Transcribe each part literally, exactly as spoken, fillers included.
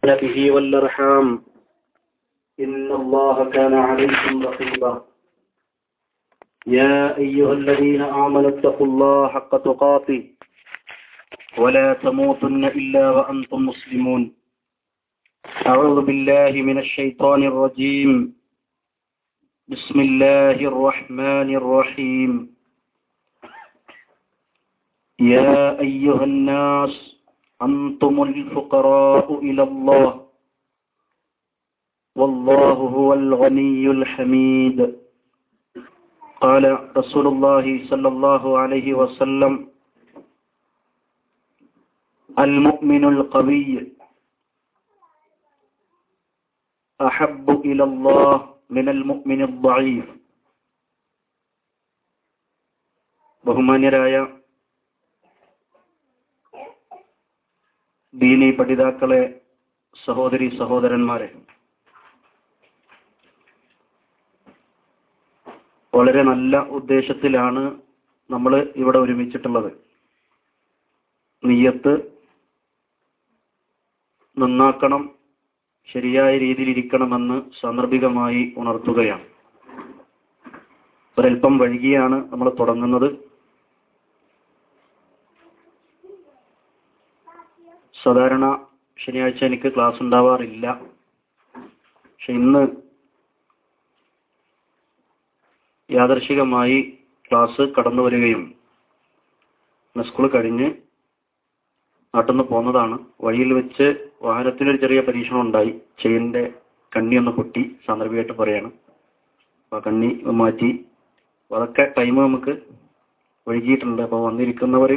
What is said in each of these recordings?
به والأرحام إن الله كان عليكم رقيبا يا أيها الذين آمنوا اتقوا الله حق تقاته ولا تموتن إلا وأنتم مسلمون أعوذ بالله من الشيطان الرجيم بسم الله الرحمن الرحيم يا أيها الناس أنتم الفقراء إلى الله والله هو الغني الحميد قال رسول الله صلى الله عليه وسلم المؤمن القوي أحب إلى الله من المؤمن الضعيف. ബഹുമാന്യരായ ദീനി പഠിതാക്കളെ, സഹോദരി സഹോദരന്മാരെ, വളരെ നല്ല ഉദ്ദേശത്തിലാണ് നമ്മൾ ഇവിടെ ഒരുമിച്ചിട്ടുള്ളത്. നിയ്യത്ത് നന്നാക്കണം, ശരിയായ രീതിയിൽ ഇരിക്കണമെന്ന് സാന്ദർഭികമായി ഉണർത്തുകയാണ്. ഒരൽപ്പം വൈകിയാണ് നമ്മൾ തുടങ്ങുന്നത്. സാധാരണ ശനിയാഴ്ച എനിക്ക് ക്ലാസ് ഉണ്ടാവാറില്ല. പക്ഷെ ഇന്ന് യാദർശികമായി ക്ലാസ് കടന്നു വരികയും സ്കൂൾ കഴിഞ്ഞ് നാട്ടിൽ നിന്ന് പോന്നതാണ്. വഴിയിൽ വെച്ച് വാഹനത്തിനൊരു ചെറിയ പരീക്ഷണം ഉണ്ടായി. ചെയിനിന്റെ കണ്ണി ഒന്ന് പൊട്ടി, സാന്ദർഭികമായിട്ട് പറയാണ്. അപ്പോൾ കണ്ണി മാറ്റി. അതൊക്കെ ടൈം നമുക്ക് വൈകിയിട്ടുണ്ട്. അപ്പോൾ വന്നിരിക്കുന്നവർ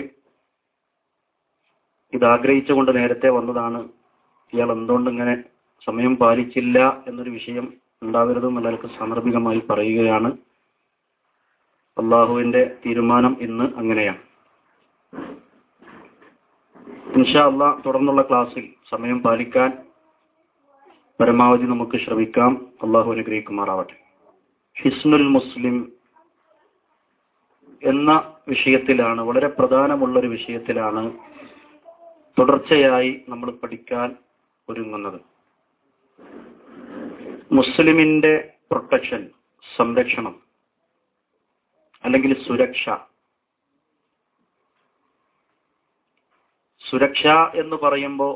ഇതാഗ്രഹിച്ചുകൊണ്ട് നേരത്തെ വന്നതാണ്. ഇയാൾ എന്തുകൊണ്ട് ഇങ്ങനെ സമയം പാലിച്ചില്ല എന്നൊരു വിഷയം ഉണ്ടാവരുതും എല്ലാവർക്കും സാന്ദർഭികമായി പറയുകയാണ്. അള്ളാഹുവിന്റെ തീരുമാനം ഇന്ന് അങ്ങനെയാണ്. ഇൻഷാ അള്ളാഹ് തുടർന്നുള്ള ക്ലാസ്സിൽ സമയം പാലിക്കാൻ പരമാവധി നമുക്ക് ശ്രമിക്കാം. അള്ളാഹു അനുഗ്രഹിക്കുമാറാവട്ടെ. ഹിസ്നുൽ മുസ്ലിം എന്ന വിഷയത്തിലാണ്, വളരെ പ്രധാനമുള്ളൊരു വിഷയത്തിലാണ് തുടർച്ചയായി നമ്മൾ പഠിക്കാൻ ഒരുങ്ങുന്നത്. മുസ്ലിമിന്റെ പ്രൊട്ടക്ഷൻ, സംരക്ഷണം അല്ലെങ്കിൽ സുരക്ഷ. സുരക്ഷ എന്ന് പറയുമ്പോൾ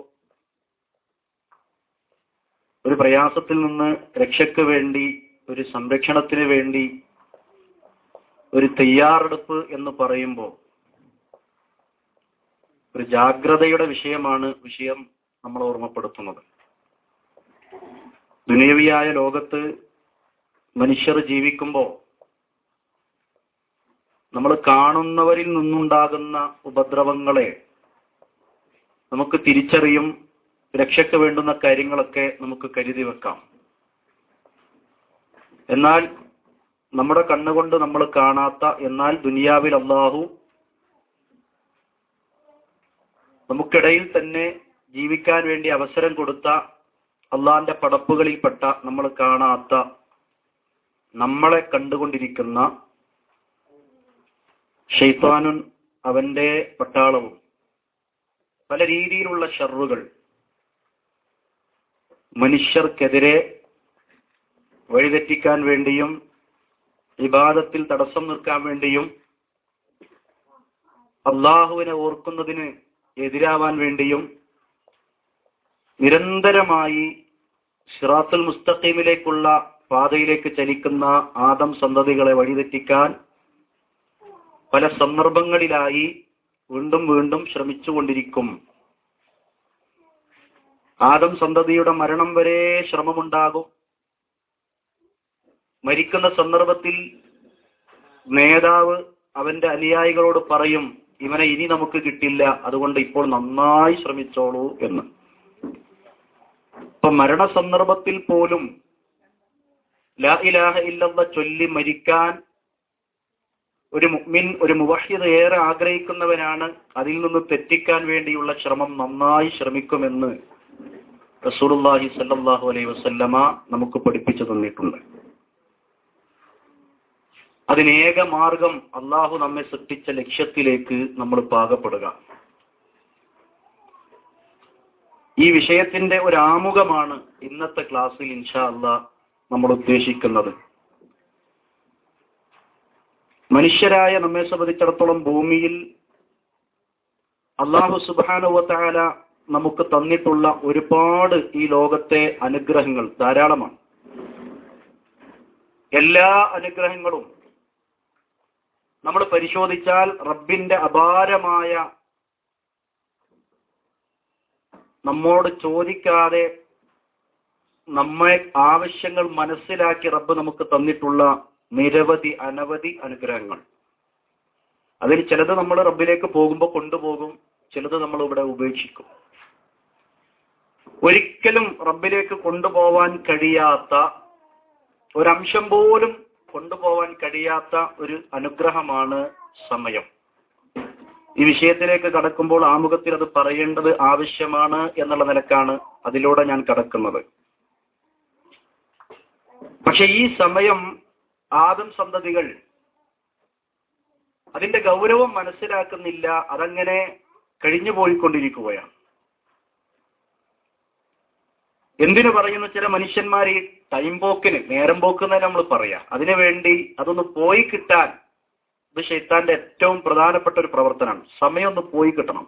ഒരു പ്രയാസത്തിൽ നിന്ന് രക്ഷയ്ക്ക് വേണ്ടി, ഒരു സംരക്ഷണത്തിന് വേണ്ടി ഒരു തയ്യാറെടുപ്പ് എന്ന് പറയുമ്പോൾ ഒരു ജാഗ്രതയുടെ വിഷയമാണ് വിഷയം നമ്മൾ ഓർമ്മപ്പെടുത്തുന്നത്. ദുനിയവിയായ ലോകത്ത് മനുഷ്യർ ജീവിക്കുമ്പോൾ നമ്മൾ കാണുന്നവരിൽ നിന്നുണ്ടാകുന്ന ഉപദ്രവങ്ങളെ നമുക്ക് തിരിച്ചറിയും. രക്ഷയ്ക്ക് വേണ്ടുന്ന കാര്യങ്ങളൊക്കെ നമുക്ക് കരുതി വെക്കാം. എന്നാൽ നമ്മുടെ കണ്ണുകൊണ്ട് നമ്മൾ കാണാത്ത, എന്നാൽ ദുനിയാവിൽ അല്ലാഹു നമുക്കിടയിൽ തന്നെ ജീവിക്കാൻ വേണ്ടി അവസരം കൊടുത്ത അള്ളാന്റെ പടപ്പുകളിൽപ്പെട്ട, നമ്മൾ കാണാത്ത, നമ്മളെ കണ്ടുകൊണ്ടിരിക്കുന്ന ശൈത്താനും അവന്റെ പട്ടാളവും പല രീതിയിലുള്ള ഷർറുകൾ മനുഷ്യർക്കെതിരെ വഴിതെറ്റിക്കാൻ വേണ്ടിയും ഇബാദത്തിൽ തടസ്സം നിൽക്കാൻ വേണ്ടിയും അള്ളാഹുവിനെ ഓർക്കുന്നതിന് എതിരാവാൻ വേണ്ടിയും നിരന്തരമായി സിറാത്തുൽ മുസ്തഖീമിലേക്കുള്ള പാതയിലേക്ക് ചലിക്കുന്ന ആദം സന്തതികളെ വഴിതെറ്റിക്കാൻ പല സന്ദർഭങ്ങളിലായി വീണ്ടും വീണ്ടും ശ്രമിച്ചുകൊണ്ടിരിക്കും. ആദം സന്തതിയുടെ മരണം വരെ ശ്രമമുണ്ടാകും. മരിക്കുന്ന സന്ദർഭത്തിൽ നേതാവ് അവന്റെ അനുയായികളോട് പറയും, ഇവനെ ഇനി നമുക്ക് കിട്ടില്ല, അതുകൊണ്ട് ഇപ്പോൾ നന്നായി ശ്രമിച്ചോളൂ എന്ന്. ഇപ്പൊ മരണസന്ദർഭത്തിൽ പോലും ലാ ഇലാഹ ഇല്ലല്ലാഹ് ചൊല്ലി മരിക്കാൻ ഒരു മുഅ്മിൻ, ഒരു മുവഹ്ഹിദ് ഏറെ ആഗ്രഹിക്കുന്നവനാണ്. അതിൽ നിന്ന് തെറ്റിക്കാൻ വേണ്ടിയുള്ള ശ്രമം നന്നായി ശ്രമിക്കുമെന്ന് റസൂലുള്ളാഹി സ്വല്ലല്ലാഹു അലൈഹി വസല്ലമ നമുക്ക് പഠിപ്പിച്ചു തന്നിട്ടുണ്ട്. അതിനേക മാർഗം അള്ളാഹു നമ്മെ സൃഷ്ടിച്ച ലക്ഷ്യത്തിലേക്ക് നമ്മൾ പാകപ്പെടുക. ഈ വിഷയത്തിന്റെ ഒരു ആമുഖമാണ് ഇന്നത്തെ ക്ലാസ്സിൽ ഇൻഷാ അല്ലാഹ് നമ്മൾ ഉദ്ദേശിക്കുന്നത്. മനുഷ്യരായ നമ്മെ സംബന്ധിച്ചിടത്തോളം ഭൂമിയിൽ അല്ലാഹു സുബ്ഹാനഹു വ തആല നമുക്ക് തന്നിട്ടുള്ള ഒരുപാട് ഈ ലോകത്തെ അനുഗ്രഹങ്ങൾ ധാരാളമാണ്. എല്ലാ അനുഗ്രഹങ്ങളും നമ്മൾ പരിശോധിച്ചാൽ റബ്ബിന്റെ അപാരമായ, നമ്മോട് ചോദിക്കാതെ നമ്മെ ആവശ്യങ്ങൾ മനസ്സിലാക്കി റബ്ബ് നമുക്ക് തന്നിട്ടുള്ള നിരവധി അനവധി അനുഗ്രഹങ്ങൾ. അതിൽ ചിലത് നമ്മൾ റബ്ബിലേക്ക് പോകുമ്പോൾ കൊണ്ടുപോകും, ചിലത് നമ്മൾ ഇവിടെ ഉപേക്ഷിക്കും. ഒരിക്കലും റബ്ബിലേക്ക് കൊണ്ടുപോവാൻ കഴിയാത്ത ഒരംശം പോലും കൊണ്ടുപോവാൻ കഴിയാത്ത ഒരു അനുഗ്രഹമാണ് സമയം. ഈ വിഷയത്തിലേക്ക് കടക്കുമ്പോൾ ആമുഖത്തിൽ അത് പറയേണ്ടത് ആവശ്യമാണ് എന്നുള്ള നിലക്കാണ് അതിലൂടെ ഞാൻ കടക്കുന്നത്. പക്ഷെ ഈ സമയം ആദം സന്തതികൾ അതിന്റെ ഗൗരവം മനസ്സിലാക്കുന്നില്ല. അതങ്ങനെ കഴിഞ്ഞു പോയിക്കൊണ്ടിരിക്കുകയാണ്. എന്തിനു പറയുന്നു, ചില മനുഷ്യന്മാർ ഈ ടൈം പോക്കിന്, നേരം പോക്കുന്ന നമ്മൾ പറയാം, അതിനു വേണ്ടി അതൊന്ന് പോയി കിട്ടാൻ, ഇത് ശൈത്താന്റെ ഏറ്റവും പ്രധാനപ്പെട്ട ഒരു പ്രവർത്തനമാണ്. സമയം ഒന്ന് പോയി കിട്ടണം.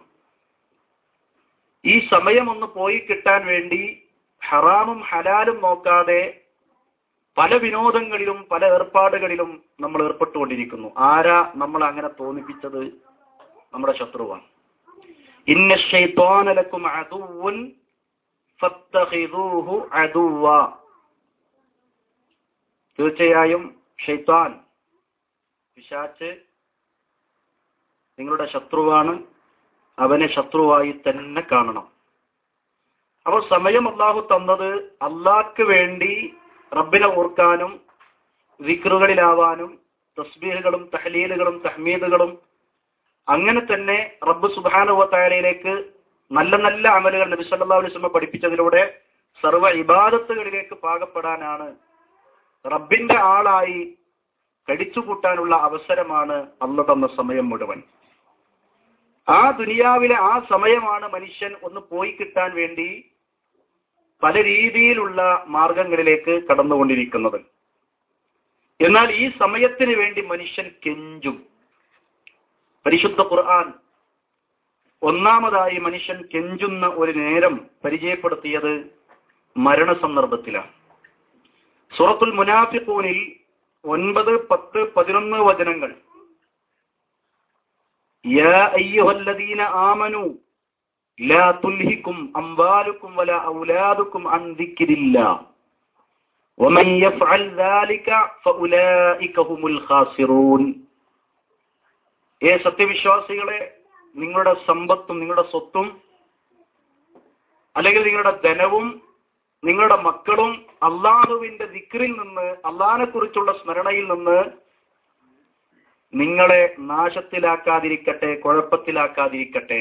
ഈ സമയം ഒന്ന് പോയി കിട്ടാൻ വേണ്ടി ഹറാമും ഹലാലും നോക്കാതെ പല വിനോദങ്ങളിലും പല ഏർപ്പാടുകളിലും നമ്മൾ ഏർപ്പെട്ടുകൊണ്ടിരിക്കുന്നു. ആരാ നമ്മൾ അങ്ങനെ തോന്നിപ്പിച്ചത്? നമ്മുടെ ശത്രുവാണ്. ഇന്ന ശൈത്വാന ലക്കും അദുവ്വുൻ ഫത്തഖിദൂഹു അദുവ്വ. തീർച്ചയായും ശൈത്താൻ, പിശാച് നിങ്ങളുടെ ശത്രുവാണ്. അവനെ ശത്രുവായി തന്നെ കാണണം. അപ്പോൾ സമയം അല്ലാഹു തന്നത് അല്ലാഹ്ക്ക് വേണ്ടി റബ്ബിനെ ഓർക്കാനും ദിക്റുകളിലാവാനും തസ്ബീഹുകളും തഹ്ലീലുകളും തഹ്മീദുകളും അങ്ങനെ തന്നെ റബ്ബ് സുബ്ഹാനഹു വ തആലയിലേക്ക് നല്ല നല്ല അമലുകൾ നബി സല്ലല്ലാഹു അലൈഹി വസല്ലം പഠിപ്പിച്ചതിലൂടെ സർവ്വ ഇബാദത്തുകളിലേക്ക് പാകപ്പെടാനാണ്, റബ്ബിന്റെ ആളായി കടിച്ചുകൂട്ടാനുള്ള അവസരമാണ് അല്ലാഹു തന്ന സമയം മുഴുവൻ. ആ ദുനിയാവിലെ ആ സമയമാണ് മനുഷ്യൻ ഒന്ന് പോയി കിട്ടാൻ വേണ്ടി പല രീതിയിലുള്ള മാർഗങ്ങളിലേക്ക് കടന്നുകൊണ്ടിരിക്കുന്നത്. എന്നാൽ ഈ സമയത്തിന് വേണ്ടി മനുഷ്യൻ കെഞ്ചും. പരിശുദ്ധ ഖുർആൻ ഒന്നാമതായി മനുഷ്യൻ കെഞ്ചുന്ന ഒരു നേരം പരിചയപ്പെടുത്തിയത് മരണസന്ദർഭത്തിലാണ്. സൂറത്തുൽ മുനാഫിഖൂനിൽ ഒൻപത്, പത്ത്, പതിനൊന്ന് വചനങ്ങൾ. യാ അയ്യുഹല്ലദീന ആമനൂ ലാ തുൽഹികും അംവാലുകും വലാ ഔലാദുകും അൻ ദിക്രില്ലാഹ് വമൻ യഫ്അൽ ദാലിക ഫഉലൈക ഹുമുൽ ഖാസിറൂൻ. ഏ സത്യവിശ്വാസികളെ, നിങ്ങളുടെ സമ്പത്തും നിങ്ങളുടെ സ്വത്തും അല്ലെങ്കിൽ നിങ്ങളുടെ ധനവും നിങ്ങളുടെ മക്കളും അള്ളാഹുവിന്റെ ദിക്റിൽ നിന്ന്, അള്ളാഹിനെ കുറിച്ചുള്ള സ്മരണയിൽ നിന്ന് നിങ്ങളെ നാശത്തിലാക്കാതിരിക്കട്ടെ, കുഴപ്പത്തിലാക്കാതിരിക്കട്ടെ.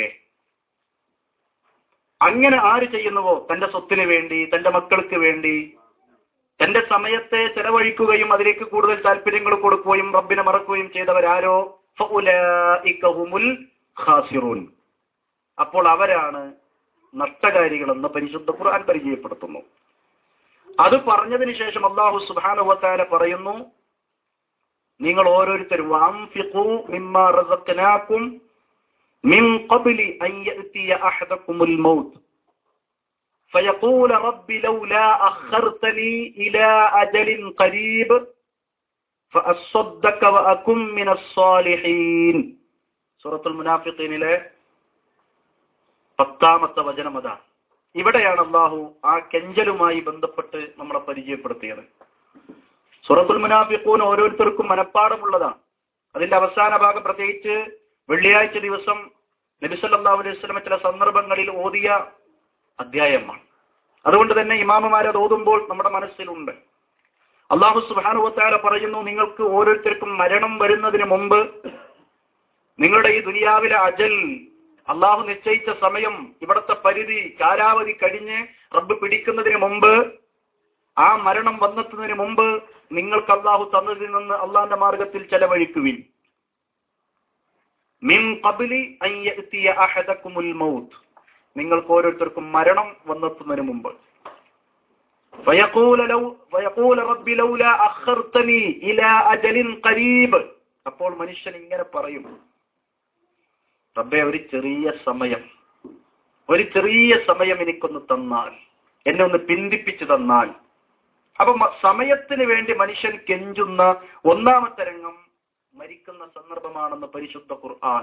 അങ്ങനെ ആര് ചെയ്യുന്നുവോ, തന്റെ സ്വത്തിന് വേണ്ടി, തന്റെ മക്കൾക്ക് വേണ്ടി തന്റെ സമയത്തെ ചെലവഴിക്കുകയും അതിലേക്ക് കൂടുതൽ താല്പര്യങ്ങൾ കൊടുക്കുകയും റബ്ബിനെ മറക്കുകയും ചെയ്തവരാരോ ഫഉലൈക ഹുമുൽ ഖാസിറൂൻ, അപ്പോൾ അവരാണ് നഷ്ടകാരികളെന്ന് പരിശുദ്ധ ഖുർആൻ പരിചയപ്പെടുത്തുന്നു. അത് പറഞ്ഞതിന് ശേഷം അല്ലാഹു സുബ്ഹാനഹു വ തആല പറയുന്നു, നിങ്ങൾ ഓരോരുത്തരും വഅൻഫിഖൂ മിമ്മാ റസഖ്നാകും മിൻ ഖബ്ലി അൻ യഅതിയ അഹദകുമുൽ മൗത്ത് ഫയഖൂല റബ്ബി ലൗലാ അഖർതനി ഇലാ അജലിൻ ഖരീബ് ഫഅസ്സദ്ദഖ വഅകും മിനസ് സാലിഹീൻ. സൂറത്തുൽ മുനാഫിഖീനിലെ പത്താമത്തെ വചനം അതാണ്. ഇവിടെയാണ് അല്ലാഹു ആ കെഞ്ചലുമായി ബന്ധപ്പെട്ട് നമ്മളെ പരിചയപ്പെടുത്തിയത്. സൂറത്തുൽ മുനാഫിഖൂൻ ഓരോരുത്തർക്കും മനഃപ്പാടമുള്ളതാണ്. അതിന്റെ അവസാന ഭാഗം പ്രത്യേകിച്ച് വെള്ളിയാഴ്ച ദിവസം നബി സല്ലല്ലാഹു അലൈഹി വസല്ലം ചില സന്ദർഭങ്ങളിൽ ഓതിയ അധ്യായമാണ്. അതുകൊണ്ട് തന്നെ ഇമാമുമാരെ അത് ഓതുമ്പോൾ നമ്മുടെ മനസ്സിലുണ്ട്. അല്ലാഹു സുബ്ഹാനഹു വ തആല പറയുന്നു, നിങ്ങൾക്ക് ഓരോരുത്തർക്കും മരണം വരുന്നതിന് മുമ്പ്, നിങ്ങളുടെ ഈ ദുനിയാവിലെ അജൽ, അള്ളാഹു നിശ്ചയിച്ച സമയം, ഇവിടത്തെ പരിധി, കാലാവധി കഴിഞ്ഞ് റബ്ബ് പിടിക്കുന്നതിന് മുമ്പ്, ആ മരണം വന്നെത്തുന്നതിന് മുമ്പ് നിങ്ങൾക്ക് അള്ളാഹു തന്നതിൽ നിന്ന് അള്ളാഹിന്റെ മാർഗത്തിൽ ചെലവഴിക്കുവിൻ. മിൻ ഖബ്ലി അൻ യഅതിയ അഹദകുമുൽ മൗത്ത്, നിങ്ങൾക്ക് ഓരോരുത്തർക്കും മരണം വന്നെത്തുന്നതിന് മുമ്പ്. ഫയഖൂല ലൗ ഫയഖൂല റബ്ബി ലൗലാ അഖർതനി ഇലാ അജലിൻ ഖരീബ്. അപ്പോൾ മനുഷ്യൻ ഇങ്ങനെ പറയും, റബ്ബേ ഒരു ചെറിയ സമയം ഒരു ചെറിയ സമയം എനിക്കൊന്ന് തന്നാൽ, എന്നെ ഒന്ന് പിന്തിപ്പിച്ചു തന്നാൽ. അപ്പൊ സമയത്തിന് വേണ്ടി മനുഷ്യൻ കെഞ്ചുന്ന ഒന്നാമത്തെ രംഗം മരിക്കുന്ന സന്ദർഭമാണെന്ന് പരിശുദ്ധ ഖുർആൻ.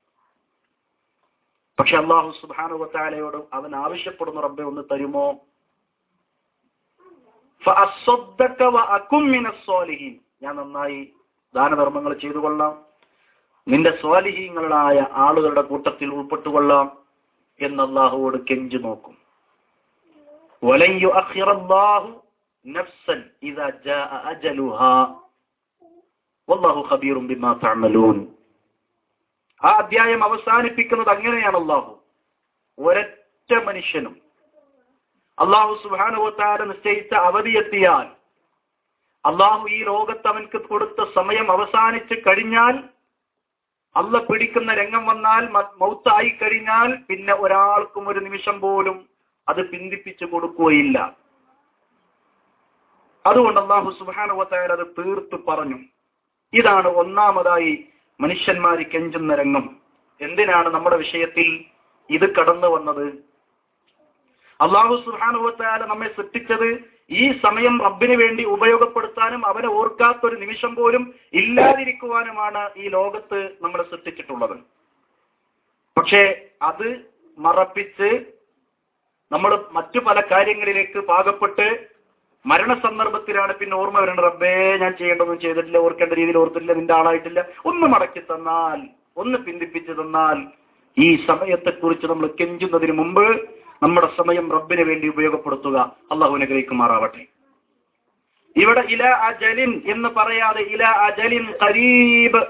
പക്ഷെ അല്ലാഹു സുബ്ഹാനഹു വ തആലയോട് അവൻ ആവശ്യപ്പെടുന്നു, റബ്ബേ ഒന്ന് തരുമോ? ഫഅസ്സദ്ദക വഅകും മിനസ് സ്വാലിഹീൻ. ഞാൻ നന്നായി ദാനധർമ്മങ്ങൾ ചെയ്തു കൊള്ളാം, നിന്റെ സ്വാലിഹീങ്ങളായ ആളുകളുടെ കൂട്ടത്തിൽ ഉൾപ്പെട്ടുകൊള്ളാം എന്ന് അല്ലാഹുവോട് കെഞ്ചു നോക്കും. വലൻ യുഅഖിറല്ലാഹു നഫ്സൻ ഇദാ ജാഅ അജലുഹാ വല്ലാഹു ഖബീറുൻ ബിമാ തഅമലൂൻ. ആ അധ്യായം അവസാനിപ്പിക്കുന്നത് അങ്ങനെയാണ്. അല്ലാഹു ഒരൊറ്റ മനുഷ്യനും അല്ലാഹു സുബ്ഹാനഹു വ തആല നിശ്ചയിച്ച അവധിയെത്തിയാൽ, അല്ലാഹു ഈ ലോകത്ത് അവൻക്ക് കൊടുത്ത സമയം അവസാനിച്ച് കഴിഞ്ഞാൽ, അല്ല പിടിക്കുന്ന രംഗം വന്നാൽ, മൗത്തായി കഴിഞ്ഞാൽ, പിന്നെ ഒരാൾക്കും ഒരു നിമിഷം പോലും അത് പിന്തിപ്പിച്ചു കൊടുക്കുകയില്ല. അതുകൊണ്ട് അല്ലാഹു സുബ്ഹാനഹു വ തആല അത് തീർത്ത് പറഞ്ഞു. ഇതാണ് ഒന്നാമതായി മനുഷ്യന്മാര് കെഞ്ചുന്ന രംഗം. എന്തിനാണ് നമ്മുടെ വിഷയത്തിൽ ഇത് കടന്നു വന്നത്? അല്ലാഹു സുബ്ഹാനഹു വ തആല നമ്മെ സൃഷ്ടിച്ചത് ഈ സമയം റബ്ബിന് വേണ്ടി ഉപയോഗപ്പെടുത്താനും അവനെ ഓർക്കാത്തൊരു നിമിഷം പോലും ഇല്ലാതിരിക്കുവാനുമാണ് ഈ ലോകത്ത് നമ്മളെ സൃഷ്ടിച്ചിട്ടുള്ളത്. പക്ഷേ അത് മറപ്പിച്ച് നമ്മൾ മറ്റു പല കാര്യങ്ങളിലേക്ക് പാകപ്പെട്ട് മരണസന്ദർഭത്തിലാണ് പിന്നെ ഓർമ്മ വരേണ്ടത്, റബ്ബേ ഞാൻ ചെയ്യേണ്ടതൊന്നും ചെയ്തിട്ടില്ല, ഓർക്കേണ്ട രീതിയിൽ ഓർത്തിട്ടില്ല, നിന്റെ ആളായിട്ടില്ല, ഒന്ന് മടക്കി തന്നാൽ, ഒന്ന് പിന്തിപ്പിച്ചു തന്നാൽ. ഈ സമയത്തെക്കുറിച്ച് നമ്മൾ കെഞ്ചുന്നതിന് മുമ്പ് നമ്മുടെ സമയം റബ്ബിന് വേണ്ടി ഉപയോഗപ്പെടുത്തുക. അള്ളാഹു അനുഗ്രഹിക്കുമാറാവട്ടെ. ഇവിടെ ഇല അജലിൻ എന്ന് പറയാതെ ഇല അജലിൻ ഖരീബ്,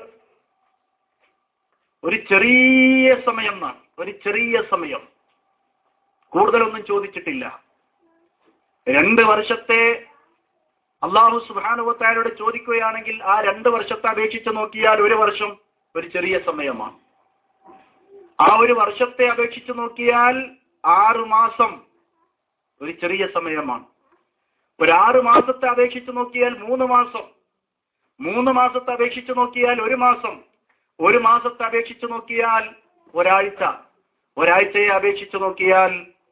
ഒരു ചെറിയ സമയം എന്നാണ്. ഒരു ചെറിയ സമയം, കൂടുതലൊന്നും ചോദിച്ചിട്ടില്ല. രണ്ട് വർഷത്തെ അല്ലാഹു സുബ്ഹാനഹു വ തആലയോട് ചോദിക്കുകയാണെങ്കിൽ ആ രണ്ട് വർഷത്തെ അപേക്ഷിച്ച് നോക്കിയാൽ ഒരു വർഷം ഒരു ചെറിയ സമയമാണ്. ആ ഒരു വർഷത്തെ അപേക്ഷിച്ച് നോക്കിയാൽ ആറു മാസം ഒരു ചെറിയ സമയമാണ്. ഒരു ആറു മാസത്തെ അപേക്ഷിച്ച് നോക്കിയാൽ മൂന്ന് മാസം, മൂന്ന് മാസത്തെ അപേക്ഷിച്ച് നോക്കിയാൽ ഒരു മാസം, ഒരു മാസത്തെ അപേക്ഷിച്ച് നോക്കിയാൽ ഒരാഴ്ച, ഒരാഴ്ചയെ അപേക്ഷിച്ച് നോക്കിയാൽ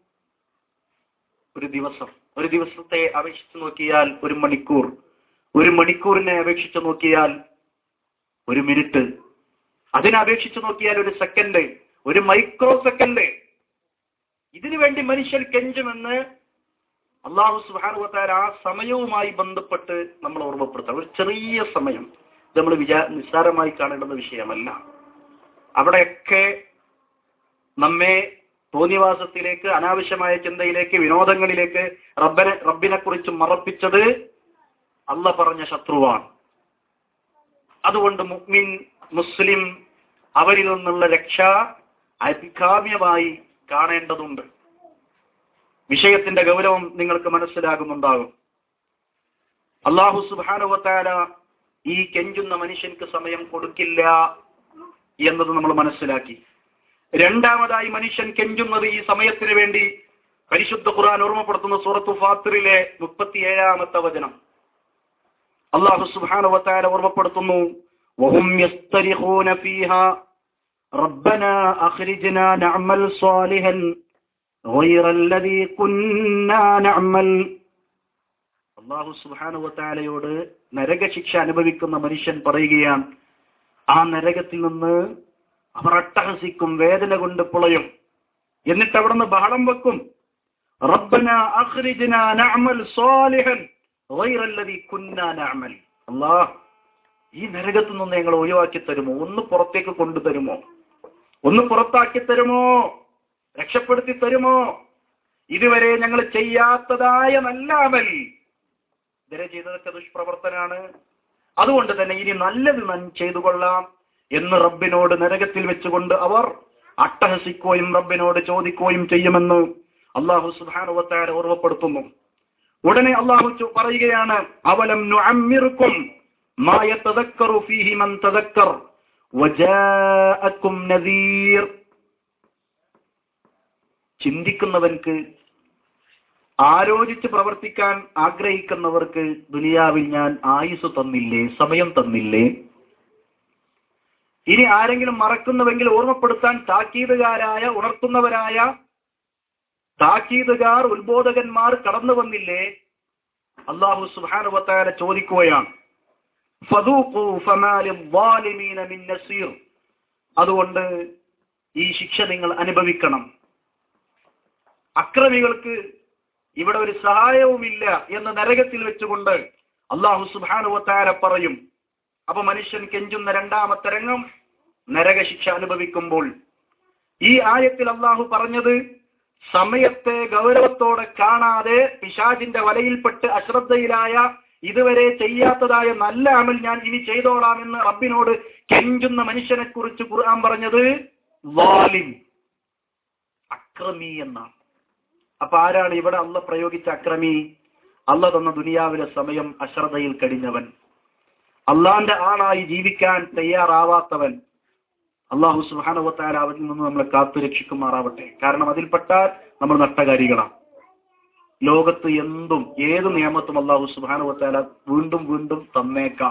ഒരു ദിവസം, ഒരു ദിവസത്തെ അപേക്ഷിച്ച് നോക്കിയാൽ ഒരു മണിക്കൂർ, ഒരു മണിക്കൂറിനെ അപേക്ഷിച്ച് നോക്കിയാൽ ഒരു മിനിറ്റ്, അതിനെ അപേക്ഷിച്ച് നോക്കിയാൽ ഒരു സെക്കൻഡ്, ഒരു മൈക്രോ സെക്കൻഡ്. ഇതിനു വേണ്ടി മനുഷ്യൻ കെഞ്ചുമെന്ന് അല്ലാഹു സുബ്ഹാനഹു വ തആല ആ സമയവുമായി ബന്ധപ്പെട്ട് നമ്മൾ ഓർമ്മപ്പെടുത്താം. ഒരു ചെറിയ സമയം, ഇത് നമ്മൾ വിചാ നിസ്സാരമായി കാണേണ്ടുന്ന വിഷയമല്ല. അവിടെയൊക്കെ നമ്മെ തോന്നിവാസത്തിലേക്ക്, അനാവശ്യമായ ചിന്തയിലേക്ക്, വിനോദങ്ങളിലേക്ക്, റബ്ബനെ റബ്ബിനെ കുറിച്ച് മറപ്പിച്ചത് അല്ല പറഞ്ഞ ശത്രുവാണ്. അതുകൊണ്ട് മുഅ്മിൻ, മുസ്ലിം അവരിൽ നിന്നുള്ള രക്ഷ അഭികാമ്യമായി കാണേണ്ടതുണ്ട്. വിഷയത്തിന്റെ ഗൗരവം നിങ്ങൾക്ക് മനസ്സിലാകുന്നുണ്ടാകും. അല്ലാഹു സുബ്ഹാനഹു വ തആല ഈ കെഞ്ചുന്ന മനുഷ്യൻക്ക് സമയം കൊടുക്കില്ല എന്നത് നമ്മൾ മനസ്സിലാക്കി. രണ്ടാമതായി മനുഷ്യൻ കെഞ്ചുന്നത് ഈ സമയത്തിന് വേണ്ടി പരിശുദ്ധ ഖുർആൻ ഓർമ്മപ്പെടുത്തുന്ന സൂറത്തു ഫാത്തിറിലെ മുപ്പത്തിയേഴാമത്തെ വചനം. അല്ലാഹു സുബ്ഹാനഹു വ തആല ഓർമ്മപ്പെടുത്തുന്നു, വഹും യസ്തരിഖൂന ഫീഹാ റബ്ബനാ അഖ്രിജ്നാ നഅമൽ സ്വാലിഹൻ ഗൈറല്ലദീ കുന്നാ നഅമൽ. അല്ലാഹു സുബ്ഹാനഹു വ തആലയോട് നരകശിക്ഷ അനുഭവിക്കുന്ന മനുഷ്യൻ പറയുകയാണ്, ആ നരകത്തിൽ നിന്ന് അവർ അട്ടഹസിക്കും, വേദന കൊണ്ട് പുളയും. എന്നിട്ട് അവിടുന്ന് ബഹളം വെക്കും, റബ്ബനാ അഖ്രിജ്നാ നഅമൽ സ്വാലിഹൻ ഗൈറല്ലദീ കുന്നാ നഅമൽ. അല്ലാഹ്, ഈ നരകത്തിൽ നിന്ന് ഞങ്ങൾ ഒഴിവാക്കി തരുമോ? ഒന്ന് പുറത്തേക്ക് കൊണ്ടുതരുമോ? ഒന്ന് പുറത്താക്കി തരുമോ? രക്ഷപ്പെടുത്തി തരുമോ? ഇതുവരെ ഞങ്ങൾ ചെയ്യാത്തതായ നല്ല അമൽ, ഇതുവരെ ചെയ്തതൊക്കെ ദുഷ്പ്രവർത്തനാണ്, അതുകൊണ്ട് തന്നെ ഇനി നല്ലത് ഞാൻ ചെയ്തു കൊള്ളാം എന്ന് റബ്ബിനോട് നരകത്തിൽ വെച്ചുകൊണ്ട് അവർ അട്ടഹസിക്കുകയും റബ്ബിനോട് ചോദിക്കുകയും ചെയ്യുമെന്ന് അല്ലാഹു സുബ്ഹാനഹു വ തആല ഓർമ്മപ്പെടുത്തുന്നു. ഉടനെ അല്ലാഹു പറയുകയാണ്, അവലം നുഅമ്മിറുക്കും മാ യതദക്കറു ഫീഹി മൻ തദക്കർ വജാഅക്കും നദീർ. ചിന്തിക്കുന്നവർക്ക്, ആലോചിച്ച് പ്രവർത്തിക്കാൻ ആഗ്രഹിക്കുന്നവർക്ക് ദുനിയാവിൽ ഞാൻ ആയുസ് തന്നില്ലേ, സമയം തന്നില്ലേ? ഇനി ആരെങ്കിലും മറക്കുന്നുവെങ്കിൽ ഓർമ്മപ്പെടുത്താൻ താക്കീതുകാരായ, ഉണർത്തുന്നവരായ താക്കീതുകാർ, ഉത്ബോധകന്മാർ കടന്നു വന്നില്ലേ? അല്ലാഹു സുബ്ഹാനഹു വ തആല ചോദിക്കുകയാണ്, ഫദൂഖൂ ഫമാ ലിദ്ദാലിമീന മിൻ നസീർ. അതുകൊണ്ട് ഈ ശിക്ഷ നിങ്ങൾ അനുഭവിക്കണം. അക്രമികൾക്ക് ഇവിടെ ഒരു സഹായവുമില്ല എന്ന് നരകത്തിൽ വെച്ചുകൊണ്ട് അല്ലാഹു സുബ്ഹാനഹു വ തആല പറയും. അപ്പൊ മനുഷ്യൻ കെഞ്ചുന്ന രണ്ടാമത്തെ രംഗം നരകശിക്ഷ അനുഭവിക്കുമ്പോൾ. ഈ ആയത്തിൽ അല്ലാഹു പറഞ്ഞത് സമയത്തെ ഗൗരവത്തോടെ കാണാതെ പിശാചിന്റെ വലയിൽപ്പെട്ട് അശ്രദ്ധയിലായ, ഇതുവരെ ചെയ്യാത്തതായ നല്ല അമൽ ഞാൻ ഇനി ചെയ്തോളാം എന്ന് റബ്ബിനോട് കെഞ്ചുന്ന മനുഷ്യനെ കുറിച്ച് ഖുർആൻ പറഞ്ഞത് വാലിം, അക്രമി എന്നാണ്. അപ്പൊ ആരാണ് ഇവിടെ അള്ള പ്രയോഗിച്ച അക്രമി? അള്ള തന്ന ദുനിയാവിലെ സമയം അശ്രദ്ധയിൽ കഴിഞ്ഞവൻ, അള്ളാന്റെ ആളായി ജീവിക്കാൻ തയ്യാറാവാത്തവൻ. അള്ളാഹു സുബ്ഹാനഹു വ തആല അവരിൽ നിന്ന് നമ്മളെ കാത്തു രക്ഷിക്കുമാറാവട്ടെ. കാരണം അതിൽപ്പെട്ടാൽ നമ്മൾ നഷ്ടകാരികളാണ്. ലോകത്ത് എന്തും ഏത് നിയമത്തും അള്ളാഹു സുബ്ഹാനഹു വ തആല വീണ്ടും വീണ്ടും തന്നേക്കാം.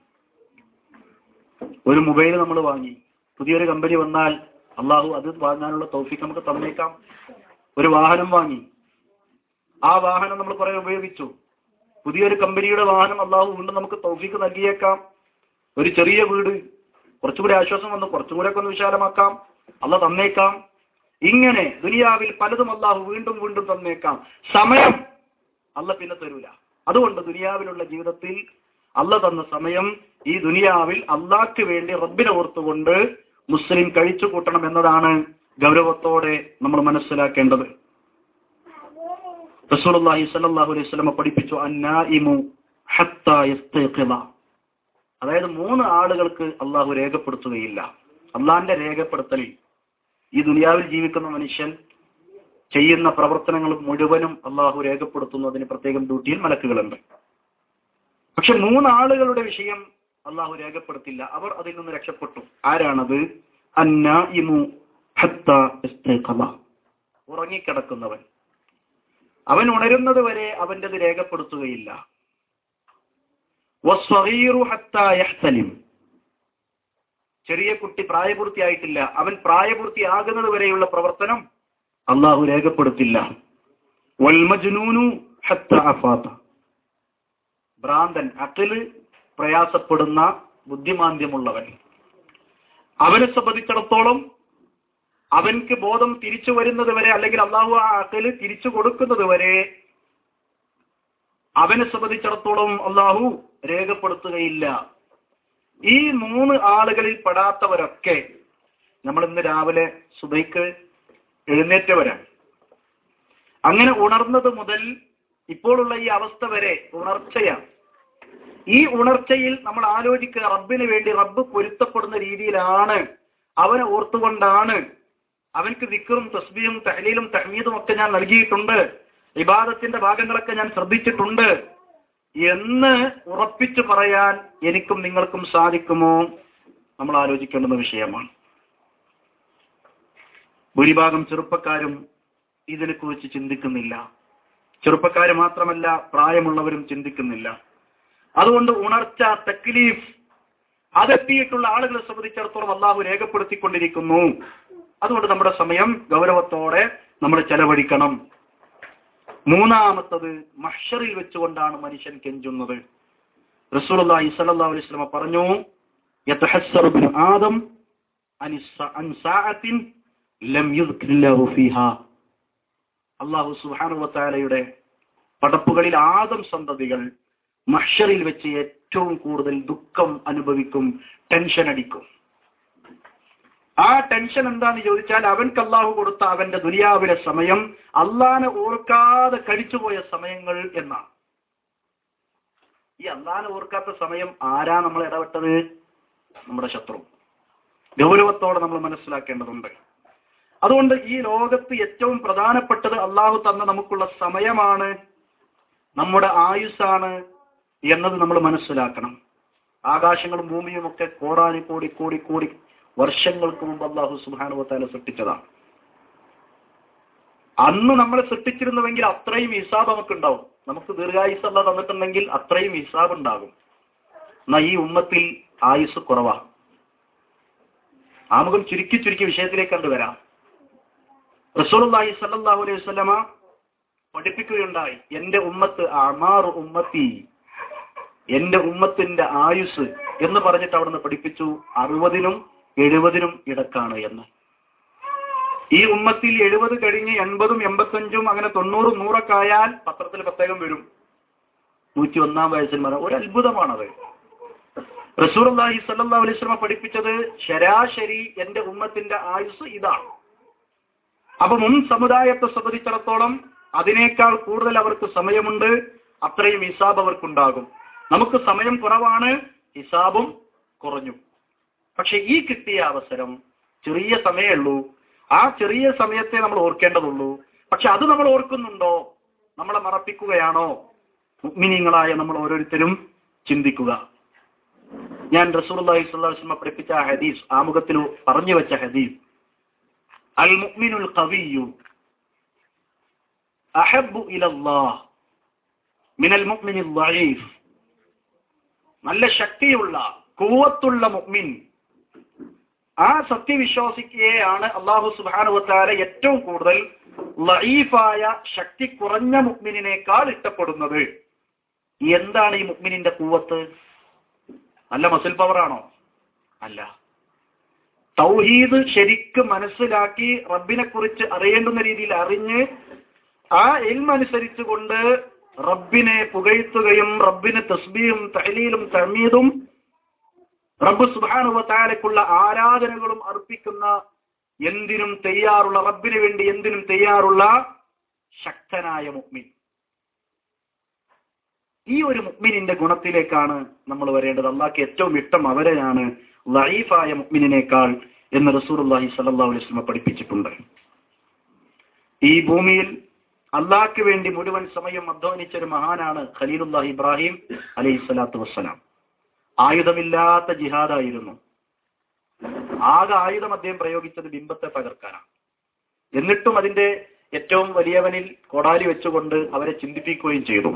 ഒരു മൊബൈൽ നമ്മൾ വാങ്ങി, പുതിയൊരു കമ്പനി വന്നാൽ അള്ളാഹു അത് വാങ്ങാനുള്ള തൗഫീഖ് നമുക്ക് തന്നേക്കാം. ഒരു വാഹനം വാങ്ങി, ആ വാഹനം നമ്മൾ കുറെ ഉപയോഗിച്ചു, പുതിയൊരു കമ്പനിയുടെ വാഹനം അള്ളാഹു വീണ്ടും നമുക്ക് തൗഫീഖ് നൽകിയേക്കാം. ഒരു ചെറിയ വീട്, കുറച്ചുകൂടി ആശ്വാസം വന്ന് കുറച്ചുകൂടെ ഒക്കെ ഒന്ന് വിശാലമാക്കാം, അള്ളാഹ് തന്നേക്കാം. ഇങ്ങനെ ദുനിയാവിൽ പലതും അള്ളാഹു വീണ്ടും വീണ്ടും തന്നേക്കാം. സമയം അള്ളാഹ് പിന്നെ തരൂല. അതുകൊണ്ട് ദുനിയാവിലുള്ള ജീവിതത്തിൽ അള്ളാഹ് തന്ന സമയം ഈ ദുനിയാവിൽ അള്ളാഹ്ക്ക് വേണ്ടി റബ്ബിനെ ഓർത്തുകൊണ്ട് മുസ്ലിം കഴിച്ചു കൂട്ടണം എന്നതാണ് ഗൗരവത്തോടെ നമ്മൾ മനസ്സിലാക്കേണ്ടത്. റസൂലുള്ളാഹി സ്വല്ലല്ലാഹു അലൈഹി വസല്ലം പഠിപ്പിച്ചു, അന്നായിമു ഹത്താ യസ്തൈഖിള. അതായത് മൂന്ന് ആളുകൾക്ക് അള്ളാഹു രേഖപ്പെടുത്തുകയില്ല. അള്ളാഹിന്റെ രേഖപ്പെടുത്തലിൽ ഈ ദുനിയാവിൽ ജീവിക്കുന്ന മനുഷ്യൻ ചെയ്യുന്ന പ്രവർത്തനങ്ങൾ മുഴുവനും അള്ളാഹു രേഖപ്പെടുത്തുന്നതിന് പ്രത്യേകം ഡ്യൂട്ടിയിൽ മലക്കുകളുണ്ട്. പക്ഷെ മൂന്നാളുകളുടെ വിഷയം അള്ളാഹു രേഖപ്പെടുത്തില്ല. അവർ അതിൽ നിന്ന് രക്ഷപ്പെട്ടു. ആരാണത്? അന്നായിമു ഹത്താ യസ്തൈഖിള, ഉറങ്ങിക്കിടക്കുന്നവൻ. അവൻ ഉണരുന്നത് വരെ അവൻ്റെത് രേഖപ്പെടുത്തുകയില്ല. വസ്സഗീറു ഹത്താ യഹ്തലിം, ചെറിയ കുട്ടി പ്രായപൂർത്തിയായിട്ടില്ല, അവൻ പ്രായപൂർത്തിയാകുന്നത് വരെയുള്ള പ്രവർത്തനം അള്ളാഹു രേഖപ്പെടുത്തില്ല. വൽ മജ്നൂനു ഹത്താ അഫാത, ഭ്രാന്തൻ, അഖില് പ്രയാസപ്പെടുന്ന ബുദ്ധിമാന്ദ്യമുള്ളവൻ, അവനെ സംബന്ധിച്ചിടത്തോളം അവൻക്ക് ബോധം തിരിച്ചു വരുന്നത് വരെ, അല്ലെങ്കിൽ അള്ളാഹു ആ അഖില് തിരിച്ചു കൊടുക്കുന്നത് വരെ അവനെ സംബന്ധിച്ചിടത്തോളം അള്ളാഹു രേഖപ്പെടുത്തുകയില്ല. ഈ മൂന്ന് ആളുകളിൽ പെടാത്തവരൊക്കെ നമ്മൾ ഇന്ന് രാവിലെ സുബഹിക്ക് എഴുന്നേറ്റവരാണ്. അങ്ങനെ ഉണർന്നത് മുതൽ ഇപ്പോഴുള്ള ഈ അവസ്ഥ വരെ ഉണർച്ചയാണ്. ഈ ഉണർച്ചയിൽ നമ്മൾ ആലോചിക്കുക, റബ്ബിന് വേണ്ടി റബ്ബ് പൊരുത്തപ്പെടുന്ന രീതിയിലാണ്, അവനെ ഓർത്തുകൊണ്ടാണ്, അവൻക്ക് ദിക്റും തസ്ബീഹും തഹ്ലീലും തഹ്മീദും ഒക്കെ ഞാൻ നൽകിയിട്ടുണ്ട്, ഇബാദത്തിന്റെ ഭാഗങ്ങളൊക്കെ ഞാൻ ശ്രദ്ധിച്ചിട്ടുണ്ട് എന്ന് ഉറപ്പിച്ചു പറയാൻ എനിക്കും നിങ്ങൾക്കും സാധിക്കുമോ? നമ്മൾ ആലോചിക്കേണ്ടുന്ന വിഷയമാണ്. ഭൂരിഭാഗം ചെറുപ്പക്കാരും ഇതിനെക്കുറിച്ച് ചിന്തിക്കുന്നില്ല. ചെറുപ്പക്കാർ മാത്രമല്ല, പ്രായമുള്ളവരും ചിന്തിക്കുന്നില്ല. അതുകൊണ്ട് ഉണർച്ച, തക്ലീഫ് അതെത്തിയിട്ടുള്ള ആളുകളെ സംബന്ധിച്ചിടത്തോളം അള്ളാഹു രേഖപ്പെടുത്തിക്കൊണ്ടിരിക്കുന്നു. അതുകൊണ്ട് നമ്മുടെ സമയം ഗൗരവത്തോടെ നമ്മൾ ചെലവഴിക്കണം. മൂന്നാമത്തത്, മഹ്ശറിൽ വെച്ചുകൊണ്ടാണ് മനുഷ്യൻ കെഞ്ചുന്നത്. റസൂലുള്ളാഹി സ്വല്ലല്ലാഹു അലൈഹി വസല്ലം പറഞ്ഞു, യതഹസ്സറു ഇബ്നു ആദം അൻ സഅത്തിൻ ലം യുദ്കില്ലാഹു ഫീഹാ. അല്ലാഹു സുബ്ഹാനഹു വ തആലയുടെ പടപ്പുകളിൽ ആദം സന്തതികൾ മഹ്ശറിൽ വെച്ച് ഏറ്റവും കൂടുതൽ ദുഃഖം അനുഭവിക്കും, ടെൻഷൻ അടിക്കും. ആ ടെൻഷൻ എന്താന്ന് ചോദിച്ചാൽ, അവൻക്ക് അള്ളാഹു കൊടുത്ത അവന്റെ ദുനിയാവിലെ സമയം അള്ളാനെ ഓർക്കാതെ കഴിച്ചുപോയ സമയങ്ങൾ എന്നാണ്. ഈ അള്ളാനെ ഓർക്കാത്ത സമയം ആരാ നമ്മൾ ഇടപെട്ടത്? നമ്മുടെ ശത്രു. ഗൗരവത്തോടെ നമ്മൾ മനസ്സിലാക്കേണ്ടതുണ്ട്. അതുകൊണ്ട് ഈ ലോകത്ത് ഏറ്റവും പ്രധാനപ്പെട്ടത് അള്ളാഹു തന്ന നമുക്കുള്ള സമയമാണ്, നമ്മുടെ ആയുസ്സാണ് എന്നത് നമ്മൾ മനസ്സിലാക്കണം. ആകാശങ്ങളും ഭൂമിയും ഒക്കെ കോടാനി കോടി കോടി കോടി വർഷങ്ങൾക്ക് മുമ്പ് അള്ളാഹു സുബ്ഹാനഹു വ തആല സൃഷ്ടിച്ചതാണ്. അന്ന് നമ്മളെ സൃഷ്ടിച്ചിരുന്നുവെങ്കിൽ അത്രയും ഹിസാബ് നമുക്ക് ഉണ്ടാവും. നമുക്ക് ദീർഘായുസ് അല്ല തന്നിട്ടുണ്ടെങ്കിൽ അത്രയും ഹിസാബ് ഉണ്ടാകും. എന്നാ ഈ ഉമ്മത്തിൽ ആയുസ് കുറവാ. ആമുഖം ചുരുക്കി ചുരുക്കി വിഷയത്തിലേക്ക് കണ്ടുവരാം. റസൂലുള്ളാഹി സ്വല്ലല്ലാഹു അലൈഹി വസല്ലമ പഠിപ്പിക്കുകയുണ്ടായി, എന്റെ ഉമ്മത്ത് അമാറു ഉമ്മത്തി, എന്റെ ഉമ്മത്തിന്റെ ആയുസ് എന്ന് പറഞ്ഞിട്ട് അവിടുന്ന് പഠിപ്പിച്ചു അറുപതിനും എഴുപതിനും ഇടക്കാണ് എന്ന്. ഈ ഉമ്മത്തിൽ എഴുപത് കഴിഞ്ഞ് എൺപതും എൺപത്തഞ്ചും അങ്ങനെ തൊണ്ണൂറും നൂറൊക്കെ ആയാൽ പത്രത്തിൽ പ്രത്യേകം വരും നൂറ്റി ഒന്നാം വയസ്സിൽ മരണം. ഒരു അത്ഭുതമാണത്. റസൂലുള്ളാഹി സ്വല്ലല്ലാഹു അലൈഹി വസല്ലം പഠിപ്പിച്ചത് ശരാശരി എന്റെ ഉമ്മത്തിന്റെ ആയുസ് ഇതാണ്. അപ്പൊ മുൻ സമുദായത്തെ സംബന്ധിച്ചിടത്തോളം അതിനേക്കാൾ കൂടുതൽ അവർക്ക് സമയമുണ്ട്, അത്രയും ഹിസാബ് അവർക്കുണ്ടാകും. നമുക്ക് സമയം കുറവാണ്, ഹിസാബും കുറഞ്ഞു. പക്ഷെ ഈ കിട്ടിയ അവസരം ചെറിയ സമയമുള്ളൂ. ആ ചെറിയ സമയത്തെ നമ്മൾ ഓർക്കേണ്ടതുള്ളൂ. പക്ഷെ അത് നമ്മൾ ഓർക്കുന്നുണ്ടോ? നമ്മളെ മറപ്പിക്കുകയാണോ? മുഅ്മിനീങ്ങളായ നമ്മൾ ഓരോരുത്തരും ചിന്തിക്കുക. ഞാൻ റസൂലുള്ളാഹി സ്വല്ലല്ലാഹു അലൈഹി വസല്ലം പഠിപ്പിച്ച ഹദീസ്, ആമുഖത്തിൽ പറഞ്ഞു വെച്ച ഹദീസ്, അൽ മുഅ്മിനുൽ ഖവിയ്യു അഹബ്ബു ഇലല്ലാഹ് മിനൽ മുഅ്മിനിൽ ദഈഫ്. നല്ല ശക്തിയുള്ള ഖുവത്തുള്ള മുഅ്മിൻ, ആ സത്യവിശ്വാസിക്കെയാണ് അല്ലാഹു സുബ്ഹാനഹു വ തആല ഏറ്റവും കൂടുതൽ ലഈഫായ ശക്തി കുറഞ്ഞ മുഅ്മിനിനേക്കാൾ ഇഷ്ടപ്പെടുന്നത്. എന്താണ് ഈ മുഅ്മിനിന്റെ ഖുവത്ത്? നല്ല മസിൽ പവറാണോ? അല്ല. തൗഹീദ് ശരിക്കും മനസ്സിലാക്കി റബ്ബിനെ കുറിച്ച് അറിയേണ്ടുന്ന രീതിയിൽ അറിഞ്ഞ് ആ ഇൽമ അനുസരിച്ച് കൊണ്ട് റബ്ബിനെ പുകഴ്ത്തുകയും റബ്ബിന് തസ്ബീഹും തഹ്ലീലും തഹ്മീദും റബ്ബ് സുബ്ഹാനഹു വ തആലയ്ക്കുള്ള ആരാധനകളും അർപ്പിക്കുന്ന, എന്തിനും തയ്യാറുള്ള, റബ്ബിന് വേണ്ടി എന്തിനും തയ്യാറുള്ള ശക്തനായ മുഅ്മിൻ. ഈ ഒരു മുഅ്മിനിന്റെ ഗുണത്തിലേക്കാണ് നമ്മൾ വരേണ്ടത്. അല്ലാഹുവിന് ഏറ്റവും ഇഷ്ടം അവരെയാണ് ലഈഫായ മുഅ്മിനിനേക്കാൾ എന്ന് റസൂലുള്ളാഹി സ്വല്ലല്ലാഹു അലൈഹി വസല്ലം പഠിപ്പിച്ചിട്ടുണ്ട്. ഈ ഭൂമിയിൽ അല്ലാഹുവിന് വേണ്ടി മുഴുവൻ സമയം അധ്വാനിച്ച ഒരു മഹാനാണ് ഖലീലുല്ലാഹി ഇബ്രാഹിം അലൈഹി സ്വലാത്തു വസ്സലാം. ആയുധമില്ലാത്ത ജിഹാദായിരുന്നു. ആകെ ആയുധം അദ്ദേഹം പ്രയോഗിച്ചത് ബിംബത്തെ തകർക്കാനാണ്. എന്നിട്ടും അതിന്റെ ഏറ്റവും വലിയവനിൽ കൊടാലി വെച്ചുകൊണ്ട് അവരെ ചിന്തിപ്പിക്കുകയും ചെയ്തു.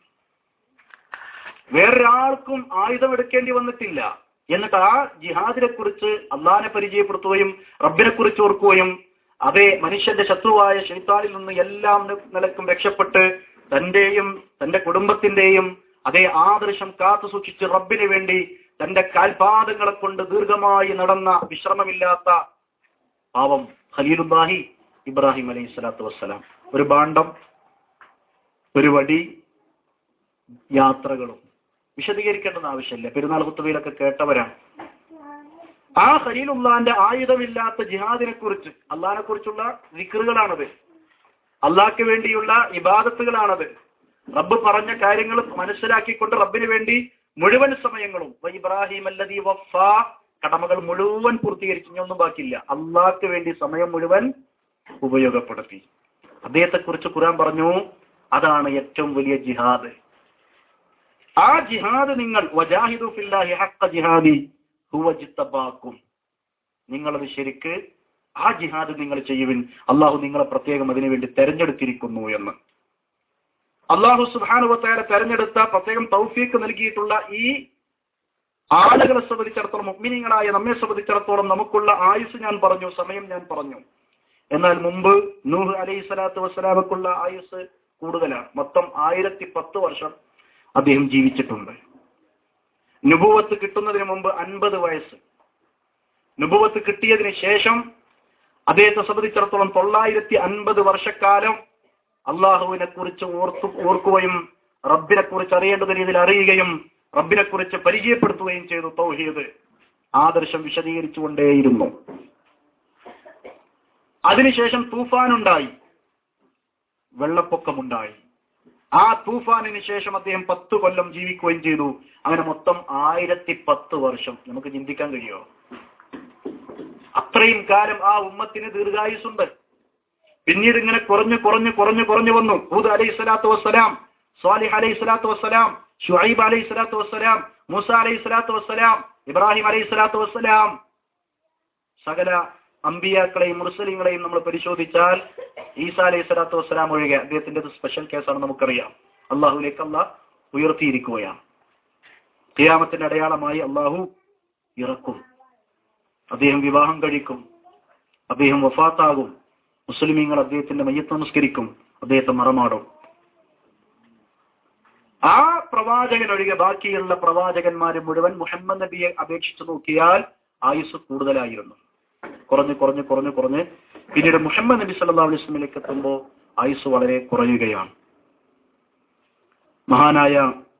വേറൊരാൾക്കും ആയുധം എടുക്കേണ്ടി വന്നിട്ടില്ല. എന്നിട്ട് ആ ജിഹാദിനെ കുറിച്ച് അള്ളാഹിനെ പരിചയപ്പെടുത്തുകയും റബ്ബിനെ കുറിച്ച് ഓർക്കുകയും അതേ മനുഷ്യന്റെ ശത്രുവായ ശൈത്താനിൽ നിന്ന് എല്ലാം നിലക്കും രക്ഷപ്പെട്ട് തന്റെയും തന്റെ കുടുംബത്തിന്റെയും അതേ ആദർശം കാത്തു സൂക്ഷിച്ച് റബ്ബിന് വേണ്ടി തന്റെ കാൽപാദങ്ങളെ കൊണ്ട് ദീർഘമായി നടന്ന വിശ്രമമില്ലാത്ത പാവം ഖലീലുല്ലാഹി ഇബ്രാഹിം അലൈഹി സ്വലാത്തു വസ്സലാം. ഒരു ഭാണ്ഡം, ഒരു വടി, യാത്രകളും വിശദീകരിക്കേണ്ടെന്ന് ആവശ്യമില്ല. പെരുന്നാൾ ഖുത്ബയിലൊക്കെ കേട്ടവരാണ്. ആ ഖലീലുള്ളാന്റെ ആയുധമില്ലാത്ത ജിഹാദിനെ കുറിച്ച്, അള്ളാഹിനെ കുറിച്ചുള്ള ദിക്റുകളാണത്, അള്ളാഹ്ക്ക് വേണ്ടിയുള്ള ഇബാദത്തുകളാണത്. റബ്ബ് പറഞ്ഞ കാര്യങ്ങൾ മനസ്സിലാക്കിക്കൊണ്ട് റബ്ബിന് വേണ്ടി മുഴുവൻ സമയങ്ങളും ഇബ്രാഹിം അല്ലദീ വഫാ, കടമകൾ മുഴുവൻ പൂർത്തീകരിച്ചു, ഇനിയൊന്നും ബാക്കിയില്ല. അള്ളാഹ്ക്ക് വേണ്ടി സമയം മുഴുവൻ ഉപയോഗപ്പെടുത്തി. അദ്ദേഹത്തെ കുറിച്ച് ഖുർആൻ പറഞ്ഞു, അതാണ് ഏറ്റവും വലിയ ജിഹാദ്. ആ ജിഹാദ് നിങ്ങൾ വജാഹിദു ഫില്ലാഹി ഹഖ്ഖ ജിഹാദി ഹുവ ജിത്തബാക്കും, നിങ്ങളത് ശരിക്ക് ആ ജിഹാദ് നിങ്ങൾ ചെയ്യുവിൻ, അള്ളാഹു നിങ്ങളെ പ്രത്യേകം അതിനു വേണ്ടി തെരഞ്ഞെടുത്തിരിക്കുന്നു എന്ന്. അള്ളാഹു സുബ്ഹാനഹു വ തആല തെരഞ്ഞെടുത്ത, പ്രത്യേകം തൗഫീഖ് നൽകിയിട്ടുള്ള ഈ ആളുകളെ സംബന്ധിച്ചിടത്തോളം, മുഅ്മിനീങ്ങളായ നമ്മെ സംബന്ധിച്ചിടത്തോളം നമുക്കുള്ള ആയുസ് ഞാൻ പറഞ്ഞു, സമയം ഞാൻ പറഞ്ഞു. എന്നാൽ മുമ്പ് നൂഹ് അലൈഹി സ്വലാത്തു വസ്സലാമക്കുള്ള ആയുസ് കൂടുതലാണ്. മൊത്തം ആയിരത്തി പത്ത് വർഷം അദ്ദേഹം ജീവിച്ചിട്ടുണ്ട്. നുബുവത്ത് കിട്ടുന്നതിന് മുമ്പ് അൻപത് വയസ്സ്, നുബുവത്ത് കിട്ടിയതിന് ശേഷം അദ്ദേഹത്തെ സംബന്ധിച്ചിടത്തോളം തൊള്ളായിരത്തി അൻപത് വർഷക്കാലം അള്ളാഹുവിനെ കുറിച്ച് ഓർത്തു ഓർക്കുകയും റബ്ബിനെ കുറിച്ച് അറിയേണ്ടത് രീതിയിൽ അറിയുകയും റബ്ബിനെ കുറിച്ച് പരിചയപ്പെടുത്തുകയും ചെയ്തു. തൗഹീദ് ആദർശം വിശദീകരിച്ചുകൊണ്ടേയിരുന്നു. അതിനുശേഷം തൂഫാനുണ്ടായി, വെള്ളപ്പൊക്കമുണ്ടായി. ആ തൂഫാനിന് ശേഷം അദ്ദേഹം പത്ത് കൊല്ലം ജീവിക്കുകയും ചെയ്തു. അങ്ങനെ മൊത്തം ആയിരത്തി പത്ത് വർഷം. നമുക്ക് ചിന്തിക്കാൻ കഴിയുമോ? അത്രയും കാലം ആ ഉമ്മത്തിന് ദീർഘായുസുണ്ട്. പിന്നീട് ഇങ്ങനെ കുറഞ്ഞു കുറഞ്ഞു കുറഞ്ഞു കുറഞ്ഞു വന്നു. ഹൂദ് അലൈഹി സ്വലാത്തു വസ്സലാം, സ്വാലിഹ് അലൈഹി സ്വലാത്തു വസ്സലാം, ഷുഐബ് അലൈഹി സ്വലാത്തു വസ്സലാം, മൂസ അലൈഹി സ്വലാത്തു വസ്സലാം, ഇബ്രാഹിം അലൈഹി സ്വലാത്തു വസ്സലാം. സകല അമ്പിയാക്കളെയും മുർസലിങ്ങളെയും നമ്മൾ പരിശോധിച്ചാൽ ഈസാ അലൈഹി സ്വലാത്തു വസ്സലാം ഒഴികെ, അദ്ദേഹത്തിന്റെ സ്പെഷ്യൽ കേസാണ് നമുക്കറിയാം, അള്ളാഹുലേക്ക് അള്ളാഹ് ഉയർത്തിയിരിക്കുകയാണ്. ഖിയാമത്തിന്റെ അടയാളമായി അള്ളാഹു ഇറക്കും, അദ്ദേഹം വിവാഹം കഴിക്കും, അദ്ദേഹം വഫാത്താകും, മുസ്ലിമീങ്ങൾ അദ്ദേഹത്തിന്റെ മയ്യത്ത് നമസ്കരിക്കും, അദ്ദേഹത്തെ മറമാടും. ആ പ്രവാചകൻ ഒഴികെ ബാക്കിയുള്ള പ്രവാചകന്മാരെ മുഴുവൻ മുഹമ്മദ് നബിയെ അപേക്ഷിച്ച് നോക്കിയാൽ ആയുസ് കൂടുതലായിരുന്നു. കുറഞ്ഞ് കുറഞ്ഞ് കുറഞ്ഞ് കുറഞ്ഞ് പിന്നീട് മുഹമ്മദ് നബി സല്ലല്ലാഹു അലൈഹി വസല്ലമയിലേക്ക് എത്തുമ്പോൾ ആയുസ് വളരെ കുറയുകയാണ്. മഹാനായ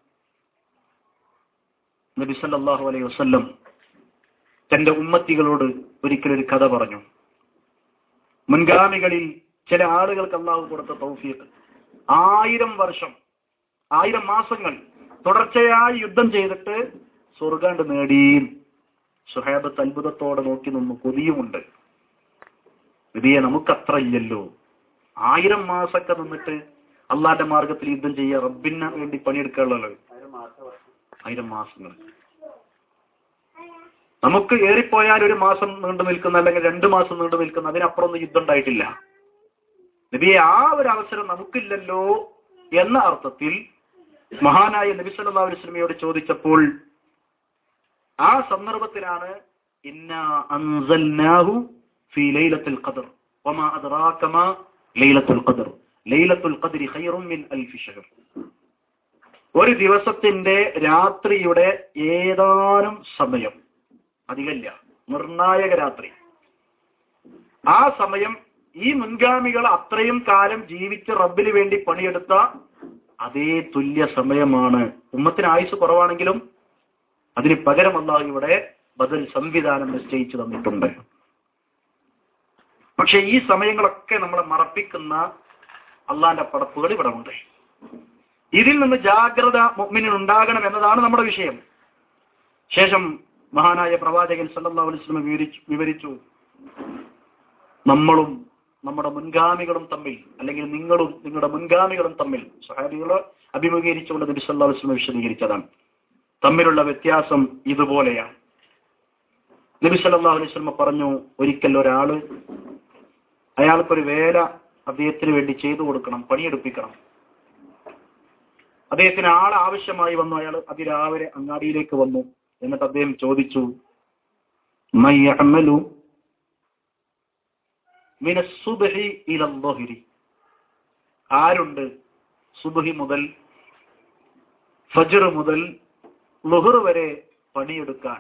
നബി സല്ലല്ലാഹു അലൈഹി വസല്ലം തന്റെ ഉമ്മത്തികളോട് ഒരിക്കലൊരു കഥ പറഞ്ഞു. മുൻഗാമികളിൽ ചില ആളുകൾക്ക് അള്ളാഹു കൊടുത്ത തൗഫീഖ്, ആയിരം വർഷം ആയിരം മാസങ്ങൾ തുടർച്ചയായി യുദ്ധം ചെയ്തിട്ട് സ്വർഗാണ്ട് നേടി. സുഹൈബത്ത് അത്ഭുതത്തോടെ നോക്കി നിന്നു. കൊതിയുമുണ്ട്, നബിയെ നമുക്കത്ര ഇല്ലല്ലോ, ആയിരം മാസമൊക്കെ നിന്നിട്ട് അള്ളാന്റെ മാർഗത്തിൽ യുദ്ധം ചെയ്യുക, റബ്ബിന് വേണ്ടി പണിയെടുക്കാനുള്ളത് ആയിരം മാസങ്ങൾ. നമുക്ക് ഏറിപ്പോയാൽ ഒരു മാസം നീണ്ടു നിൽക്കുന്ന, അല്ലെങ്കിൽ രണ്ടു മാസം നീണ്ടു നിൽക്കുന്ന, അതിനപ്പുറം ഒന്നും യുദ്ധം ഉണ്ടായിട്ടില്ല. നബിയെ ആ ഒരു അവസരം നമുക്കില്ലല്ലോ എന്ന അർത്ഥത്തിൽ മഹാനായ നബി സല്ലല്ലാഹു അലൈഹി വസല്ലമയോട് ചോദിച്ചപ്പോൾ ആ സന്ദർഭത്തിലാണ് ഇന്നാ അൻസൽനാഹു ഫീ ലൈലത്തുൽ ഖദർ വമാ അദ്റാക മാ ലൈലത്തുൽ ഖദർ ലൈലത്തുൽ ഖദ്രി ഖൈറും മിൻ അൽഫി ശഹർ. ഒരു ദിവസത്തിന്റെ രാത്രിയുടെ ഏതാനും സമയം, അധികമില്ല, നിർണായക രാത്രി. ആ സമയം ഈ മുൻഗാമികൾ അത്രയും കാലം ജീവിച്ച് റബ്ബിന് വേണ്ടി പണിയെടുത്ത അതേ തുല്യ സമയമാണ്. ഉമ്മത്തിന് ആയുസ് കുറവാണെങ്കിലും അതിന് പകരം അല്ലാഹു ഇവിടെ ബദൽ സംവിധാനം നിശ്ചയിച്ചു തന്നിട്ടുണ്ട്. പക്ഷെ ഈ സമയങ്ങളൊക്കെ നമ്മളെ മറപ്പിക്കുന്ന അള്ളാന്റെ പടപ്പുകൾ ഇവിടെ ഉണ്ട്. ഇതിൽ നിന്ന് ജാഗ്രത മുഅ്മിനിന് ഉണ്ടാകണം എന്നതാണ് നമ്മുടെ വിഷയം. ശേഷം മഹാനായ പ്രവാചകൻ സല്ലല്ലാഹു അലൈഹി വസല്ലം വിവരിച്ചു വിവരിച്ചു നമ്മളും നമ്മുടെ മുൻഗാമികളും തമ്മിൽ, അല്ലെങ്കിൽ നിങ്ങളും നിങ്ങളുടെ മുൻഗാമികളും തമ്മിൽ, സ്വഹാബികളെ അഭിമുഖീകരിച്ചുകൊണ്ട് നബി സല്ലല്ലാഹു അലൈഹി വസല്ലം വിശദീകരിച്ചതാണ്, തമ്മിലുള്ള വ്യത്യാസം ഇതുപോലെയാണ്. നബി സല്ലല്ലാഹു അലൈഹി വസല്ലം പറഞ്ഞു, ഒരിക്കൽ ഒരാള് അയാൾക്കൊരു വേല അദ്ദേഹത്തിന് വേണ്ടി ചെയ്തു കൊടുക്കണം, പണിയെടുപ്പിക്കണം. അദ്ദേഹത്തിന് ആൾ ആവശ്യമായി വന്നു. അയാൾ അതിരാവിലെ അങ്ങാടിയിലേക്ക് വന്നു. എന്നിട്ട് അദ്ദേഹം ചോദിച്ചു, മയ്യഅമലു മിന സുബ്ഹി ഇല ളുഹ്രി, ആരുണ്ട് സുബ്ഹി മുതൽ ഫജ്ർ മുതൽ ളുഹ്ർ വരെ പണിയെടുക്കാൻ,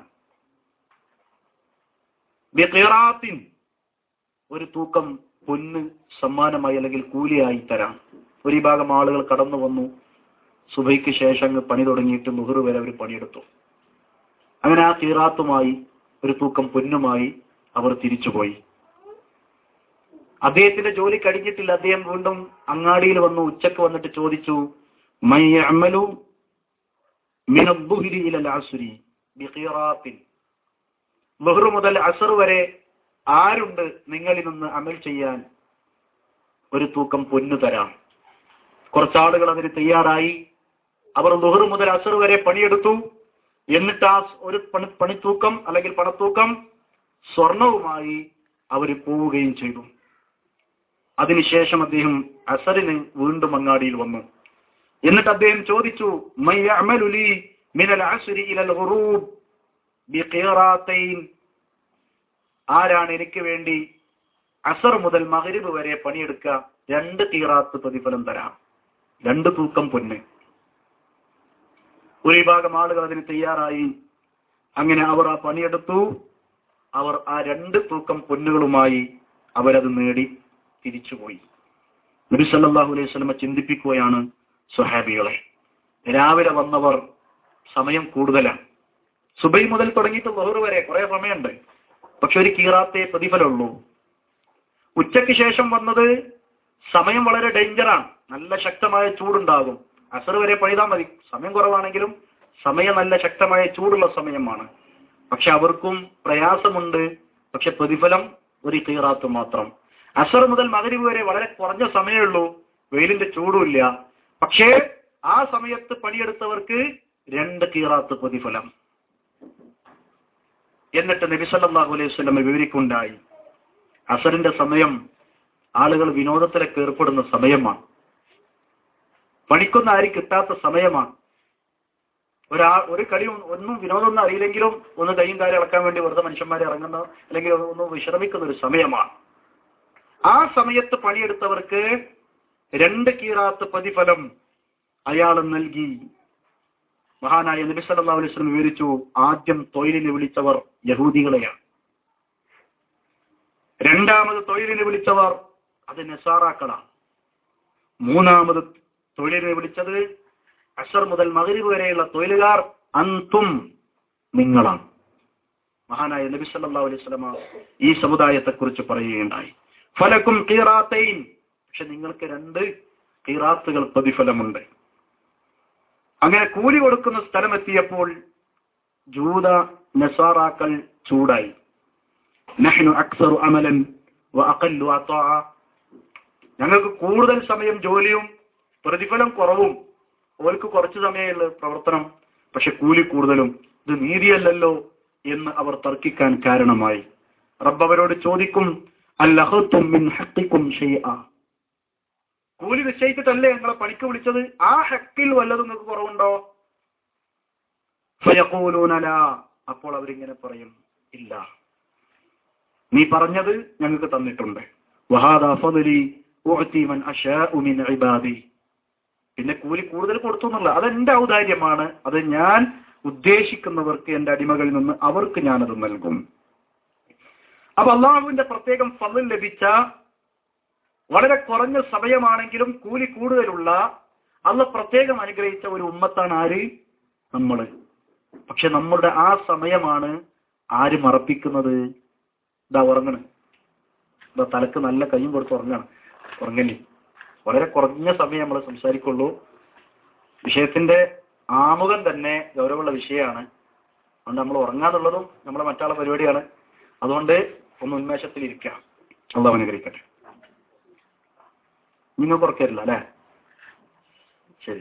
ബിഖിറാത്തിൻ, ഒരു തൂക്കം പൊന്ന് സമ്മാനമായി അല്ലെങ്കിൽ കൂലിയായി തരാം. ഒരു ഭാഗം ആളുകൾ കടന്നു വന്നു. സുബഹിക്ക് ശേഷം പണി തുടങ്ങിയിട്ട് ളുഹ്ർ വരെ അവർ പണിയെടുത്തു. അങ്ങനെ ആ ഖിറാത്തുമായി, ഒരു തൂക്കം പൊന്നുമായി അവർ തിരിച്ചുപോയി. അദ്ദേഹത്തിന്റെ ജോലി കഴിഞ്ഞിട്ടില്ല. അദ്ദേഹം വീണ്ടും അങ്ങാടിയിൽ വന്നു. ഉച്ചക്ക് വന്നിട്ട് ചോദിച്ചു, മയ്യഅമലു മിന ളുഹ്രി ഇല അസ്രി ബിഖിറാത്തിൻ, ളുഹ്ർ മുതൽ അസ്ർ വരെ ആരുണ്ട് നിങ്ങളിൽ നിന്ന് അമൽ ചെയ്യാൻ, ഒരു തൂക്കം പൊന്നു തരാം. കുറച്ചാളുകൾ അതിന് തയ്യാറായി. അവർ ളുഹ്ർ മുതൽ അസ്ർ വരെ പണിയെടുത്തു. എന്നിട്ട് ആ ഒരു പണി പണിത്തൂക്കം അല്ലെങ്കിൽ പണത്തൂക്കം സ്വർണവുമായി അവർ പോവുകയും ചെയ്തു. അതിനുശേഷം അദ്ദേഹം അസറിന് വീണ്ടും അങ്ങാടിയിൽ വന്നു. എന്നിട്ട് അദ്ദേഹം ചോദിച്ചു, മയ്യഅമലു ലീ മിനൽ അസ്രി ഇലൽ ഗുറൂബ് ബിഖിറാത്തൈൻ, ആരാണ് എനിക്ക് വേണ്ടി അസർ മുതൽ മഗ്രിബ് വരെ പണിയെടുക്കുക, രണ്ട് ഖിറാത്ത് പ്രതിഫലം തരാം, രണ്ട് തൂക്കം പൊന്ന്. ഒരു വിഭാഗം ആളുകൾ അതിന് തയ്യാറായി. അങ്ങനെ അവർ ആ പണിയെടുത്തു. അവർ ആ രണ്ട് തൂക്കം പൊന്നുകളുമായി അവരത് നേടി തിരിച്ചുപോയി. നബി സല്ലല്ലാഹു അലൈഹി വസല്ലം ചിന്തിപ്പിക്കുകയാണ് സ്വഹാബികളെ, രാവിലെ വന്നവർ സമയം കൂടുതലാണ്. സുബൈ മുതൽ തുടങ്ങിയിട്ട് ളുഹ്ർ വരെ കുറെ സമയമുണ്ട്, പക്ഷെ ഒരു ഖിറാത്തേ പ്രതിഫലമുള്ളൂ. ഉച്ചയ്ക്ക് ശേഷം വന്നത് സമയം വളരെ ഡേഞ്ചറാണ്, നല്ല ശക്തമായ ചൂടുണ്ടാകും. അസർ വരെ പണിതാൽ മതി, സമയം കുറവാണെങ്കിലും സമയം നല്ല ശക്തമായ ചൂടുള്ള സമയമാണ്. പക്ഷെ അവർക്കും പ്രയാസമുണ്ട്, പക്ഷെ പ്രതിഫലം ഒരു ഖിറാത്ത് മാത്രം. അസർ മുതൽ മഗ്രിബ് വരെ വളരെ കുറഞ്ഞ സമയമേ ഉള്ളൂ, വെയിലിന്റെ ചൂടുമില്ല. പക്ഷേ ആ സമയത്ത് പണിയെടുത്തവർക്ക് രണ്ട് ഖിറാത്ത് പ്രതിഫലം. എന്നിട്ട് നബി സല്ലല്ലാഹു അലൈഹി വസല്ലം വിവരിക്കുണ്ടായി, അസറിന്റെ സമയം ആളുകൾ വിനോദത്തിലൊക്കെ ഏർപ്പെടുന്ന സമയമാണ്. പണിക്കൊന്നും ആരും കിട്ടാത്ത സമയമാണ്. ഒരാ ഒരു കളി ഒന്നും വിനോദമൊന്നും അറിയില്ലെങ്കിലും ഒന്ന് കൈയും കാര്യം ഇളക്കാൻ വേണ്ടി വെറുതെ മനുഷ്യന്മാരെ ഇറങ്ങുന്ന അല്ലെങ്കിൽ ഒന്ന് വിശ്രമിക്കുന്ന ഒരു സമയമാണ്. ആ സമയത്ത് പണിയെടുത്തവർക്ക് രണ്ട് കീറാത്ത് പ്രതിഫലം അയാൾ നൽകി. മഹാനായ നബി സല്ലല്ലാഹു അലൈഹി വസല്ലം വിവരിച്ചു, ആദ്യം തൊഴിലിന് വിളിച്ചവർ യഹൂദികളെയാണ്. രണ്ടാമത് തൊഴിലിന് വിളിച്ചവർ അത് നസാറാക്കളാണ്. മൂന്നാമത് തൊഴിലിനെ വിളിച്ചത് അസർ മുതൽ മഗ്രിബ് വരെയുള്ള തൊഴിലുകാർ അന്തും നിങ്ങളാണ്. മഹാനായ നബി സല്ലല്ലാഹു അലൈഹി വസല്ലം ഈ സമുദായത്തെ കുറിച്ച് പറയുകയുണ്ടായി. ഫലക്കും ഖീറാത്തൈൻ, പക്ഷെ നിങ്ങൾക്ക് രണ്ട് ഖീറാത്തുകൾ പ്രതിഫലമുണ്ട്. അങ്ങനെ കൂലി കൊടുക്കുന്ന സ്ഥലമെത്തിയപ്പോൾ ജൂത നസാറാക്കൾ ചൂടായി. നഹ്നു അക്സറു അമലൻ വ അഖല്ലു അതാഅ, ഞങ്ങൾക്ക് കൂടുതൽ സമയം ജോലിയും പ്രതിഫലം കുറവും, ഓർക്ക് കുറച്ച് സമയമുള്ള പ്രവർത്തനം പക്ഷെ കൂലി കൂടുതലും, ഇത് നീതിയല്ലല്ലോ എന്ന് അവർ തർക്കിക്കാൻ കാരണമായി. റബ്ബ് അവരോട് ചോദിക്കും, അല്ലഹത്തും മിൻ ഹഖിക്കും ഷൈഅ, കൂലി നിശ്ചയിച്ചിട്ടല്ലേ ഞങ്ങളെ പണിക്ക് വിളിച്ചത്, ആ ഹക്കിൽ വല്ലതും നിങ്ങൾക്ക് കുറവുണ്ടോ? ഫയഖൂലൂന ലാ, അപ്പോൾ അവരിങ്ങനെ പറയും, ഇല്ല, നീ പറഞ്ഞത് ഞങ്ങൾക്ക് തന്നിട്ടുണ്ട്. വഹാദാ ഫദ്ലി ഉഅതി മൻ അശാഉ മിൻ ഇബാദി, പിന്നെ കൂലി കൂടുതൽ കൊടുത്തു എന്നുള്ള അതെന്റെ ഔദാര്യമാണ്, അത് ഞാൻ ഉദ്ദേശിക്കുന്നവർക്ക് എന്റെ അടിമകളിൽ നിന്ന് അവർക്ക് ഞാനത് നൽകും. അപ്പൊ അള്ളാഹുവിന്റെ പ്രത്യേകം ഫള് ലഭിച്ച വളരെ കുറഞ്ഞ സമയമാണെങ്കിലും കൂലി കൂടുതലുള്ള അള്ളാഹ് പ്രത്യേകം അനുഗ്രഹിച്ച ഒരു ഉമ്മത്താണ് ആര്? നമ്മള്. പക്ഷെ നമ്മളുടെ ആ സമയമാണ് ആര് മറപ്പിക്കുന്നത്? ഇതാ ഉറങ്ങണ്, ഇതാ തലക്ക് നല്ല കയ്യും കൊടുത്ത് ഉറങ്ങണം, ഉറങ്ങല്ലേ. വളരെ കുറഞ്ഞ സമയം നമ്മൾ സംസാരിക്കുള്ളൂ. വിഷയത്തിന്റെ ആമുഖം തന്നെ ഗൗരവമുള്ള വിഷയമാണ്. അതുകൊണ്ട് നമ്മൾ ഉറങ്ങാന്നുള്ളതും നമ്മുടെ മറ്റുള്ള പരിപാടിയാണ്. അതുകൊണ്ട് ഒന്ന് ഉന്മേഷത്തിലിരിക്കാം. അള്ളാഹു അനുഗ്രഹിക്കട്ടെ. നിങ്ങൾക്ക് ഉറക്കരുല്ല അല്ലെ? ശരി.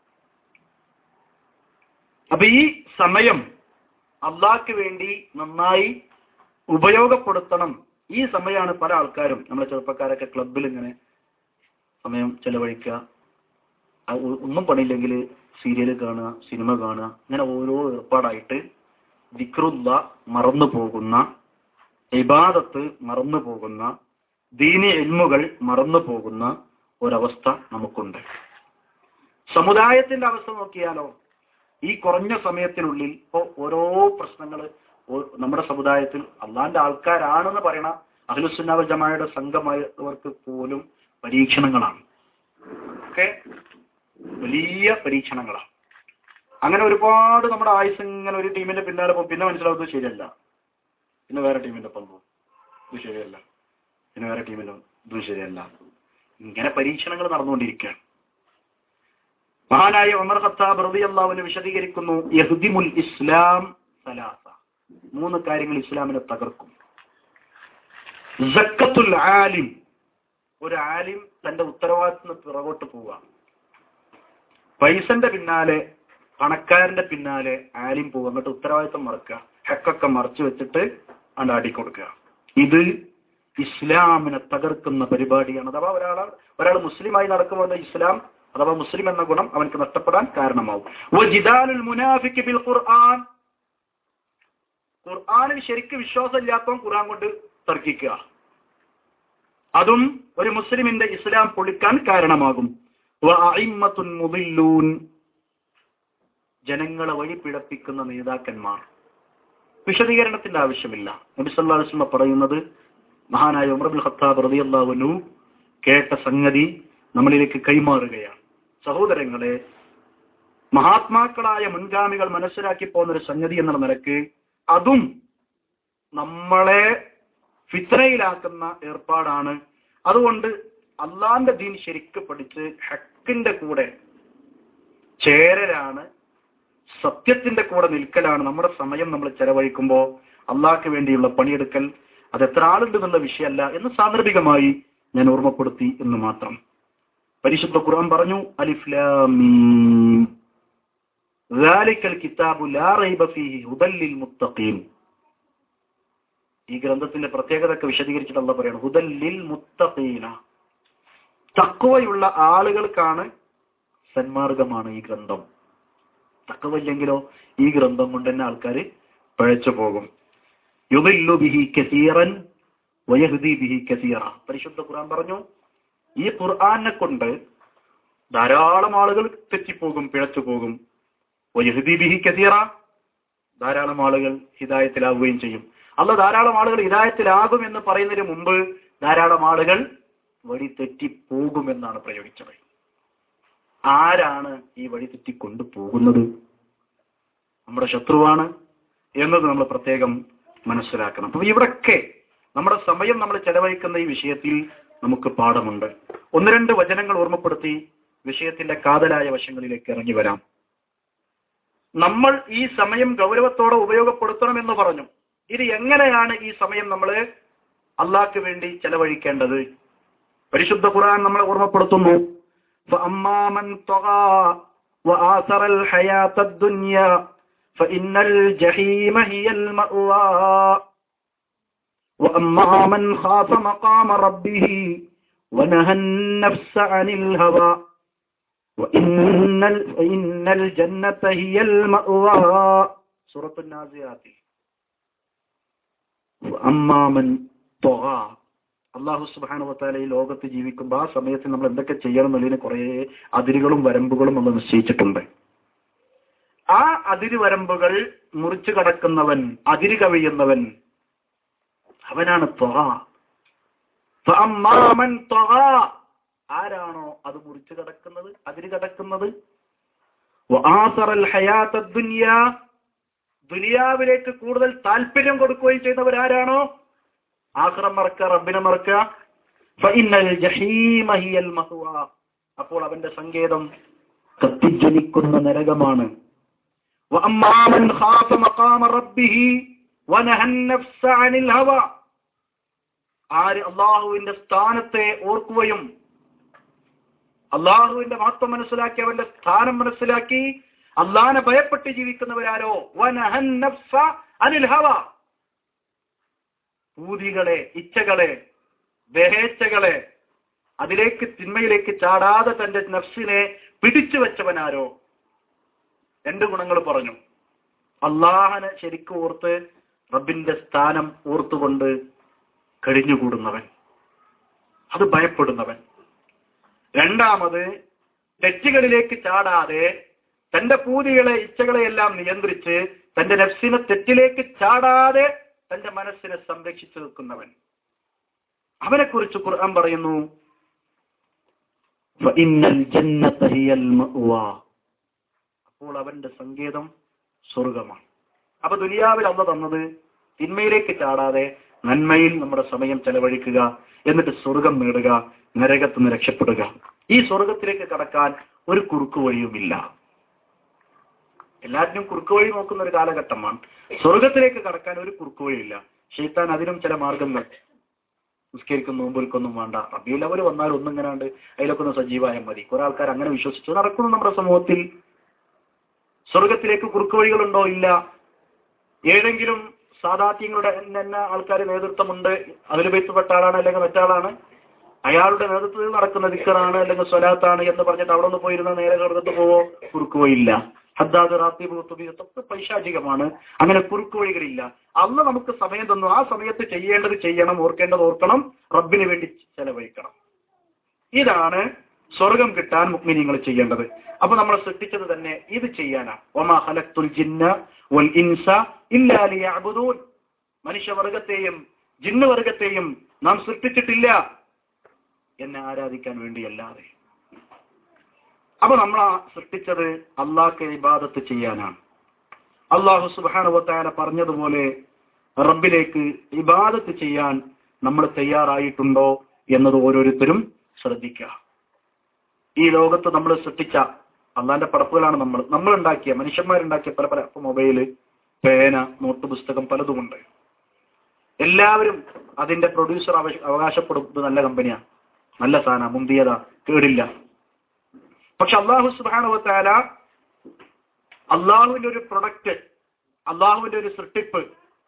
അപ്പൊ ഈ സമയം അള്ളാഹ്ക്ക് വേണ്ടി നന്നായി ഉപയോഗപ്പെടുത്തണം. ഈ സമയമാണ് പല ആൾക്കാരും, നമ്മളെ ചെറുപ്പക്കാരൊക്കെ ക്ലബിൽ ഇങ്ങനെ സമയം ചെലവഴിക്കുക, ഒന്നും പണിയില്ലെങ്കിൽ സീരിയൽ കാണുക, സിനിമ കാണുക, ഇങ്ങനെ ഓരോ ഏർപ്പാടായിട്ട് ദിക്റുള്ള മറന്നു പോകുന്ന, ഇബാദത്ത് മറന്നു പോകുന്ന, ദീനി ഇൽമുകൾ മറന്നു പോകുന്ന ഒരവസ്ഥ നമുക്കുണ്ട്. സമുദായത്തിന്റെ അവസ്ഥ നോക്കിയാലോ, ഈ കുറഞ്ഞ സമയത്തിനുള്ളിൽ ഇപ്പോ ഓരോ പ്രശ്നങ്ങൾ നമ്മുടെ സമുദായത്തിൽ അള്ളാന്റെ ആൾക്കാരാണെന്ന് പറയണ അഹ്ലുസുന്ന വൽ ജമാഅയുടെ സംഘമായവർക്ക് പോലും പരീക്ഷണങ്ങളാണ്. ഒക്കെ വലിയ പരീക്ഷണങ്ങളാണ്. അങ്ങനെ ഒരുപാട് നമ്മുടെ ആയുസ് ഇങ്ങനെ ഒരു ടീമിന്റെ പിന്നാലെ പോകും, പിന്നെ മനസ്സിലാവുന്നത് ശരിയല്ല, പിന്നെ വേറെ ടീമിന്റെ ഒപ്പം പോകും, ഇത് ശരിയല്ല, പിന്നെ വേറെ ടീമിന്റെ ഇതും ശരിയല്ല. ഇങ്ങനെ പരീക്ഷണങ്ങൾ നടന്നുകൊണ്ടിരിക്കുകയാണ്. മഹാനായ ഉമർ ഖത്താബ് റളിയല്ലാഹു അൻഹു വിശദീകരിക്കുന്നു, യഹ്ദിമുൽ ഇസ്ലാം സലാസ, മൂന്ന് കാര്യങ്ങൾ ഇസ്ലാമിനെ തകർക്കും. സക്കത്തുൽ ആലിം, ഒരു ആലിം തന്റെ ഉത്തരവാദിത്തത്തിന് പിറകോട്ട് പോവുക. പൈസന്റെ പിന്നാലെ, പണക്കാരന്റെ പിന്നാലെ ആലിം പോവുക, എന്നിട്ട് ഉത്തരവാദിത്തം മറക്കുക, ഹക്കൊക്കെ മറച്ചു വെച്ചിട്ട് അത് ആടിക്കൊടുക്കുക. ഇത് ഇസ്ലാമിനെ തകർക്കുന്ന പരിപാടിയാണ്. അഥവാ ഒരാൾ ഒരാൾ മുസ്ലിമായി നടക്കുമ്പോൾ ഇസ്ലാം അഥവാ മുസ്ലിം എന്ന ഗുണം അവനക്ക് നഷ്ടപ്പെടാൻ കാരണമാവും. വജിദാലുൽ മുനാഫിഖി ബിൽ ഖുർആൻ, ഖുർആനിൽ ശരിക്ക് വിശ്വാസം ഇല്ലാത്തവൻ ഖുർആൻ കൊണ്ട് തർക്കിക്കുക, അതും ഒരു മുസ്ലിമിന്റെ ഇസ്ലാം പൊളിക്കാൻ കാരണമാകും. വഅഇമ്മത്തുൻ മുദില്ലൂൻ, ജനങ്ങളെ വഴി പിഴപ്പിക്കുന്ന നേതാക്കന്മാർ. വിശദീകരണത്തിന്റെ ആവശ്യമില്ല. നബി സല്ലല്ലാഹു അലൈഹി വസല്ലം പറയുന്നത്, മഹാനായ ഉമർ ഇബ്നുൽ ഖത്താബ് റളിയല്ലാഹു അൻഹു കേട്ട സംഗതി നമ്മളിലേക്ക് കൈമാറുകയാണ്. സഹോദരങ്ങളെ, മഹാത്മാക്കളായ മുൻഗാമികൾ മനസ്സിലാക്കി പോകുന്ന ഒരു സംഗതി എന്ന നിലക്ക് അതും നമ്മളെ ഫിത്നയിലാക്കുന്ന ഏർപ്പാടാണ്. അതുകൊണ്ട് അള്ളാന്റെ ദീൻ ശരിക്ക് പഠിച്ച് ഹക്കിന്റെ കൂടെ ചേരലാണ്, സത്യത്തിന്റെ കൂടെ നിൽക്കലാണ് നമ്മുടെ സമയം നമ്മൾ ചെലവഴിക്കുമ്പോൾ അള്ളാഹ്ക്ക് വേണ്ടിയുള്ള പണിയെടുക്കൽ. അത് എത്ര ആളുണ്ട് എന്നുള്ള വിഷയമല്ല എന്ന് സാന്ദർഭികമായി ഞാൻ ഓർമ്മപ്പെടുത്തി എന്ന് മാത്രം. പരിശുദ്ധ ഖുർആൻ പറഞ്ഞു, അലിഫ് ലാം മീം ദാലിക്കൽ കിതാബു ലാ റൈബ ഫീഹി ഹുദൽ ലിൽ മുത്തഖീൻ. ഈ ഗ്രന്ഥത്തിന്റെ പ്രത്യേകതയൊക്കെ വിശദീകരിച്ചിട്ട് അല്ലാഹു പറയാണ് ഹുദൽ ലിൽ മുത്തഖീന, തഖ്വയുള്ള ആളുകൾക്കാണ് സന്മാർഗമാണ് ഈ ഗ്രന്ഥം. തഖ്വ ഇല്ലെങ്കിലോ ഈ ഗ്രന്ഥം കൊണ്ട് തന്നെ ആൾക്കാർ പഴച്ചു പോകും. യുദില്ലു ബിഹി കസീറൻ വയഹ്ദി ബിഹി കസീറ. പരിശുദ്ധ ഖുർആൻ പറഞ്ഞു, ഈ ഖുർആനെ കൊണ്ട് ധാരാളം ആളുകൾ തെറ്റിപ്പോകും, പിഴച്ചു പോകും. വയഹ്ദി ബിഹി കസീറ, ധാരാളം ആളുകൾ ഹിദായത്തിലാവുകയും ചെയ്യും. അല്ല, ധാരാളം ആളുകൾ ഹിദായത്തിലാകും എന്ന് പറയുന്നതിന് മുമ്പ് ധാരാളം ആളുകൾ വഴി തെറ്റിപ്പോകുമെന്നാണ് പ്രയോഗിച്ചത്. ആരാണ് ഈ വഴി തെറ്റി കൊണ്ടുപോകുന്നത്? നമ്മുടെ ശത്രുവാണ് എന്നത് നമ്മൾ പ്രത്യേകം മനസ്സിലാക്കണം. അപ്പൊ ഇവിടൊക്കെ നമ്മുടെ സമയം നമ്മൾ ചെലവഴിക്കുന്ന ഈ വിഷയത്തിൽ നമുക്ക് പാഠമുണ്ട്. ഒന്ന് രണ്ട് വചനങ്ങൾ ഓർമ്മപ്പെടുത്തി വിഷയത്തിന്റെ കാതലായ വശങ്ങളിലേക്ക് ഇറങ്ങി വരാം. നമ്മൾ ഈ സമയം ഗൗരവത്തോടെ ഉപയോഗപ്പെടുത്തണമെന്ന് പറഞ്ഞു. ഇത് എങ്ങനെയാണ് ഈ സമയം നമ്മൾ അള്ളാഹ്ക്ക് വേണ്ടി ചെലവഴിക്കേണ്ടത്? പരിശുദ്ധ ഖുർആൻ നമ്മളെ ഓർമ്മപ്പെടുത്തുന്നു, فَأَمَّا مَنْ طَغَى وَآثَرَ الْحَيَاةَ الدُّنْيَا فَإِنَّ الْجَحِيمَ هِيَ الْمَأْوَى وَأَمَّا مَنْ خَافَ مَقَامَ رَبِّهِ وَنَهَى النَّفْسَ عَنِ الْهَوَى وَإِنَّ الْجَنَّةَ هِيَ الْمَأْوَى. സൂറത്തുൻ നാസിയാത്ത്. وَأَمَّا مَنْ طَغَى, അള്ളാഹു സുബ്ഹാനഹു വ തആല ഈ ലോകത്ത് ജീവിക്കുമ്പോൾ ആ സമയത്ത് നമ്മൾ എന്തൊക്കെ ചെയ്യണം എന്നുള്ളതിന് കുറേ അതിരുകളും വരമ്പുകളും നമ്മൾ നിശ്ചയിച്ചിട്ടുണ്ട്. ആ അതിര് വരമ്പുകൾ മുറിച്ചു കടക്കുന്നവൻ, അതിര് കവിയുന്നവൻ, അവനാണ് ത്വഗ. ഫഅമ്മാ മൻ ത്വഗ, ആരാണോ അത് മുറിച്ചു കടക്കുന്നത്, അതിര് കടക്കുന്നത്, വആസറൽ ഹയാത്തദ് ദുനിയ, ദുനിയാവിലേക്ക് കൂടുതൽ താല്പര്യം കൊടുക്കുകയും ചെയ്യുന്നവരാരാണോ, ആഖിറം മറക്കുക, റബ്ബിനെ മറക്കുക, ഫഇന്നൽ ജഹീമ ഹിയൽ മഹ്വ, അപ്പോൾ അവന്റെ സങ്കേതം കത്തിജ്വലിക്കുന്ന നരകമാണ്. വഅമ്മാ മൻ ഖാഫ മഖാമ റബ്ബിഹി വനഹ അൻ-നഫ്സ അനിൽ ഹവ, ആര് അല്ലാഹുവിന്റെ സ്ഥാനത്തെ ഓർക്കുകയും അല്ലാഹുവിന്റെ മഹത്വം മനസ്സിലാക്കി അവന്റെ സ്ഥാനം മനസ്സിലാക്കി അല്ലാഹനെ ഭയപ്പെട്ട് ജീവിക്കുന്നവരാരോ, വനഹ അൻ-നഫ്സ അനിൽ ഹവ, പൂതികളെ, ഇച്ഛകളെ, ദേഹേച്ഛകളെ, അതിലേക്ക് തിന്മയിലേക്ക് ചാടാതെ തന്റെ നഫ്സിനെ പിടിച്ചു വെച്ചവനാരോ. രണ്ട് ഗുണങ്ങൾ പറഞ്ഞു. അള്ളാഹനെ ശരിക്കും ഓർത്ത് റബ്ബിന്റെ സ്ഥാനം ഓർത്തുകൊണ്ട് കഴിഞ്ഞുകൂടുന്നവൻ, അത് ഭയപ്പെടുന്നവൻ. രണ്ടാമത്, തെറ്റുകളിലേക്ക് ചാടാതെ തന്റെ പൂതികളെ, ഇച്ഛകളെ എല്ലാം നിയന്ത്രിച്ച് തന്റെ നഫ്സിനെ തെറ്റിലേക്ക് ചാടാതെ തന്റെ മനസ്സിനെ സംരക്ഷിച്ചു നിൽക്കുന്നവൻ. അവനെ കുറിച്ച് ഖുർആൻ പറയുന്നു, ഫഇന്നൽ ജന്നത ഹിയൽ മഅ്വ, അപ്പോൾ അവന്റെ സങ്കേതം സ്വർഗമാണ്. അപ്പൊ ദുനിയാവിൽ അല്ലാഹു തന്നത് തിന്മയിലേക്ക് ചാടാതെ നന്മയിൽ നമ്മുടെ സമയം ചെലവഴിക്കുക, എന്നിട്ട് സ്വർഗം നേടുക, നരകത്തിൽ നിന്ന് രക്ഷപ്പെടുക. ഈ സ്വർഗത്തിലേക്ക് കടക്കാൻ ഒരു കുറുക്കു വഴിയുമില്ല. എല്ലാറ്റിനും കുറുക്കു വഴി നോക്കുന്ന ഒരു കാലഘട്ടമാണ്. സ്വർഗത്തിലേക്ക് കടക്കാൻ ഒരു കുറുക്കു വഴിയില്ല. ശൈത്താൻ അതിനും ചില മാർഗങ്ങൾ, നിസ്കരിക്കും, നോമ്പൊരുക്കൊന്നും വേണ്ട, റബീഉൽ അവ്വൽ വന്നാൽ ഒന്നും ഇങ്ങനാണ്ട് അതിലൊക്കെ ഒന്ന് സജീവായാൽ മതി. കുറെ ആൾക്കാർ അങ്ങനെ വിശ്വസിച്ചു നടക്കുന്നു നമ്മുടെ സമൂഹത്തിൽ. സ്വർഗത്തിലേക്ക് കുറുക്കു വഴികളുണ്ടോ? ഇല്ല. ഏതെങ്കിലും സാദാത്യങ്ങളുടെ തന്നെ ആൾക്കാർ നേതൃത്വമുണ്ട്, അതിൽ ബൈത്തുപെട്ട ആളാണ് അല്ലെങ്കിൽ മറ്റാളാണ്, അയാളുടെ നേതൃത്വത്തിൽ നടക്കുന്ന ദിക്റാണ് അല്ലെങ്കിൽ സ്വലാത്താണ് എന്ന് പറഞ്ഞിട്ട് അവിടെ നിന്ന് പോയിരുന്ന നേരെ സ്വർഗത്ത് പോവോ? കുറുക്കു വഴിയില്ല. ഹദ്ദാദ്, റാത്തീബ്, ഖുതുബി ഇതൊക്കെ പൈശാചികമാണ്. അങ്ങനെ കുറുക്കു വഴികളില്ല. അള്ളാഹ് നമുക്ക് സമയം തന്നു, ആ സമയത്ത് ചെയ്യേണ്ടത് ചെയ്യണം, ഓർക്കേണ്ടത് ഓർക്കണം, റബ്ബിന് വേണ്ടി ചെലവഴിക്കണം. ഇതാണ് സ്വർഗം കിട്ടാൻ മുഅ്മിനീങ്ങൾ ചെയ്യേണ്ടത്. അപ്പൊ നമ്മൾ സൃഷ്ടിച്ചത് തന്നെ ഇത് ചെയ്യാനാ. വമാ ഖലഖ്തുൽ ജിന്ന വൽ ഇൻസ ഇല്ലാ ലിയഅ്ബുദൂൻ, മനുഷ്യവർഗത്തെയും ജിന്നുവർഗത്തെയും നാം സൃഷ്ടിച്ചിട്ടില്ല എന്നെ ആരാധിക്കാൻ വേണ്ടിയല്ലാതെ. അപ്പൊ നമ്മൾ സൃഷ്ടിച്ചത് അള്ളാഹ്ക്ക് ഇബാദത്ത് ചെയ്യാനാണ്. അള്ളാഹു സുബ്ഹാനഹു വ തആല പറഞ്ഞതുപോലെ റബ്ബിലേക്ക് ഇബാദത്ത് ചെയ്യാൻ നമ്മൾ തയ്യാറായിട്ടുണ്ടോ എന്നത് ഓരോരുത്തരും ശ്രദ്ധിക്കുക. ഈ ലോകത്ത് നമ്മൾ സൃഷ്ടിച്ച അള്ളാന്റെ പടപ്പുകളാണ് നമ്മൾ നമ്മൾ ഉണ്ടാക്കിയ മനുഷ്യന്മാരുണ്ടാക്കിയ പല പല മൊബൈല്, പേന, നോട്ട് പുസ്തകം പലതുമുണ്ട്. എല്ലാവരും അതിന്റെ പ്രൊഡ്യൂസർ അവകാശപ്പെടും ഇത് നല്ല കമ്പനിയാണ്, നല്ല സാധന, മുന്തിയതാ, കേടില്ല. പക്ഷെ അള്ളാഹു സുബ്ഹാനഹു വ തആല അള്ളാഹുവിന്റെ ഒരു പ്രൊഡക്റ്റ്, അള്ളാഹുവിന്റെ ഒരു സൃഷ്ടിപ്പ്,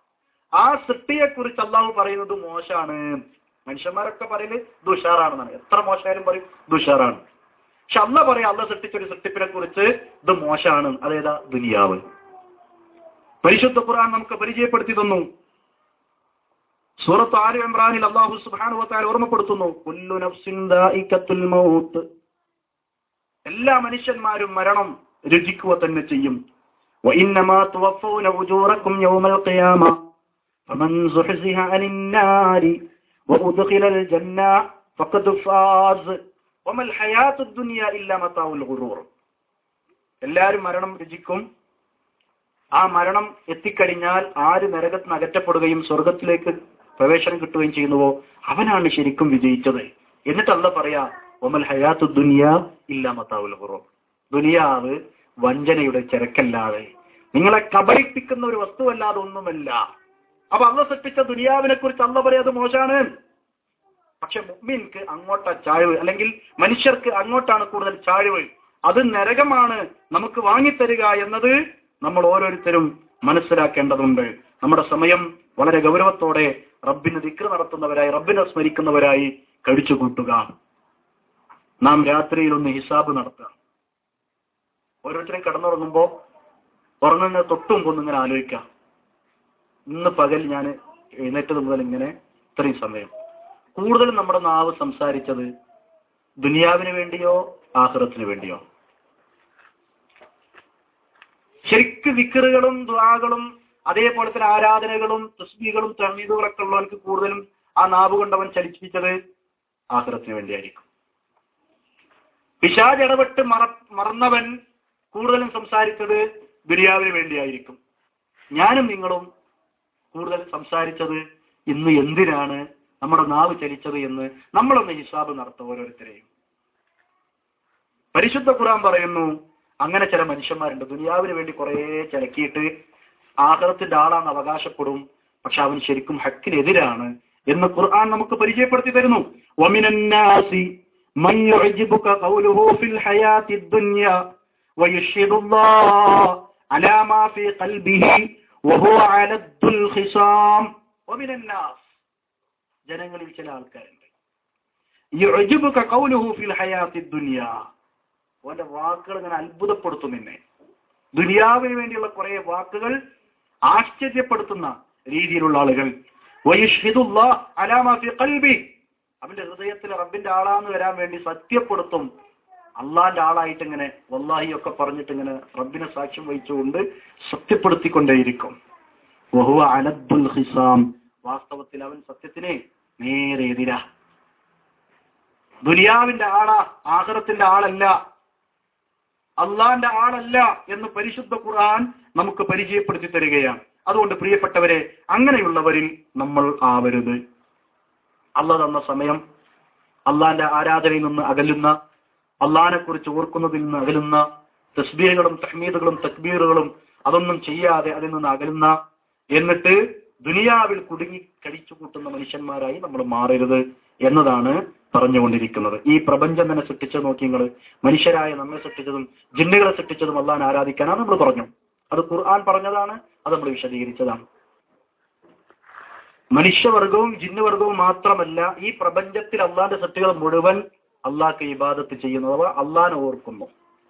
ആ സൃഷ്ടിയെ കുറിച്ച് അള്ളാഹു പറയുന്നത് മോശമാണ്. മനുഷ്യന്മാരൊക്കെ പറയല് ദുഷാറാണെന്നാണ്. എത്ര മോശമായാലും പറയും ദുഷാറാണ്. പക്ഷെ അള്ളാഹ് പറയാം, അള്ളാഹ് സൃഷ്ടിച്ചൊരു സൃഷ്ടിപ്പിനെ കുറിച്ച് ഇത് മോശമാണ്. അതേതാ? ദുനിയാവ്. പരിശുദ്ധ ഖുർആൻ നമുക്ക് പരിചയപ്പെടുത്തി തന്നു. സൂറത്ത് ആലി ഇംറാനിൽ അല്ലാഹു സുബ്ഹാനഹു വ തആല ഓർമ്മപ്പെടുത്തുന്നു, കുല്ലു നഫ്സിൻ ദാഇഖത്തുൽ മൗത്ത്, എല്ലാ മനുഷ്യന്മാരും മരണം രുചിക്കുക തന്നെ ചെയ്യും. വ ഇന്നമാ തുവഫൗന ഉജൂറക്കും യൗമൽ ഖിയാമ ഫമൻ സുഹ്സിഹ അനിൻ നാരി വ ഉദ്ഖിലൽ ജന്ന ഫഖദ് ഫാസ് വമൽ ഹയാത്തുദ് ദുനിയ ഇല്ലാ മതാഉൽ ഗുറൂർ. എല്ലാവരും മരണം രുചിക്കും. ആ മരണം എത്തിക്കഴിഞ്ഞാൽ ആര് നരകത്തിന് അകറ്റപ്പെടുകയും സ്വർഗത്തിലേക്ക് പ്രവേശനം കിട്ടുകയും ചെയ്യുന്നുവോ അവനാണ് ശരിക്കും വിജയിച്ചത്. എന്നിട്ട് അല്ലാഹ് പറയാ, വമൽ ഹയാത്തു ദുനിയ ഇല്ലാ മതാഉൽ ഗുറൂർ. ദുനിയാവ് വഞ്ചനയുടെ ചരക്കല്ലാതെ, നിങ്ങളെ കബളിപ്പിക്കുന്ന ഒരു വസ്തുവല്ലാതെ ഒന്നുമല്ല. അപ്പൊ അല്ലാഹ് സൃഷ്ടിച്ച ദുനിയാവിനെ കുറിച്ച് അല്ലാഹ് പറയാ അത് മോശമാണ്. പക്ഷെ മുഅ്മിൻക്ക് അങ്ങോട്ടാ ചായ്വ്, അല്ലെങ്കിൽ മനുഷ്യർക്ക് അങ്ങോട്ടാണ് കൂടുതൽ ചായ്വ്. അത് നരകമാണ് നമുക്ക് വാങ്ങിത്തരിക എന്നത് നമ്മൾ ഓരോരുത്തരും മനസ്സിലാക്കേണ്ടതുണ്ട്. നമ്മുടെ സമയം വളരെ ഗൗരവത്തോടെ റബ്ബിന് ദിക്ർ നടത്തുന്നവരായി, റബ്ബിനെ സ്മരിക്കുന്നവരായി കഴിച്ചു കൂട്ടുക. നാം രാത്രിയിൽ ഒന്ന് ഹിസാബ് നടത്തുക. ഓരോരുത്തരും കിടന്നുറങ്ങുമ്പോ ഉറങ്ങുന്ന തൊട്ടും കൊന്നിങ്ങനെ ആലോചിക്കാം, ഇന്ന് പകൽ ഞാൻ എഴുന്നേറ്റത് മുതൽ ഇങ്ങനെ ഇത്രയും സമയം കൂടുതലും നമ്മുടെ നാവ് സംസാരിച്ചത് ദുനിയാവിന് വേണ്ടിയോ ആഖിറത്തിന് വേണ്ടിയോ? ശരിക്ക് വിക്റുകളും ദുആകളും അതേപോലെ തന്നെ ആരാധനകളും തസ്ബീഹുകളും തഹ്മീദുകളൊക്കെ ഉള്ളവർക്ക് കൂടുതലും ആ നാവ് കൊണ്ടവൻ ചലിപ്പിച്ചത് ആഖിറത്തിന് വേണ്ടിയായിരിക്കും. പിശാച് ഇടപെട്ട് മറ മറന്നവൻ കൂടുതലും സംസാരിച്ചത് ദുനിയാവിന് വേണ്ടിയായിരിക്കും. ഞാനും നിങ്ങളും കൂടുതൽ സംസാരിച്ചത് ഇന്ന് എന്തിനാണ് നമ്മുടെ നാവ് ചലിച്ചത് എന്ന് നമ്മളൊന്ന് ഹിസാബ് നടത്തും ഓരോരുത്തരെയും. പരിശുദ്ധ ഖുർആൻ പറയുന്നു, അങ്ങനെ ചില മനുഷ്യന്മാരുണ്ട് ദുനിയാവിന് വേണ്ടി കുറെ ചിലക്കിയിട്ട് ആഖിറത്തിന്റെ ആളാന്ന് അവകാശപ്പെടും, പക്ഷെ അവൻ ശരിക്കും ഹക്കിനെതിരാണ് എന്ന് ഖുർആൻ നമുക്ക് പരിചയപ്പെടുത്തി തരുന്നു. വമിനന്നാസി മൻ യുഅ്ജിബുക ഖൗലുഹു ഫിൽ ഹയാത്തിദ് ദുനിയ വയശ്ഹദുല്ലാഹ അലാ മാ ഫീ ഖൽബിഹി വഹുവ അലദ്ദുൽ ഖിസാം. വമിനന്നാസ്, ജനങ്ങളിൽ ചില ആൾക്കാരുണ്ട്, യുഅ്ജിബുക ഖൗലുഹു ഫിൽ ഹയാത്തിദ് ദുനിയ, അവന്റെ വാക്കുകൾ ഇങ്ങനെ അത്ഭുതപ്പെടുത്തും നിന്നെ. ദുനിയാവിന് വേണ്ടിയുള്ള കുറെ വാക്കുകൾ ആശ്ചര്യപ്പെടുത്തുന്ന രീതിയിലുള്ള ആളുകൾ. വയശ്ഹദുല്ലാഹ അലാ മാ ഫീ ഖൽബി, അവന്റെ ഹൃദയത്തിൽ റബ്ബിന്റെ ആളാന്ന് വരാൻ വേണ്ടി സത്യപ്പെടുത്തും. അള്ളാന്റെ ആളായിട്ട് ഇങ്ങനെ വല്ലാഹി ഒക്കെ പറഞ്ഞിട്ട് ഇങ്ങനെ റബ്ബിനെ സാക്ഷ്യം വഹിച്ചുകൊണ്ട് സത്യപ്പെടുത്തിക്കൊണ്ടേയിരിക്കും. വഹുവ അലദ്ദുൽ ഖിസാം, വാസ്തവത്തിൽ അവൻ സത്യത്തിന് നേരെ എതിരാ. ദുനിയാവിന്റെ ആളാ, ആഖിറത്തിന്റെ ആളല്ല, അള്ളാന്റെ ആളല്ല എന്ന് പരിശുദ്ധ ഖുർആൻ നമുക്ക് പരിചയപ്പെടുത്തി തരികയാണ്. അതുകൊണ്ട് പ്രിയപ്പെട്ടവരെ, അങ്ങനെയുള്ളവരിൽ നമ്മൾ ആവരുത്. അള്ളാഹ് തന്ന സമയം അള്ളാന്റെ ആരാധനയിൽ നിന്ന് അകലുന്ന, അള്ളാഹിനെ കുറിച്ച് ഓർക്കുന്നതിൽ നിന്ന് അകലുന്ന, തസ്ബീഹുകളും തഹ്മീദുകളും തക്ബീറുകളും അതൊന്നും ചെയ്യാതെ അതിൽ നിന്ന് അകലുന്ന, എന്നിട്ട് ദുനിയാവിൽ കുടുങ്ങി കഴിച്ചു കൂട്ടുന്ന മനുഷ്യന്മാരായി നമ്മൾ മാറരുത് എന്നതാണ് പറഞ്ഞുകൊണ്ടിരിക്കുന്നത്. ഈ പ്രപഞ്ചം തന്നെ സൃഷ്ടിച്ചത് നോക്കി നിങ്ങൾ, മനുഷ്യരായ നമ്മെ സൃഷ്ടിച്ചതും ജിന്നുകളെ സൃഷ്ടിച്ചതും അള്ളാഹിനെ ആരാധിക്കാനാണ് നമ്മൾ പറഞ്ഞു. അത് ഖുർആൻ പറഞ്ഞതാണ്, അത് നമ്മൾ വിശദീകരിച്ചതാണ്. മനുഷ്യവർഗവും ജിന്നുവർഗവും മാത്രമല്ല, ഈ പ്രപഞ്ചത്തിൽ അള്ളാഹിന്റെ സൃഷ്ടികൾ മുഴുവൻ അള്ളാഹ്ക്ക് ഇബാദത്ത് ചെയ്യുന്നവ അള്ളാഹിനെ ഓർക്കുന്നു.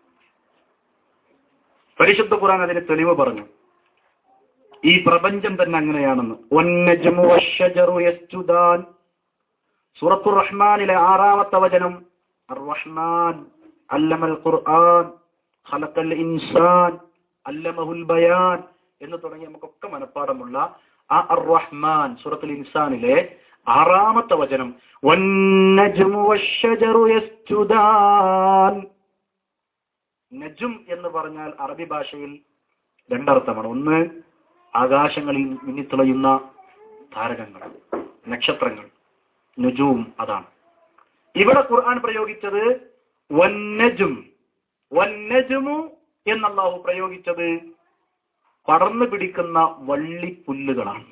പരിശുദ്ധ ഖുർആൻ അതിന് തെളിവ് പറഞ്ഞു. ഈ പ്രപഞ്ചം തന്നെ അങ്ങനെയാണെന്ന്. വന്നജ്മു വശ്ശജറു യസ്ജുദാൻ, സൂറത്തുർ റഹ്മാനിലെ ആറാമത്തെ വചനം. അർ-റഹ്മാൻ അല്ലമൽ ഖുർആൻ ഖലഖൽ ഇൻസാൻ അല്ലമഹുൽ ബയാൻ എന്ന് തുടങ്ങി നമുക്കൊക്കെ മനഃപ്പാടമുള്ള ആ അർ-റഹ്മാൻ സൂറത്തുൽ ഇൻസാനിലെ ആറാമത്തെ വചനം. വന്നജ്മു വശ്ശജറു യസ്ജുദാൻ. നജ്ം എന്ന് പറഞ്ഞാൽ അറബി ഭാഷയിൽ രണ്ടർത്ഥമാണ്. ഒന്ന്, ആകാശങ്ങളിൽ മിന്നിത്തിളയുന്ന താരകങ്ങൾ, നക്ഷത്രങ്ങൾ, നുജൂം, അതാണ്. ഇവിടെ ഖുർആൻ പ്രയോഗിച്ചത് വന്നജും. വന്നജുമു എന്ന് അല്ലാഹു പ്രയോഗിച്ചത് പടർന്നു പിടിക്കുന്ന വള്ളിപ്പുല്ലുകളാണ്.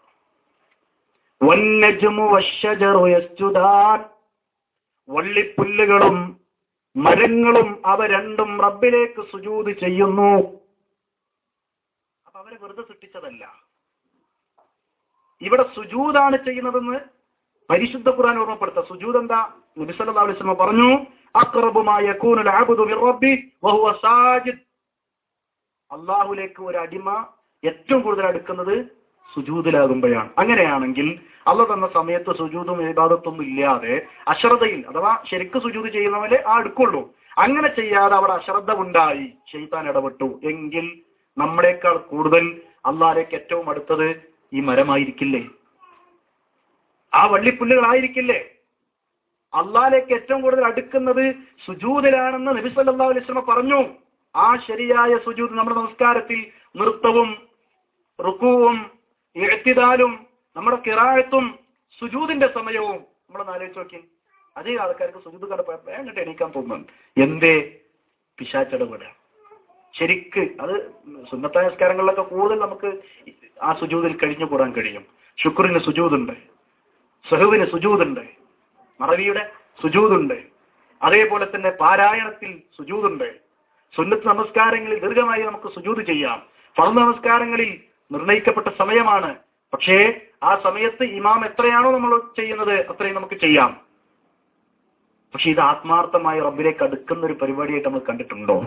വന്നജുമു വശ്ശജറു യസ്ജുദാൻ, വള്ളിപ്പുല്ലുകളും മരങ്ങളും അവ രണ്ടും റബ്ബിലേക്ക് സുജൂദ് ചെയ്യുന്നു. അപ്പൊ അവരെ വെറുതെ സൃഷ്ടിച്ചതല്ല. ഇവിടെ സുജൂദാണ് ചെയ്യുന്നതെന്ന് പരിശുദ്ധ ഖുർആൻ ഓർമ്മപ്പെടുത്ത. സുജൂദ് എന്താ? നബി സല്ലല്ലാഹു അലൈഹി വസല്ലം പറഞ്ഞു, അഖ്റബു മാ യകൂനുൽ അബ്ദു മിർ റബ്ബി വഹുവ സാജിദ്. അല്ലാഹുവിലേക്ക് ഒരു അടിമ ഏറ്റവും കൂടുതൽ അടുക്കുന്നത് സുജൂദിലാകുമ്പോഴാണ്. അങ്ങനെയാണെങ്കിൽ അള്ളാഹ് തന്ന സമയത്ത് സുജൂദും ഇബാദത്തൊന്നും ഇല്ലാതെ അശ്രദ്ധയിൽ, അഥവാ ശരിക്ക് സുജൂദ് ചെയ്യുന്നവരെ ആ അടുക്കുള്ളൂ, അങ്ങനെ ചെയ്യാതെ അവിടെ അശ്രദ്ധ ഉണ്ടായി, ശൈത്താൻ ഇടപെട്ടു എങ്കിൽ നമ്മളെക്കാൾ കൂടുതൽ അള്ളാഹിലേക്ക് ഏറ്റവും അടുത്തത് ഈ മരമായിരിക്കില്ലേ, ആ വള്ളിപ്പുല്ലുകളായിരിക്കില്ലേ? അള്ളാഹിലേക്ക് ഏറ്റവും കൂടുതൽ അടുക്കുന്നത് സുജൂദിലാണെന്ന് നബി സല്ലല്ലാഹു അലൈഹി വസല്ലം പറഞ്ഞു. ആ ശരിയായ സുജൂദ് നമ്മുടെ നമസ്കാരത്തിൽ നൃത്തവും റുകൂവും ഇഅ്തിദാലും നമ്മുടെ ഖിറാഅത്തും സുജൂദിന്റെ സമയവും നമ്മളൊന്ന് ആലോചിച്ച് നോക്കി. അതേ ആൾക്കാർക്ക് സുജൂദ് കണ്ടപ്പോൾ അങ്ങോട്ട് എണീക്കാൻ തോന്നുന്നുണ്ട്. എന്തേ? പിശാചിടപെടുക. ശരിക്ക് അത് സുന്നത്തായ നമസ്കാരങ്ങളിലൊക്കെ കൂടുതൽ നമുക്ക് ആ സുജൂദിൽ കഴിഞ്ഞു കൂടാൻ കഴിയും. ശുക്രിന് സുജൂദുണ്ട്, സഹുവിന് സുജൂദുണ്ട്, മറവിയുടെ സുജൂദുണ്ട്, അതേപോലെ തന്നെ പാരായണത്തിൽ സുജൂദുണ്ട്. സുന്നത്ത് നമസ്കാരങ്ങളിൽ ദീർഘമായി നമുക്ക് സുജൂദ് ചെയ്യാം. ഫർദ് നമസ്കാരങ്ങളിൽ നിർണയിക്കപ്പെട്ട സമയമാണ്. പക്ഷേ ആ സമയത്ത് ഇമാം എത്രയാണോ നമ്മൾ ചെയ്യുന്നത് അത്രയും നമുക്ക് ചെയ്യാം. പക്ഷെ ഇത് ആത്മാർത്ഥമായി റബ്ബിലേക്ക് അടുക്കുന്ന ഒരു പരിപാടിയായിട്ട് നമ്മൾ കണ്ടിട്ടുണ്ടോ?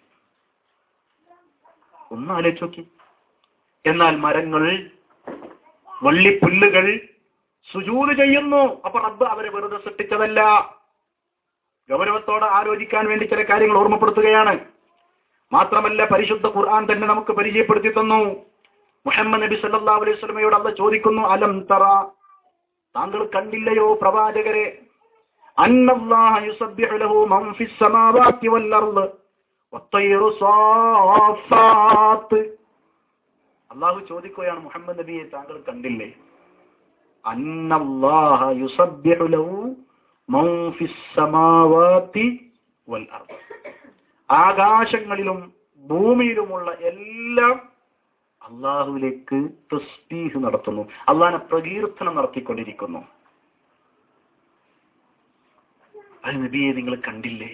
ഒന്ന് ആലോചിച്ച് നോക്കി. എന്നാൽ മരങ്ങൾ, വള്ളിപ്പുല്ലുകൾ സുജൂദ് ചെയ്യുന്നു. അപ്പൊ റബ്ബ് അവരെ വെറുതെ സൃഷ്ടിച്ചതല്ല. ഗൗരവത്തോടെ ആലോചിക്കാൻ വേണ്ടി ചില കാര്യങ്ങൾ ഓർമ്മപ്പെടുത്തുകയാണ്. മാത്രമല്ല പരിശുദ്ധ ഖുർആൻ തന്നെ നമുക്ക് പരിചയപ്പെടുത്തി തന്നു. മുഹമ്മദ് നബി സല്ലല്ലാഹു അലൈഹി വസല്ലമയോട് അല്ലാഹ് ചോദിക്കുന്നു, അലം തറ, താങ്കൾ കണ്ടില്ലയോ പ്രവാചകരെ, അന്നല്ലാഹ യുസബ്ബിഹു ലഹു മൻ ഫിസ് സമാവാതി വൽ അർദ് വത്തയ്റു സാഫാത്ത്. അല്ലാഹു ചോദിക്കുകയാണ്, മുഹമ്മദ് നബിയെ താങ്കൾ കണ്ടില്ലേ? അന്നല്ലാഹ യുസബ്ബിഹു ലഹു മൻ ഫിസ് സമാവാതി വൽ അർദ്, ആകാശങ്ങളിലും ഭൂമിയിലുമുള്ള എല്ലാം അള്ളാഹുവിലേക്ക് തസ്ബീഹ് നടത്തുന്നു, അള്ളാഹിനെ പ്രകീർത്തനം നടത്തിക്കൊണ്ടിരിക്കുന്നു. അത് നബിയെ നിങ്ങൾ കണ്ടില്ലേ?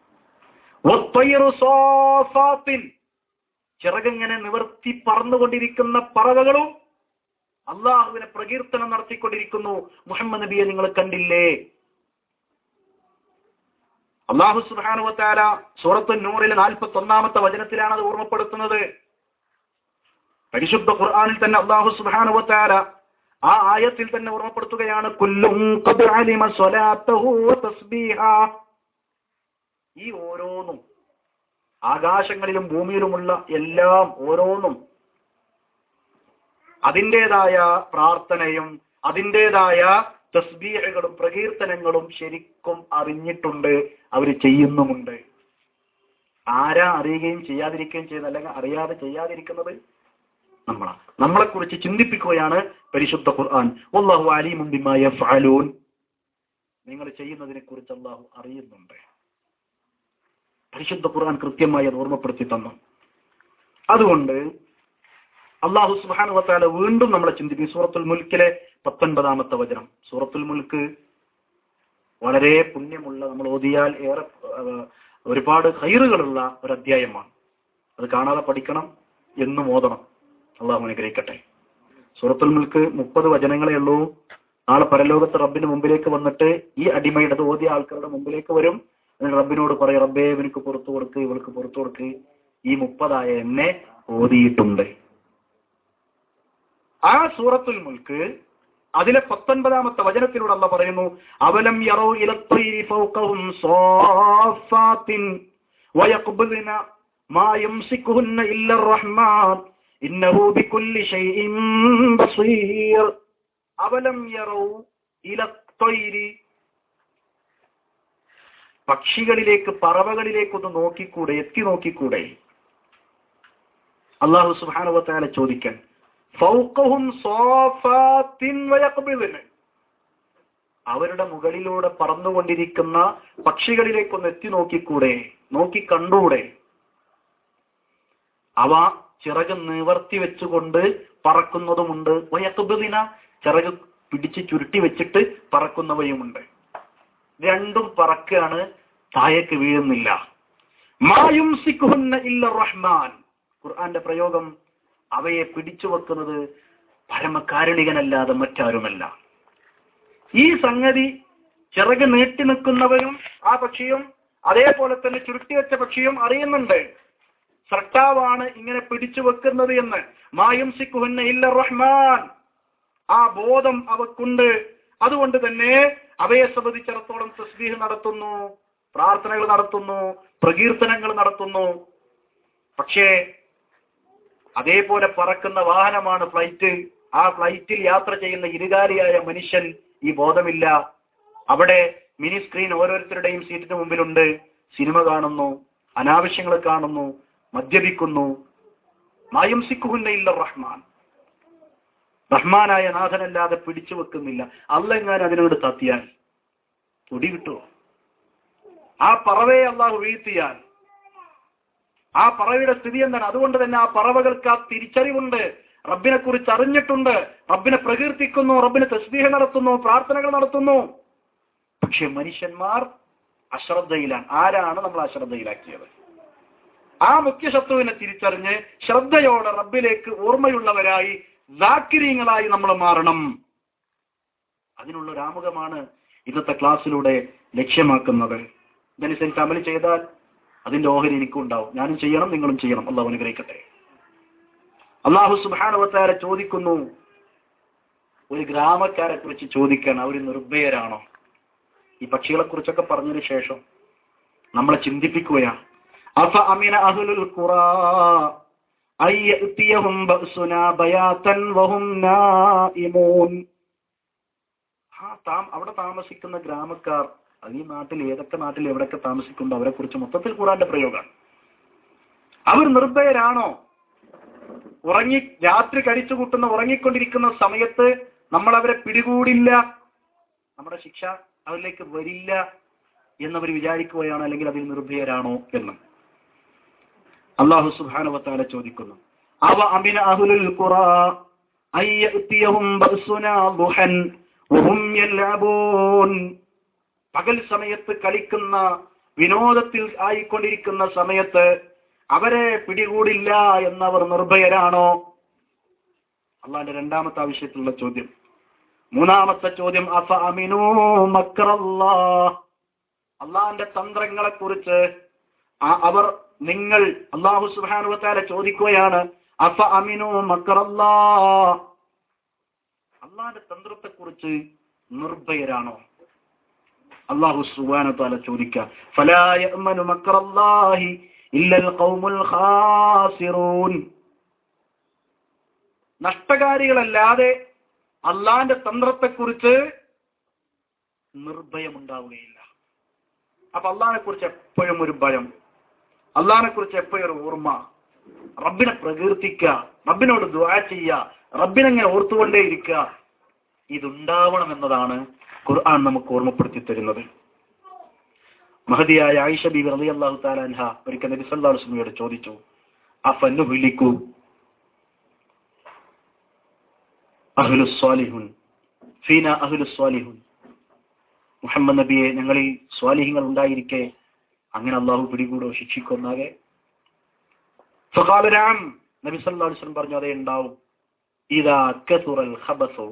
ചിറകങ്ങനെ നിവർത്തി പറന്നുകൊണ്ടിരിക്കുന്ന പറവകളും അള്ളാഹുവിനെ പ്രകീർത്തനം നടത്തിക്കൊണ്ടിരിക്കുന്നു. മുഹമ്മദ് നബിയെ നിങ്ങൾ കണ്ടില്ലേ? അല്ലാഹു സുബ്ഹാനഹു വ തആല സൂറത്തുൻ നൂറിലെ നാൽപ്പത്തി ഒന്നാമത്തെ വചനത്തിലാണ് അത് ഓർമ്മപ്പെടുത്തുന്നത്. പരിശുദ്ധ ഖുർആനിൽ തന്നെ അല്ലാഹു സുബ്ഹാനഹു വ തആല ആ ആയത്തിൽ തന്നെ ഓർമ്മപ്പെടുത്തുകയാണ്, കുല്ലും ഖദ് അലിമ സ്വലാത്തഹു വ തസ്ബീഹാ. ഈ ഓരോന്നും ആകാശങ്ങളിലും ഭൂമിയിലുമുള്ള എല്ലാം ഓരോന്നും അതിൻ്റെതായ പ്രാർത്ഥനയും അതിൻ്റെതായ തസ്ബീഹുകളും പ്രകീർത്തനങ്ങളും ശരിക്കും അറിഞ്ഞിട്ടുണ്ട്, അവർ ചെയ്യുന്നുമുണ്ട്. ആരാ അറിയുകയും ചെയ്യാതിരിക്കുകയും ചെയ്യുന്നത്? അല്ലെങ്കിൽ അറിയാതെ ചെയ്യാതിരിക്കുന്നത് നമ്മളാ. നമ്മളെ കുറിച്ച് ചിന്തിപ്പിക്കുകയാണ് പരിശുദ്ധ ഖുർആൻ. വല്ലാഹു അലീമുൻ ബിമാ യഫ്അലൂൻ. നിങ്ങൾ ചെയ്യുന്നതിനെ കുറിച്ച് അല്ലാഹു അറിയുന്നുണ്ട്. പരിശുദ്ധ ഖുർആൻ കൃത്യമായി അത് ഓർമ്മപ്പെടുത്തി തന്നു. അതുകൊണ്ട് അല്ലാഹു സുബ്ഹാനഹു വ തആല വീണ്ടും നമ്മളെ ചിന്തിപ്പിക്കും. സൂറത്തുൽ മുൽക്കിലെ പത്തൊൻപതാമത്തെ വചനം. സൂറത്തുൽ മുൽക്ക് വളരെ പുണ്യമുള്ള, നമ്മൾ ഓതിയാൽ ഏറെ ഒരുപാട് ഖൈറുകളുള്ള ഒരു അധ്യായമാണ്. അത് കാണാതെ പഠിക്കണം, എന്നും ഓതണം. അള്ളാഹു അനുഗ്രഹിക്കട്ടെ. സൂറത്തുൽ മുൽക്ക് മുപ്പത് വചനങ്ങളേ ഉള്ളൂ. നാളെ പരലോകത്ത് റബ്ബിന് മുമ്പിലേക്ക് വന്നിട്ട് ഈ അടിമയുടെ അത് ഓതിയ ആൾക്കാരുടെ മുമ്പിലേക്ക് വരും. എന്നിട്ട് റബ്ബിനോട് പറയും, റബ്ബേ ഇവനക്ക് പുറത്തു കൊടുക്ക്, ഇവൾക്ക് പുറത്തു കൊടുക്ക്, ഈ മുപ്പതായ എന്നെ ഓതിയിട്ടുണ്ട്. ആ സൂറത്തുൽ മുൽക്ക് അതിലെ പത്തൊൻപതാമത്തെ വചനത്തിലൂടെ അല്ലാഹു പറയുന്നു, അവലം യറൗ ഇലത്തൈരി ഫൗഖഹും സാഫാത്തിൻ വയഖ്ബിന മാ യംസികുഹുന്ന ഇല്ലർ റഹ്മാൻ ഇന്നഹു ബികുല്ലി ഷൈഇൻ ബസീർ. അവലം യറൗ ഇലത്തൈരി, പക്ഷികളിലേക്ക്, പറവകളിലേക്കൊന്ന് നോക്കിക്കൂടെ, എത്തി നോക്കിക്കൂടെ? അല്ലാഹു സുബ്ഹാനഹു വ തആല ചോദിക്കാൻ, ഫൗഖഹും സാഫാത്തിൻ വയഖ്ബിന, അവരുടെ മുകളിലൂടെ പറന്നുകൊണ്ടിരിക്കുന്ന പക്ഷികളിലേക്കൊന്ന് എത്തി നോക്കിക്കൂടെ, നോക്കി കണ്ടൂടെ? അവ ചിറക് നിവർത്തി വെച്ചുകൊണ്ട് പറക്കുന്നതുമുണ്ട്, വയഖ്ബിന, ചിറക് പിടിച്ച് ചുരുട്ടി വെച്ചിട്ട് പറക്കുന്നവയുമുണ്ട്. രണ്ടും പറക്കാണ്, താഴേക്ക് വീഴുന്നില്ല. മാ യുംസികുഹുന്ന ഇല്ല റഹ്മാൻ. ഖുർആന്റെ പ്രയോഗം, അവയെ പിടിച്ചു വെക്കുന്നത് പരമകാരുണികനല്ലാതെ മറ്റാരുമല്ല. ഈ സംഗതി ചിറക് നീട്ടി നിൽക്കുന്നവരും ആ പക്ഷിയും അതേപോലെ തന്നെ ചുരുട്ടിവെച്ച പക്ഷിയും അറിയുന്നുണ്ട് സൃഷ്ടാവാണ് ഇങ്ങനെ പിടിച്ചു വെക്കുന്നത് എന്ന്. മായുംസിക്കുഹുന്ന ഇല്ല റഹ്മാൻ, ആ ബോധം അവക്കുണ്ട്. അതുകൊണ്ട് തന്നെ അവയെ സംബന്ധിച്ചിടത്തോളം തസ്ബീഹ് നടത്തുന്നു, പ്രാർത്ഥനകൾ നടത്തുന്നു, പ്രകീർത്തനങ്ങൾ നടത്തുന്നു. പക്ഷേ അതേപോലെ പറക്കുന്ന വാഹനമാണ് ഫ്ലൈറ്റ്. ആ ഫ്ലൈറ്റിൽ യാത്ര ചെയ്യുന്ന ഇരുകാലിയായ മനുഷ്യൻ ഈ ബോധമില്ല. അവിടെ മിനി സ്ക്രീൻ ഓരോരുത്തരുടെയും സീറ്റിന് മുമ്പിലുണ്ട്. സിനിമ കാണുന്നു, അനാവശ്യങ്ങൾ കാണുന്നു, മദ്യപിക്കുന്നു. മായുംസിക്കുഹുന്ന ഇല്ല റഹ്മാൻ, റഹ്മാനായ നാഥനല്ലാതെ പിടിച്ചു വെക്കുന്നില്ല. അല്ല എങ്ങാനും അതിനോട് തത്തിയാൽ പൊടി കിട്ടുമോ? ആ പറവയെ അള്ളാഹു വീഴ്ത്തിയാൽ ആ പറവയുടെ സ്ഥിതി എന്താണ്? അതുകൊണ്ട് തന്നെ ആ പറവകൾക്ക് ആ തിരിച്ചറിവുണ്ട്, റബ്ബിനെ കുറിച്ച് അറിഞ്ഞിട്ടുണ്ട്, റബ്ബിനെ പ്രകീർത്തിക്കുന്നു, റബ്ബിനെ തസ്ബീഹ് നടത്തുന്നു, പ്രാർത്ഥനകൾ നടത്തുന്നു. പക്ഷെ മനുഷ്യന്മാർ അശ്രദ്ധയിലാണ്. ആരാണ് നമ്മൾ അശ്രദ്ധയിലാക്കിയത്? ആ മുഖ്യ ശത്രുവിനെ തിരിച്ചറിഞ്ഞ് ശ്രദ്ധയോടെ റബ്ബിലേക്ക് ഓർമ്മയുള്ളവരായി ദാക്കിരീങ്ങളായി നമ്മൾ മാറണം. അതിനുള്ള ഒരു ആമുഖമാണ് ഇന്നത്തെ ക്ലാസ്സിലൂടെ ലക്ഷ്യമാക്കുന്നത്. ഇതനുസരിച്ച് അമൽ ചെയ്താൽ അതിന്റെ ഓഹരി എനിക്കും ഉണ്ടാവും. ഞാനും ചെയ്യണം, നിങ്ങളും ചെയ്യണം. അള്ളാഹു അനുഗ്രഹിക്കട്ടെ. അള്ളാഹു സുബ്ഹാനഹു വ തആല ചോദിക്കുന്നു, ഒരു ഗ്രാമക്കാരെ കുറിച്ച് ചോദിക്കാൻ, അവർ നിർഭയരാണോ? ഈ പക്ഷികളെ കുറിച്ചൊക്കെ പറഞ്ഞതിന് ശേഷം നമ്മളെ ചിന്തിപ്പിക്കുകയാണ്. അഫ അമിന അഹ്ലുൽ ഖുറാ അയ്യതിയഹും ബഅസുനാ ബയാതൻ വഹും നായിമൂൻ. ആ താം അവിടെ താമസിക്കുന്ന ഗ്രാമക്കാർ, അത് ഈ നാട്ടിൽ ഏതൊക്കെ നാട്ടിൽ എവിടെയൊക്കെ താമസിക്കുന്നുണ്ടോ അവരെ കുറിച്ച് മൊത്തത്തിൽ ഖുർആന്റെ പ്രയോഗമാണ്. അവർ നിർഭയരാണോ? ഉറങ്ങി രാത്രി കഴിച്ചു കൂട്ടുന്ന ഉറങ്ങിക്കൊണ്ടിരിക്കുന്ന സമയത്ത് നമ്മൾ അവരെ പിടികൂടില്ല, നമ്മുടെ ശിക്ഷ അവരിലേക്ക് വരില്ല എന്നവർ വിചാരിക്കുകയാണ്, അല്ലെങ്കിൽ അതിൽ നിർഭയരാണോ എന്ന് അല്ലാഹു സുബ്ഹാനഹു വ തആല ചോദിക്കുന്നു. അവ അമിന അഹ്ലുൽ ഖുറാ അയ്യതിയഹും ബഅസുനാ ദുഹൻ വഹും യൽഅബൂൻ. പകൽ സമയത്ത് കളിക്കുന്ന, വിനോദത്തിൽ ആയിക്കൊണ്ടിരിക്കുന്ന സമയത്ത് അവരെ പിടികൂടില്ല എന്നവർ നിർഭയരാണോ? അള്ളാന്റെ രണ്ടാമത്തെ ആവശ്യത്തിലുള്ള ചോദ്യം. മൂന്നാമത്തെ ചോദ്യം, അഫ അമിനൂ മക്റല്ലാഹ്. അള്ളാന്റെ തന്ത്രങ്ങളെ കുറിച്ച് അവർ നിങ്ങൾ അല്ലാഹു സുബ്ഹാനഹു വ തആല ചോദിക്കുകയാണ്, അഫ അമിനൂ മക്റല്ലാഹ്. അള്ളാന്റെ തന്ത്രത്തെ കുറിച്ച് നിർഭയരാണോ? അല്ലാഹു സുബ്ഹാനഹു വ തആല ചോദിക്കുക, ഫലാ യഅ്മനു മക്റല്ലാഹി ഇല്ലൽ ഖൗമുൽ ഖാസിറൂൻ. നഷ്ടകാരികളല്ലാതെ അള്ളാന്റെ തന്ത്രത്തെക്കുറിച്ച് നിർഭയമുണ്ടാവുകയില്ല. അപ്പൊ അള്ളാഹിനെ കുറിച്ച് എപ്പോഴും ഒരു ഭയം, അള്ളാഹിനെ കുറിച്ച് എപ്പോഴും ഒരു ഓർമ്മ, റബ്ബിനെ പ്രകീർത്തിക്കുക, റബ്ബിനോട് ദുആ ചെയ്യുക, റബ്ബിനെങ്ങനെ ഓർത്തുകൊണ്ടേയിരിക്കുക, ഇതുണ്ടാവണം എന്നതാണ് ഖുർആൻ നമുക്ക് ഓർമ്മപ്പെടുത്തി തരുന്നത്. മഹദിയായ ആയിഷ ബീബി റളിയല്ലാഹു തആല അൻഹ ഒരിക്കൽ നബി സല്ലല്ലാഹു അലൈഹി വസല്ലമയോട് ചോദിച്ചു, അഫനുഹ്ലികു അഹ്ലുസ് സ്വാലിഹൂൻ ഫീനാ അഹ്ലുസ് സ്വാലിഹൂൻ. മുഹമ്മദ് നബിയെ, ഞങ്ങളിൽ സ്വാലിഹീങ്ങൾ ഉണ്ടായിരിക്കെ അങ്ങനെ അള്ളാഹു പിടികൂടോ, ശിക്ഷിക്കൊന്നാകെ? ഫഖാല നഅം. നബി സല്ലല്ലാഹു അലൈഹി വസല്ലം പറഞ്ഞു, അതേ ഉണ്ടാവും. ഇദാ കസുറൽ ഖബസു.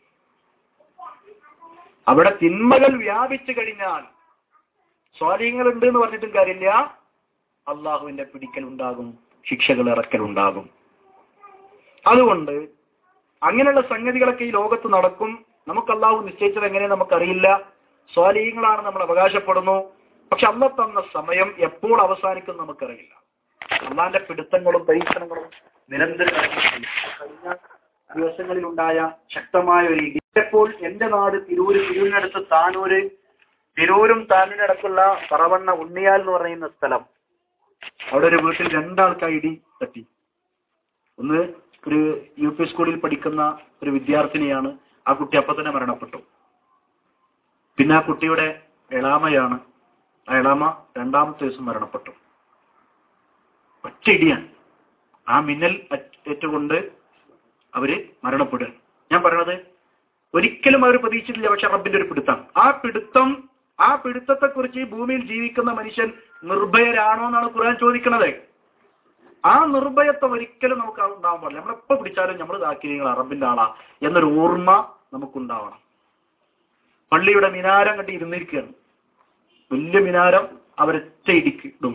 അവിടെ തിന്മകൾ വ്യാപിച്ചു കഴിഞ്ഞാൽ സ്വാലിഹീങ്ങൾ ഉണ്ട് എന്ന് പറഞ്ഞിട്ടും കാര്യമില്ല, അള്ളാഹുവിന്റെ പിടിക്കൽ ഉണ്ടാകും, ശിക്ഷകൾ ഇറക്കൽ ഉണ്ടാകും. അതുകൊണ്ട് അങ്ങനെയുള്ള സംഗതികളൊക്കെ ഈ ലോകത്ത് നടക്കും. നമുക്ക് അള്ളാഹു നിശ്ചയിച്ചത് എങ്ങനെ നമുക്കറിയില്ല. സ്വാലിഹീങ്ങളാണ് നമ്മൾ അവകാശപ്പെടുന്നു. പക്ഷെ അള്ളാഹ് തന്ന സമയം എപ്പോൾ അവസാനിക്കും നമുക്കറിയില്ല. അള്ളാന്റെ പിടുത്തങ്ങളും പരീക്ഷണങ്ങളും നിരന്തരം കഴിഞ്ഞ ദിവസങ്ങളിലുണ്ടായ ശക്തമായ ഒരു ഇടി. ഇപ്പോൾ എന്റെ നാട് തിരൂര്, തിരൂരിനടുത്ത് താനൂര്, തിരൂരും താനൂരിനടക്കുള്ള പറവണ്ണ ഉണ്ണിയാൽ എന്ന് പറയുന്ന സ്ഥലം, അവിടെ ഒരു വീട്ടിൽ രണ്ടാൾക്കായി ഇടി തട്ടി. ഒന്ന് ഒരു യു പി സ്കൂളിൽ പഠിക്കുന്ന ഒരു വിദ്യാർത്ഥിനിയാണ്. ആ കുട്ടി അപ്പൊ തന്നെ മരണപ്പെട്ടു. പിന്നെ ആ കുട്ടിയുടെ എളാമയാണ്. ആ എളാമ രണ്ടാമത്തെ ദിവസം മരണപ്പെട്ടു. ഒറ്റ ഇടിയാണ്. ആ മിന്നൽ ഏറ്റുകൊണ്ട് അവര് മരണപ്പെടുക. ഞാൻ പറയണത് ഒരിക്കലും അവർ പ്രതീക്ഷിച്ചിട്ടില്ല. പക്ഷെ റബ്ബിന്റെ ഒരു പിടുത്തം. ആ പിടുത്തം ആ പിടുത്തത്തെ കുറിച്ച് ഈ ഭൂമിയിൽ ജീവിക്കുന്ന മനുഷ്യൻ നിർഭയരാണോ എന്നാണ് ഖുർആൻ ചോദിക്കുന്നത്. ആ നിർഭയത്വം ഒരിക്കലും നമുക്ക് ഉണ്ടാവാൻ പാടില്ല. നമ്മളെപ്പോ പിടിച്ചാലും നമ്മൾ ദാക്കിരികൾ അറബിന്റെ ആളാ എന്നൊരു ഓർമ്മ നമുക്കുണ്ടാവണം. പള്ളിയുടെ മിനാരം കണ്ടി ഇരുന്നിരിക്കുകയാണ്, വലിയ മിനാരം, അവരൊറ്റ ഇടിക്കിടും.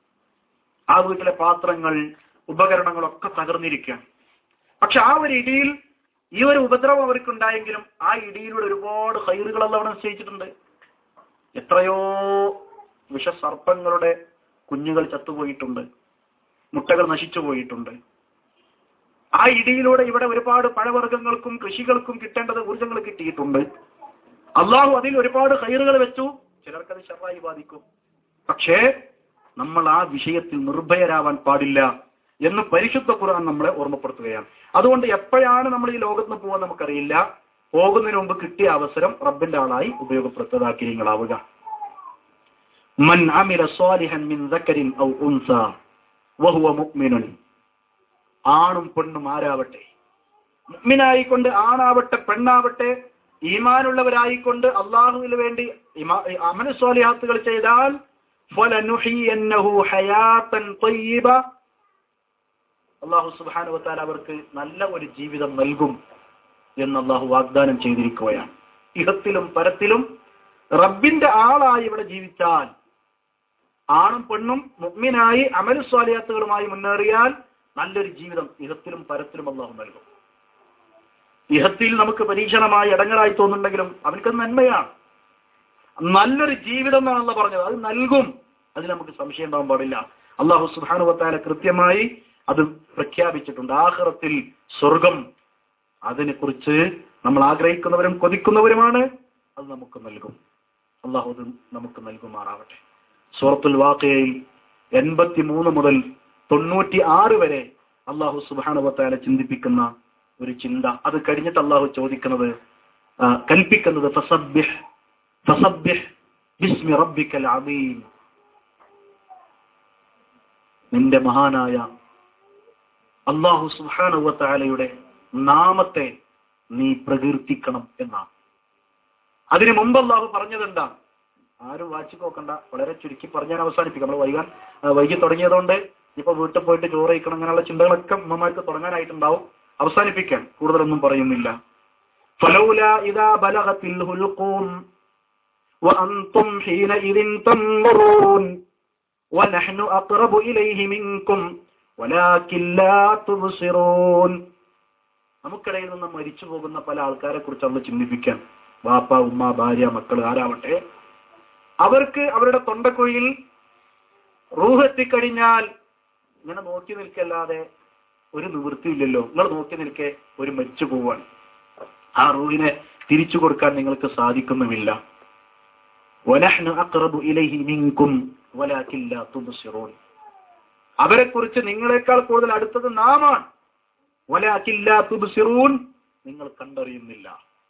ആ വീട്ടിലെ പാത്രങ്ങൾ ഉപകരണങ്ങളൊക്കെ തകർന്നിരിക്കുകയാണ്. പക്ഷെ ആ ഒരു ഇടിയിൽ ഈ ഒരു ഉപദ്രവം അവർക്കുണ്ടായെങ്കിലും ആ ഇടിയിലൂടെ ഒരുപാട് ഹൈറുകളെല്ലാം അവിടെ നിശ്ചയിച്ചിട്ടുണ്ട്. എത്രയോ വിഷസർപ്പങ്ങളുടെ കുഞ്ഞുകൾ ചത്തുപോയിട്ടുണ്ട്, മുട്ടകൾ നശിച്ചു പോയിട്ടുണ്ട്. ആ ഇടിയിലൂടെ ഇവിടെ ഒരുപാട് പഴവർഗ്ഗങ്ങൾക്കും കൃഷികൾക്കും കിട്ടേണ്ടത് ഊർജ്ജങ്ങൾ കിട്ടിയിട്ടുണ്ട്. അള്ളാഹു അതിൽ ഒരുപാട് ഹൈറുകൾ വെച്ചു. ചിലർക്കത് ശർറായി ബാധിക്കും. പക്ഷേ നമ്മൾ ആ വിഷയത്തിൽ നിർഭയരാവാൻ പാടില്ല എന്ന് പരിശുദ്ധ ഖുർആൻ നമ്മളെ ഓർമ്മപ്പെടുത്തുകയാണ്. അതുകൊണ്ട് എപ്പോഴാണ് നമ്മൾ ഈ ലോകത്ത് നിന്ന് പോകാൻ നമുക്കറിയില്ല. പോകുന്നതിന് മുമ്പ് കിട്ടിയ അവസരം റബ്ബിന്റെ ആളായി ഉപയോഗപ്പെടുത്തതാക്കിങ്ങളാവുക. മൻ അമില സ്വാലിഹൻ മിൻ ദക്കരിൻ ഔ ഉൻസ വഹുവ മുഅ്മിനുൻ. ആണും പെണ്ണും ആരാവട്ടെ, മുഅ്മിനായിക്കൊണ്ട് ആണാവട്ടെ പെണ്ണാവട്ടെ, ഈമാനുള്ളവരായിക്കൊണ്ട് അള്ളാഹുവിന് വേണ്ടി അമൽ സ്വാലിഹാത്തുകൾ ചെയ്താൽ ഫലനുഹിയന്നഹു ഹയാതൻ ത്വയ്യിബ, അള്ളാഹു സുബ്ഹാനഹു വ തആല അവർക്ക് നല്ല ഒരു ജീവിതം നൽകും എന്ന് അള്ളാഹു വാഗ്ദാനം ചെയ്തിരിക്കുകയാണ്. ഇഹത്തിലും പരത്തിലും റബ്ബിന്റെ ആളായി ഇവിടെ ജീവിച്ചാൽ, ആണും പെണ്ണും മുഅ്മിനായി അമൽ സ്വാലിഹാത്തുകളുമായി മുന്നേറിയാൽ നല്ലൊരു ജീവിതം ഇഹത്തിലും പരത്തിലും അള്ളാഹു നൽകും. ഇഹത്തിൽ നമുക്ക് പരീക്ഷണമായി ഇടങ്ങളായി തോന്നുന്നുണ്ടെങ്കിലും അവനക്ക് നന്മയാണ്. നല്ലൊരു ജീവിതം എന്നാണ് അള്ളാഹു പറഞ്ഞത്, അത് നൽകും. അതിൽ നമുക്ക് സംശയം ഉണ്ടാവാൻ പാടില്ല. അള്ളാഹു സുബ്ഹാനഹു വ തആല കൃത്യമായി അത് പ്രഖ്യാപിച്ചിട്ടുണ്ട്. ആഖിറത്തിൽ സ്വർഗം, അതിനെ കുറിച്ച് നമ്മൾ ആഗ്രഹിക്കുന്നവരും കൊതിക്കുന്നവരുമാണ്. അത് നമുക്ക് നൽകും. അള്ളാഹു അത് നമുക്ക് നൽകുമാറാവട്ടെ. സൂറത്തുൽ വാഖിയയിൽ എൺപത്തി മൂന്ന് മുതൽ തൊണ്ണൂറ്റി ആറ് വരെ അള്ളാഹു സുബ്ഹാനഹു വ തആല ചിന്തിപ്പിക്കുന്ന ഒരു ചിന്ത. അത് കഴിഞ്ഞിട്ട് അള്ളാഹു ചോദിക്കുന്നത്, കൽപ്പിക്കുന്നത് ഫസബ്ബിഹ് ഫസബ്ബിഹ് ബിസ്മി റബ്ബിക്കൽ അദീം, നിന്റെ മഹാനായ അള്ളാഹു സുബ്ഹാനഹു വ തആലയുടെ നാമത്തെ നീ പ്രകീർത്തിക്കണം എന്നാണ്. അതിനു മുമ്പ് അള്ളാഹു പറഞ്ഞതെന്താ? ആരും വായിച്ചു നോക്കണ്ട, വളരെ ചുരുക്കി പറഞ്ഞാൽ അവസാനിപ്പിക്കാം. നമ്മൾ വൈകാൻ വൈകി തുടങ്ങിയതുകൊണ്ട് ഇപ്പൊ വീട്ടിൽ പോയിട്ട് ചോറ് കഴിക്കണം അങ്ങനെയുള്ള ചിന്തകളൊക്കെ ഉമ്മമാർക്ക് തുടങ്ങാനായിട്ടുണ്ടാവും. അവസാനിപ്പിക്കാൻ കൂടുതലൊന്നും പറയുന്നില്ല. ഫലൗലാ ഇദാ ബലഗത്തിൽ ഹുൽഖൂം വഅൻതും ഹീനഇദിൻ തൻദുറൂൻ വനഹ്നു അഖ്റബു ഇലൈഹി മിൻകും വലാകിൻ ലാ തുബ്സിറൂൻ. നമുക്കിടയിൽ നിന്ന് മരിച്ചു പോകുന്ന പല ആൾക്കാരെ കുറിച്ച് നമ്മൾ ചിന്തിപ്പിക്കാൻ, വാപ്പ, ഉമ്മ, ഭാര്യ, മക്കൾ ആരാവട്ടെ, അവർക്ക് അവരുടെ തൊണ്ടക്കുഴിയിൽ റൂഹ് എത്തിക്കഴിഞ്ഞാൽ ഇങ്ങനെ നോക്കി നിൽക്കല്ലാതെ ഒരു നിവൃത്തിയില്ലല്ലോ. നിങ്ങൾ നോക്കി നിൽക്കെ ഒരു മരിച്ചു പോവാൻ, ആ റൂഹിനെ തിരിച്ചു കൊടുക്കാൻ നിങ്ങൾക്ക് സാധിക്കുന്നുമില്ല. വനഹ്നു അഖ്റബു ഇലൈഹി മിൻകും വലാകിൻ ലാ തുബ്സിറൂൻ. അവരെ കുറിച്ച് നിങ്ങളെക്കാൾ കൂടുതൽ അടുത്തത് നാമാണ്. വലാകിൻ ലാ തുബ്സിറൂൻ, നിങ്ങൾ കണ്ടറിയുന്നില്ല.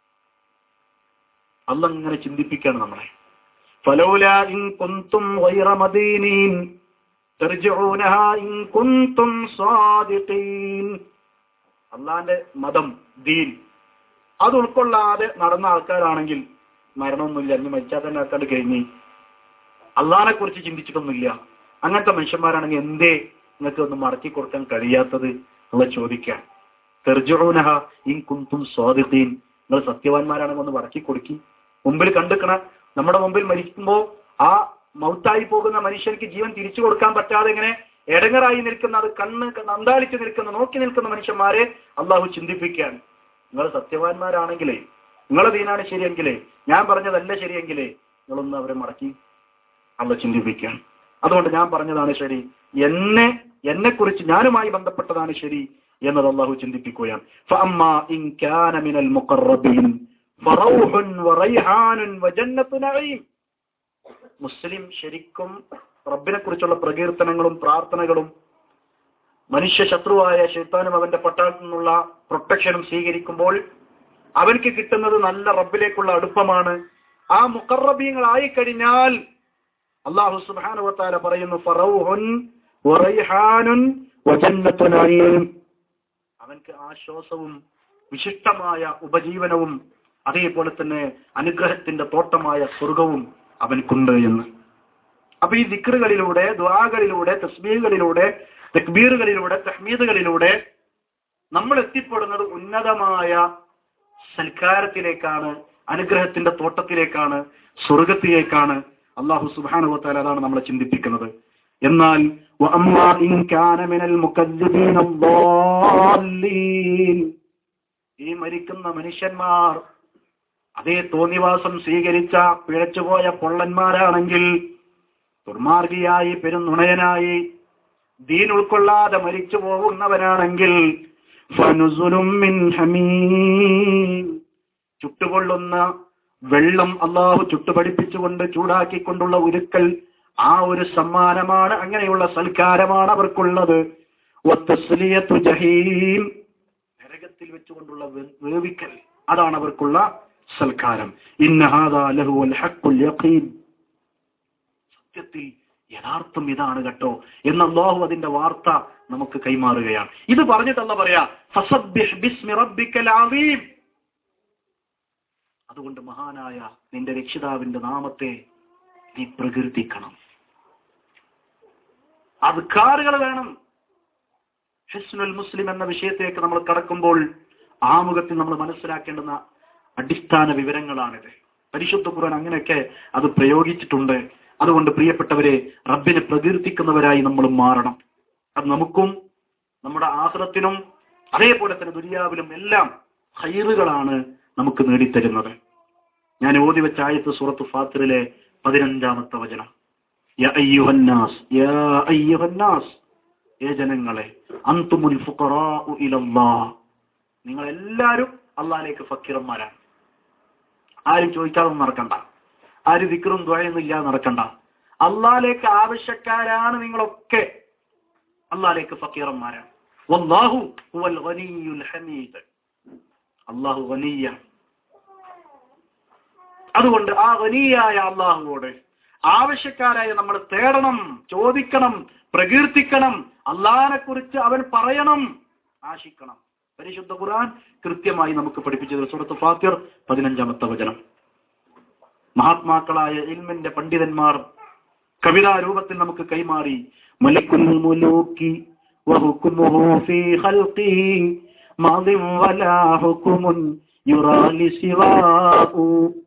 അല്ലാഹ് ഇങ്ങനെ ചിന്തിപ്പിക്കാണ് നമ്മളെ. ഫലൗലാ ഇൻ കുൻതും ഗൈറ മദീനീൻ തർജിഊനഹാ ഇൻ കുൻതും സാദിഖീൻ. അല്ലാഹുവിന്റെ മതം, ദീൻ, അത് ഉൾക്കൊള്ളാതെ നടന്ന ആൾക്കാരാണെങ്കിൽ മരണമൊന്നുമില്ല, ഇനി മരിച്ചാൽ തന്നെ ആൾക്കാർ കഴിഞ്ഞ്, അള്ളാഹിനെ കുറിച്ച് ചിന്തിച്ചിട്ടൊന്നുമില്ല. അങ്ങനത്തെ മനുഷ്യന്മാരാണെങ്കിൽ എന്തേ നിങ്ങൾക്ക് ഒന്നും മടക്കി കൊടുക്കാൻ കഴിയാത്തത് എന്നുള്ള ചോദിക്കാൻ. തർജിഊനഹ ഇൻ കുൻതും സാദിഖീൻ, നിങ്ങൾ സത്യവാന്മാരാണെങ്കിൽ ഒന്ന് മടക്കി കൊടുക്കി. മുമ്പിൽ കണ്ടുക്കണ, നമ്മുടെ മുമ്പിൽ മരിക്കുമ്പോ ആ മൗത്തായി പോകുന്ന മനുഷ്യർക്ക് ജീവൻ തിരിച്ചു കൊടുക്കാൻ പറ്റാതെ ഇങ്ങനെ എടങ്ങറായി നിൽക്കുന്ന, അത് കണ്ണ് അന്താളിച്ചു നിൽക്കുന്ന, നോക്കി നിൽക്കുന്ന മനുഷ്യന്മാരെ അള്ളാഹു ചിന്തിപ്പിക്കാൻ. നിങ്ങൾ സത്യവാന്മാരാണെങ്കിലേ, നിങ്ങളെ ദീനാണ് ശരിയെങ്കിലേ, ഞാൻ പറഞ്ഞതല്ല ശരിയെങ്കിലേ, നിങ്ങളൊന്ന് അവരെ മടക്കി അള്ളാഹു ചിന്തിപ്പിക്കാൻ. അതുകൊണ്ട് ഞാൻ പറഞ്ഞതാണ് ശരി, എന്നെ എന്നെ കുറിച്ച് ഞാനുമായി ബന്ധപ്പെട്ടതാണ് ശരി എന്നത് അള്ളാഹു ചിന്തിപ്പിക്കുകയാണ്. ഫഅമ്മാ ഇൻ കാന മിനൽ മുഖറബീൻ ഫറൗഹുൻ വറൈഹാനുൻ വജന്നത്തു നഈം. മുസ്ലിം ശരിക്കും റബ്ബിനെ കുറിച്ചുള്ള പ്രകീർത്തനങ്ങളും പ്രാർത്ഥനകളും മനുഷ്യ ശത്രുവായ ശൈത്താനും അവന്റെ പട്ടാളത്തിൽ നിന്നുള്ള പ്രൊട്ടക്ഷനും സ്വീകരിക്കുമ്പോൾ അവർക്ക് കിട്ടുന്നത് നല്ല റബ്ബിലേക്കുള്ള അടുപ്പമാണ്. ആ മുഖറബീങ്ങളായി കഴിഞ്ഞാൽ അല്ലാഹു സുബ്ഹാനഹു വ തആല പറയുന്നു, ഫറൗഹുൻ വറൈഹാനുൻ വജന്നത്തു നഈം, അവൻക്ക് ആശ്വാസവും വിശിഷ്ടമായ ഉപജീവനവും അതേപോലെ തന്നെ അനുഗ്രഹത്തിന്റെ തോട്ടമായ സ്വർഗവും അവൻക്കുണ്ട് എന്ന്. അപ്പൊ ഈ ദിക്റുകളിലൂടെ, ദുആകളിലൂടെ, തസ്ബീഹുകളിലൂടെ തക്ബീറുകളിലൂടെ തഹ്മീദുകളിലൂടെ നമ്മൾ എത്തിപ്പെടുന്നത് ഉന്നതമായ സൽക്കാരത്തിലേക്കാണ്, അനുഗ്രഹത്തിന്റെ തോട്ടത്തിലേക്കാണ്, സ്വർഗത്തിലേക്കാണ്. അല്ലാഹു സുബ്ഹാനഹു വ തആല അതാണ് നമ്മളെ ചിന്തിപ്പിക്കുന്നത്. എന്നാൽ ഈ മരിക്കുന്ന മനുഷ്യന്മാർ അതേ തോന്നിവാസം സ്വീകരിച്ച പിഴച്ചുപോയ പൊള്ളന്മാരാണെങ്കിൽ, ദുർമാർഗിയായി പെരുന്നുണയനായി ദീൻ ഉൾക്കൊള്ളാതെ മരിച്ചു പോകുന്നവനാണെങ്കിൽ, ഫനുസുലും മിൻ ഹമീം, ചുട്ടുകൊള്ളുന്ന വെള്ളം അള്ളാഹു ചുട്ടുപടിപ്പിച്ചുകൊണ്ട് ചൂടാക്കിക്കൊണ്ടുള്ള ഉരുക്കൽ, ആ ഒരു സമ്മാനമാണ്, അങ്ങനെയുള്ള സൽക്കാരമാണ് അവർക്കുള്ളത്. വതസ്ലിയത്തു ജഹീം, നരകത്തിൽ വെച്ചുകൊണ്ടുള്ള വേവിക്കൽ, അതാണ് അവർക്കുള്ള സൽക്കാരം. ഇന്ന ഹാദാ ലഹുവൽ ഹഖ്ഖുൽ യഖീൻ, സത്യത്തിൽ യഥാർത്ഥം ഇതാണ് കേട്ടോ എന്ന് അല്ലാഹു അതിന്റെ വാർത്ത നമുക്ക് കൈമാറുകയാണ്. ഇത് പറഞ്ഞിട്ട് അല്ലാഹു പറയാ ഫസബ്ബിഹ് ബിസ്മി റബ്ബിക്കൽ അസീം, അതുകൊണ്ട് മഹാനായ നിന്റെ രക്ഷിതാവിന്റെ നാമത്തെ നീ പ്രകീർത്തിക്കണം. അദ്കാറുകൾ വേണം. ഹിസ്നുൽ മുസ്ലിം എന്ന വിഷയത്തിലേക്ക് നമ്മൾ കടക്കുമ്പോൾ ആമുഖത്തിൽ നമ്മൾ മനസ്സിലാക്കേണ്ടുന്ന അടിസ്ഥാന വിവരങ്ങളാണിത്. പരിശുദ്ധ ഖുർആൻ അങ്ങനെയൊക്കെ അത് പ്രയോഗിച്ചിട്ടുണ്ട്. അതുകൊണ്ട് പ്രിയപ്പെട്ടവരെ, റബ്ബിനെ പ്രകീർത്തിക്കുന്നവരായി നമ്മൾ മാറണം. അത് നമുക്കും നമ്മുടെ ആഖിറത്തിനും അതേപോലെ തന്നെ ദുനിയാവിലും എല്ലാം ഖൈറുകളാണ് നമുക്ക് നേടിത്തരുന്നത്. ഞാൻ ഓതി വെച്ച ആയത്ത് സൂറത്ത് ഫാത്തിറിലെ പതിനഞ്ചാമത്തെ വചനം. യാ അയ്യുഹന്നാസ്, യാ അയ്യുഹന്നാസ്, ഏ ജനങ്ങളെ, അൻതുമുൽ ഫുഖറാഉ ഇലല്ലാഹ്, നിങ്ങൾ എല്ലാവരും അള്ളാഹിലേക്ക് ഫക്കീറന്മാരാണ്. ആരും ചോദിക്കാതെ നടക്കണ്ട, ആരും ദിക്റും ദുആയൊന്നും ഇല്ലാതെ നടക്കണ്ട. അള്ളാഹിലേക്ക് ആവശ്യക്കാരാണ് നിങ്ങളൊക്കെ, അള്ളാഹിലേക്ക് ഫക്കീറന്മാരാണ്. വല്ലാഹു ഹുവൽ ഗനിയ്യുൽ ഹമീദ്, അള്ളാഹു ഗനിയ്യാണ്. അതുകൊണ്ട് ആ ഗനിയായ അള്ളാഹുവോട് ആവശ്യക്കാരായ നമ്മൾ തേടണം, ചോദിക്കണം, പ്രകീർത്തിക്കണം. അള്ളാഹിനെ കുറിച്ച് അവൻ പറയണം, ആശിക്കണം. പരിശുദ്ധ ഖുർആൻ കൃത്യമായി നമുക്ക് പഠിപ്പിച്ചത് സൂറത്ത് ഫാത്തിർ പതിനഞ്ചാമത്തെ വചനം. മഹാത്മാക്കളായ ഇൽമിന്റെ പണ്ഡിതന്മാർ കവിതാ രൂപത്തിൽ നമുക്ക് കൈമാറി. മലിക്കുൽ മുലൂക്കി വഹുകുമുഹു ഫീ ഖൽഖിഹി മാദിൻ വലാ ഹുകുമുൻ യുറാ ലിസിവാഉ.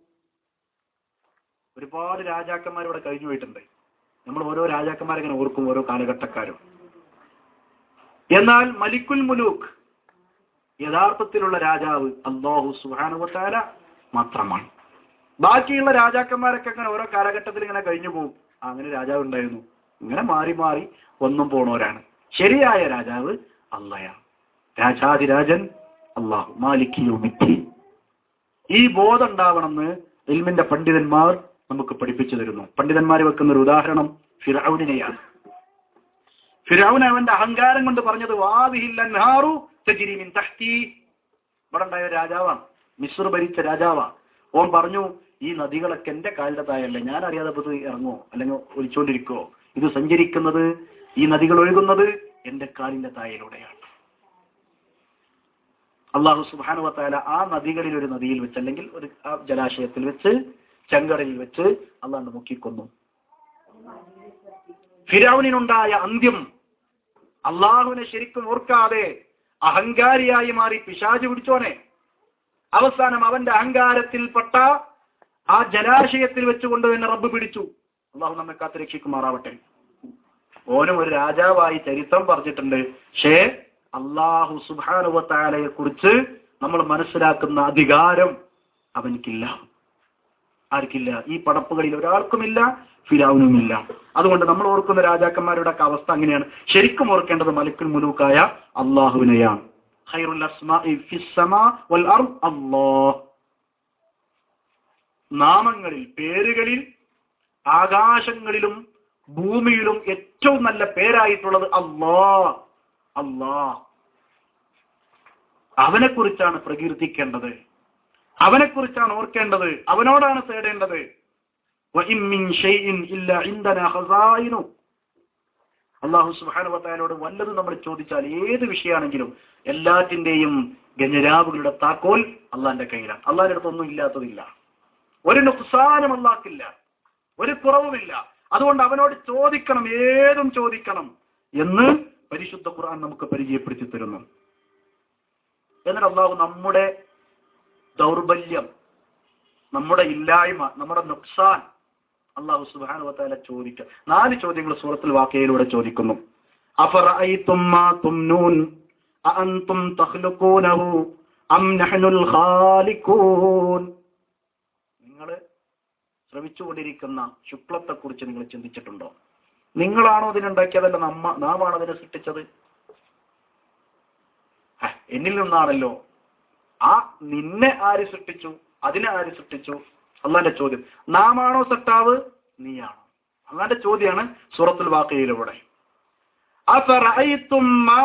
ഒരുപാട് രാജാക്കന്മാർ ഇവിടെ കഴിഞ്ഞു പോയിട്ടുണ്ട്. നമ്മൾ ഓരോ രാജാക്കന്മാരെ ഇങ്ങനെ ഓർക്കും, ഓരോ കാലഘട്ടക്കാരും. എന്നാൽ മലിക്കുൽ മുലൂക്ക്, യഥാർത്ഥത്തിലുള്ള രാജാവ് അല്ലാഹു സുബ്ഹാനഹു വ തആല മാത്രമാണ്. ബാക്കിയുള്ള രാജാക്കന്മാരൊക്കെ ഇങ്ങനെ ഓരോ കാലഘട്ടത്തിൽ ഇങ്ങനെ കഴിഞ്ഞു പോകും. അങ്ങനെ രാജാവ് ഉണ്ടായിരുന്നു, ഇങ്ങനെ മാറി മാറി ഒന്നും പോണവരാണ്. ശരിയായ രാജാവ് അല്ലാഹയാണ്. രാജാധിരാജൻ അല്ലാഹു, മാലിക് യൗമിദ്ദീൻ. ഈ ബോധം ഉണ്ടാവണമെന്ന് ഇൽമിന്റെ പണ്ഡിതന്മാർ നമുക്ക് പഠിപ്പിച്ചു തരുന്നു. പണ്ഡിതന്മാർ വെക്കുന്ന ഒരു ഉദാഹരണം ഫിർഔനിനെയാണ്. ഫിർഔൻ അവന്റെ അഹങ്കാരം കൊണ്ട് പറഞ്ഞത് വാദിഹിൽ അൻഹാറു തജ്രി മിൻ തഹ്തി. ഇവിടെ ഉണ്ടായ രാജാവാണ്, മിസ്ർ ഭരിച്ച രാജാവാ. ഓൻ പറഞ്ഞു, ഈ നദികളൊക്കെ എന്റെ കാലിന്റെ താഴല്ലേ, ഞാൻ അറിയാതെ ഇത് ഇറങ്ങുമോ അല്ലെങ്കിൽ ഒലിച്ചുകൊണ്ടിരിക്കുവോ? ഇത് സഞ്ചരിക്കുന്നത്, ഈ നദികൾ ഒഴുകുന്നത് എന്റെ കാലിന്റെ താഴയിലൂടെയാണ്. അല്ലാഹു സുബ്ഹാനഹു വ തആല ആ നദികളിൽ ഒരു നദിയിൽ വെച്ച്, അല്ലെങ്കിൽ ഒരു ജലാശയത്തിൽ വെച്ച്, ചെങ്കടലിൽ വെച്ച് അല്ലാഹു മുക്കിക്കൊന്നു. ഫിർഔനിനുണ്ടായ അന്ത്യം, അള്ളാഹുവിനെ ശരിക്കും ഓർക്കാതെ അഹങ്കാരിയായി മാറി പിശാച് പിടിച്ചോനെ. അവസാനം അവന്റെ അഹങ്കാരത്തിൽപ്പെട്ട ആ ജലാശയത്തിൽ വെച്ചുകൊണ്ട് തന്നെ റബ്ബ് പിടിച്ചു. അള്ളാഹു നമ്മെ കാത്ത് രക്ഷിക്കുമാറാവട്ടെ. ഓനും ഒരു രാജാവായി ചരിത്രം പറഞ്ഞിട്ടുണ്ട്. പക്ഷേ അള്ളാഹു സുബ്ഹാനഹു വ തആലയെ കുറിച്ച് നമ്മൾ മനസ്സിലാക്കുന്ന അധികാരം അവനിക്കില്ല, ആർക്കില്ല. ഈ പടപ്പുകളിൽ ഒരാൾക്കുമില്ല, ഫിർഔനുമില്ല. അതുകൊണ്ട് നമ്മൾ ഓർക്കുന്ന രാജാക്കന്മാരുടെ ഒക്കെ അവസ്ഥ അങ്ങനെയാണ്. ശരിക്കും ഓർക്കേണ്ടത് മലിക്കുൽ മുലൂക്കായ അള്ളാഹുവിനെയാണ്. ഖൈറുൽ അസ്മാഇ ഫിസ് സമാ വൽ അർദ് അല്ലാഹ്. നാമങ്ങളിൽ, പേരുകളിൽ, ആകാശങ്ങളിലും ഭൂമിയിലും ഏറ്റവും നല്ല പേരായിട്ടുള്ളത് അല്ലാഹ്. അല്ലാഹ്, അവനെ കുറിച്ചാണ് പ്രകീർത്തിക്കേണ്ടത്, അവനെ കുറിച്ചാണ് ഓർക്കേണ്ടത്, അവനോടാണ് തേടേണ്ടത്. വഇൻ മിൻ ഷൈഇൻ ഇല്ലാ ഇൻദനാ ഖസായിനു. അല്ലാഹു സുബ്ഹാനഹു വ തആലയോട് വല്ലതും നമ്മൾ ചോദിച്ചാൽ, ഏത് വിഷയമാണെങ്കിലും എല്ലാറ്റിന്റെയും ഗജരാവുകളുടെ താക്കോൽ അള്ളാന്റെ കയ്യിലാണ്. അള്ളാന്റെ അടുത്തൊന്നും ഇല്ലാത്തതില്ല, ഒരു നുക്സാനും അള്ളാഹ്ക്കില്ല, ഒരു കുറവുമില്ല. അതുകൊണ്ട് അവനോട് ചോദിക്കണം, ഏതും ചോദിക്കണം എന്ന് പരിശുദ്ധ ഖുർആൻ നമുക്ക് പരിചയപ്പെടുത്തി തരുന്നു. എന്നിട്ട് അള്ളാഹു നമ്മുടെ ദൗർബല്യം, നമ്മുടെ ഇല്ലായ്മ, നമ്മുടെ നുക്സാൻ അള്ളാഹു സുബ്ഹാനഹു വ തആല ചോദിക്കുക. നാല് ചോദ്യങ്ങൾ സൂറത്തുൽ വാഖിയയിലൂടെ ചോദിക്കുന്നു. അഫറഅയ്തും മാ തുംനൂൻ അഅൻതും തഖ്ലുഖൂനഹു അം നഹ്നുൽ ഖാലിഖൂൻ. നിങ്ങൾ ശ്രമിച്ചുകൊണ്ടിരിക്കുന്ന ശുക്ലത്തെക്കുറിച്ച് നിങ്ങൾ ചിന്തിച്ചിട്ടുണ്ടോ? നിങ്ങളാണോ അതിനുണ്ടാക്കിയതല്ല നമ്മ നാമാണോ അതിനെ സൃഷ്ടിച്ചത്? എന്നിൽ നിന്നാണല്ലോ. ആ നിന്നെ ആര് സൃഷ്ടിച്ചു? അതിനെ ആര് സൃഷ്ടിച്ചു? അള്ളാന്റെ ചോദ്യം. നാമാണോ സൃഷ്ടാവ്? നീയാണോ? അള്ളാന്റെ ചോദ്യമാണ് സൂറത്തുൽ വാഖിയയിലൂടെ. അഫറഅയ്തും മാ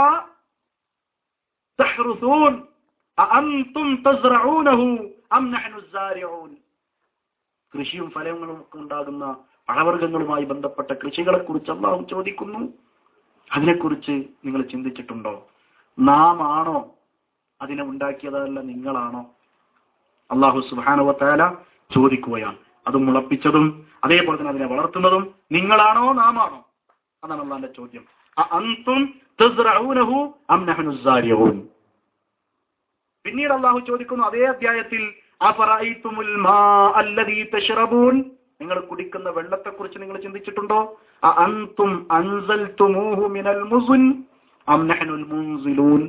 തഹ്റുസൂൻ അഅൻതും തസ്റഊനഹു അം നഹ്നു സാരിഊൻ. കൃഷിയും ഫലങ്ങളും ഉണ്ടാകുന്ന പഴവർഗ്ഗങ്ങളുമായി ബന്ധപ്പെട്ട കൃഷികളെ കുറിച്ച് അള്ളാഹു ചോദിക്കുന്നു. അതിനെക്കുറിച്ച് നിങ്ങൾ ചിന്തിച്ചിട്ടുണ്ടോ? നാം ആണോ അതിനെ ഉണ്ടാക്കിയതല്ല നിങ്ങളാണോ? അള്ളാഹു സുബ്ഹാനഹു വ തആല ചോദിക്കുകയാണ്. അത് മുളപ്പിച്ചതും അതേപോലെ തന്നെ അതിനെ വളർത്തുന്നതും നിങ്ങളാണോ നാമാണോ? അതാണ് അള്ളാഹുവിന്റെ ചോദ്യം. അഅൻതും തസ്റഊനഹു അം നഹ്നു സാരിഊൻ. പിന്നീട് അള്ളാഹു ചോദിക്കുന്നു അതേ അധ്യായത്തിൽ, അഫറഅയ്തുമുൽ മാഅ അല്ലദീ തശ്റബൂൻ. നിങ്ങൾ കുടിക്കുന്ന വെള്ളത്തെക്കുറിച്ച് നിങ്ങൾ ചിന്തിച്ചിട്ടുണ്ടോ? അഅൻതും അൻസൽതുമൂഹു മിനൽ മുസ്ൻ അം നഹ്നുൽ മുൻസിലൂൻ.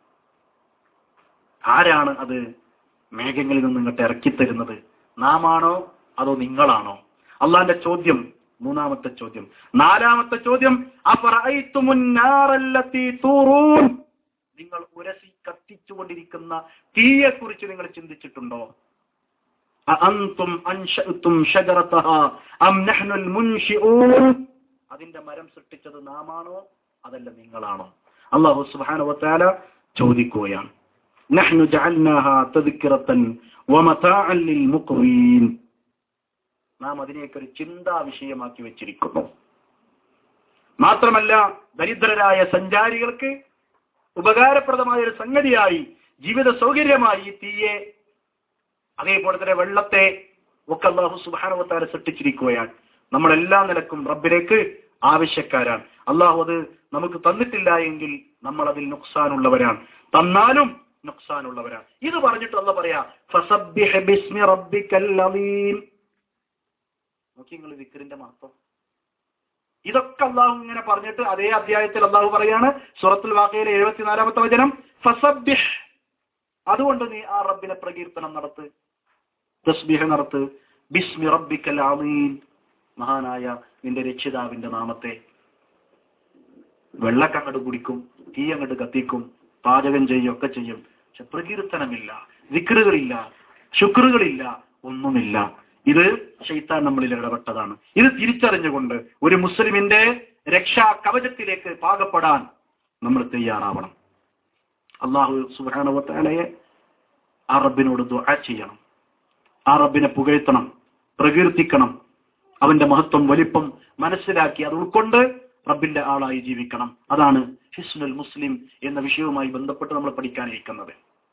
ആരാണ് അത് മേഘങ്ങളിൽ നിന്ന് ഇങ്ങോട്ട് ഇറക്കിത്തരുന്നത്? നാമാണോ അതോ നിങ്ങളാണോ? അള്ളാന്റെ ചോദ്യം മൂന്നാമത്തെ ചോദ്യം. നാലാമത്തെ ചോദ്യം, അഫറഅയ്തുമുൻ നാറല്ലതീ തൂറൂൻ. നിങ്ങൾ ഉരസി കത്തിച്ചുകൊണ്ടിരിക്കുന്ന തീയെ കുറിച്ച് നിങ്ങൾ ചിന്തിച്ചിട്ടുണ്ടോ? അഅൻതും അൻശഅതും ശജറതഹാ അം നഹ്നുൽ മുൻശിഊൻ. അതിന്റെ മരം സൃഷ്ടിച്ചത് നാമാണോ അതല്ല നിങ്ങളാണോ? അല്ലാഹു സുബ്ഹാനഹു വ തആല ചോദിക്കുകയാണ്. നഹ്നു ജഅൽനാഹാ തദ്കിറതൻ വമതാഅൻ ലിൽ മുഖ്വീൻ. നാം അതിനെയൊക്കെ ഒരു ചിന്താ വിഷയമാക്കി വെച്ചിരിക്കുന്നു. മാത്രമല്ല ദരിദ്രരായ സഞ്ചാരികൾക്ക് ഉപകാരപ്രദമായ ഒരു സംഗതിയായി, ജീവിത സൗകര്യമായി ഈ തീയെ, അതേപോലെ തന്നെ വെള്ളത്തെ ഒക്കെ അല്ലാഹു സുബ്ഹാനഹു വ തആല സൃഷ്ടിച്ചിരിക്കുകയാണ്. നമ്മളെല്ലാ നിലക്കും റബ്ബിലേക്ക് ആവശ്യക്കാരാണ്. അള്ളാഹു അത് നമുക്ക് തന്നിട്ടില്ല എങ്കിൽ നമ്മൾ അതിൽ നുക്സാനുള്ളവരാണ്, തന്നാലും നുക്സാനുള്ളവരാണ്. ഇത് പറഞ്ഞിട്ട് അല്ലാഹു പറയാ, ഫസബ്ബിഹ് ബിസ്മി റബ്ബിക്കൽ അളീം. നോക്കി നിങ്ങൾ ദിക്റിന്റെ മഹത്വം. ഇതൊക്കെ അള്ളാഹു ഇങ്ങനെ പറഞ്ഞിട്ട് അതേ അധ്യായത്തിൽ അള്ളാഹു പറയാണ് സൂറത്തുൽ വാഖിയയിലെ എഴുപത്തിനാലാമത്തെ വചനം, ഫസബ്ബിഹ്. അതുകൊണ്ട് നീ ആ റബ്ബിനെ പ്രകീർത്തനം നടത്ത്, തസ്ബീഹ് നടത്ത്. ബിസ്മി റബ്ബിക്കൽ അളീം, മഹാനായ നിന്റെ രക്ഷിതാവിന്റെ നാമത്തെ. വെള്ളക്കങ്ങട് കുടിക്കും, തീ അങ്ങോട്ട് കത്തിക്കും, പാചകം ചെയ്യും, ഒക്കെ ചെയ്യും. പക്ഷെ പ്രകീർത്തനമില്ല, ദിക്റുകളില്ല, ശുക്റുകളില്ല, ഒന്നുമില്ല. ഇത് ശൈത്താൻ നമ്മളിൽ ഇടപെട്ടതാണ്. ഇത് തിരിച്ചറിഞ്ഞുകൊണ്ട് ഒരു മുസ്ലിമിന്റെ രക്ഷാ കവചത്തിലേക്ക് പാകപ്പെടാൻ നമ്മൾ തയ്യാറാവണം. അല്ലാഹു സുബ്ഹാനഹു വ തആലയെ ആ റബ്ബിനോട് ദുആ ചെയ്യണം, ആ റബ്ബിനെ പുകഴ്ത്തണം, പ്രകീർത്തിക്കണം. അവന്റെ മഹത്വം വലിപ്പം മനസ്സിലാക്കി അത് ഉൾക്കൊണ്ട് റബ്ബിന്റെ ആളായി ജീവിക്കണം. അതാണ് ഹിസ്നുൽ മുസ്ലിം എന്ന വിഷയവുമായി ബന്ധപ്പെട്ട് നമ്മൾ പഠിക്കാനിരിക്കുന്നത്.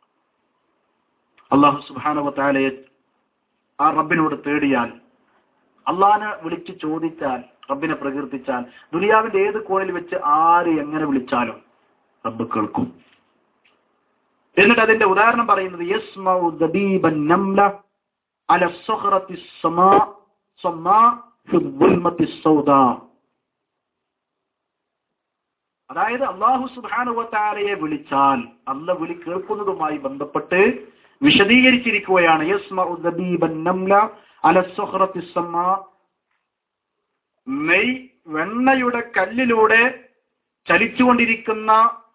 അല്ലാഹു സുബ്ഹാനഹു വ തആലയെ ആ റബ്ബിനോട് തേടിയാൽ, അള്ളാഹിനെ വിളിച്ച് ചോദിച്ചാൽ, റബ്ബിനെ പ്രകീർത്തിച്ചാൽ, ദുനിയാവിന്റെ ഏത് കോണിൽ വെച്ച് ആര് എങ്ങനെ വിളിച്ചാലും റബ്ബ് കേൾക്കും. എന്നിട്ട് അതിന്റെ ഉദാഹരണം പറയുന്നത്, യസ്മഉ ദബീബൻ നംല അല സഖറത്തി സമാ സമാ ഫി ദുൽമത്തി സൗദാ. അതായത് അല്ലാഹു സുബ്ഹാനഹു വ തആലയെ വിളിച്ചാൽ അല്ലാഹു വിളി കേൾക്കുന്നതുമായി ബന്ധപ്പെട്ട് വിശദീകരിച്ചിരിക്കുകയാണ്. യസ്മഉ ദബീബൻ നംല അല സഖറത്തി സമാ. നെയ് വെണ്ണയുടെ കല്ലിലൂടെ ചലിച്ചുകൊണ്ടിരിക്കുന്ന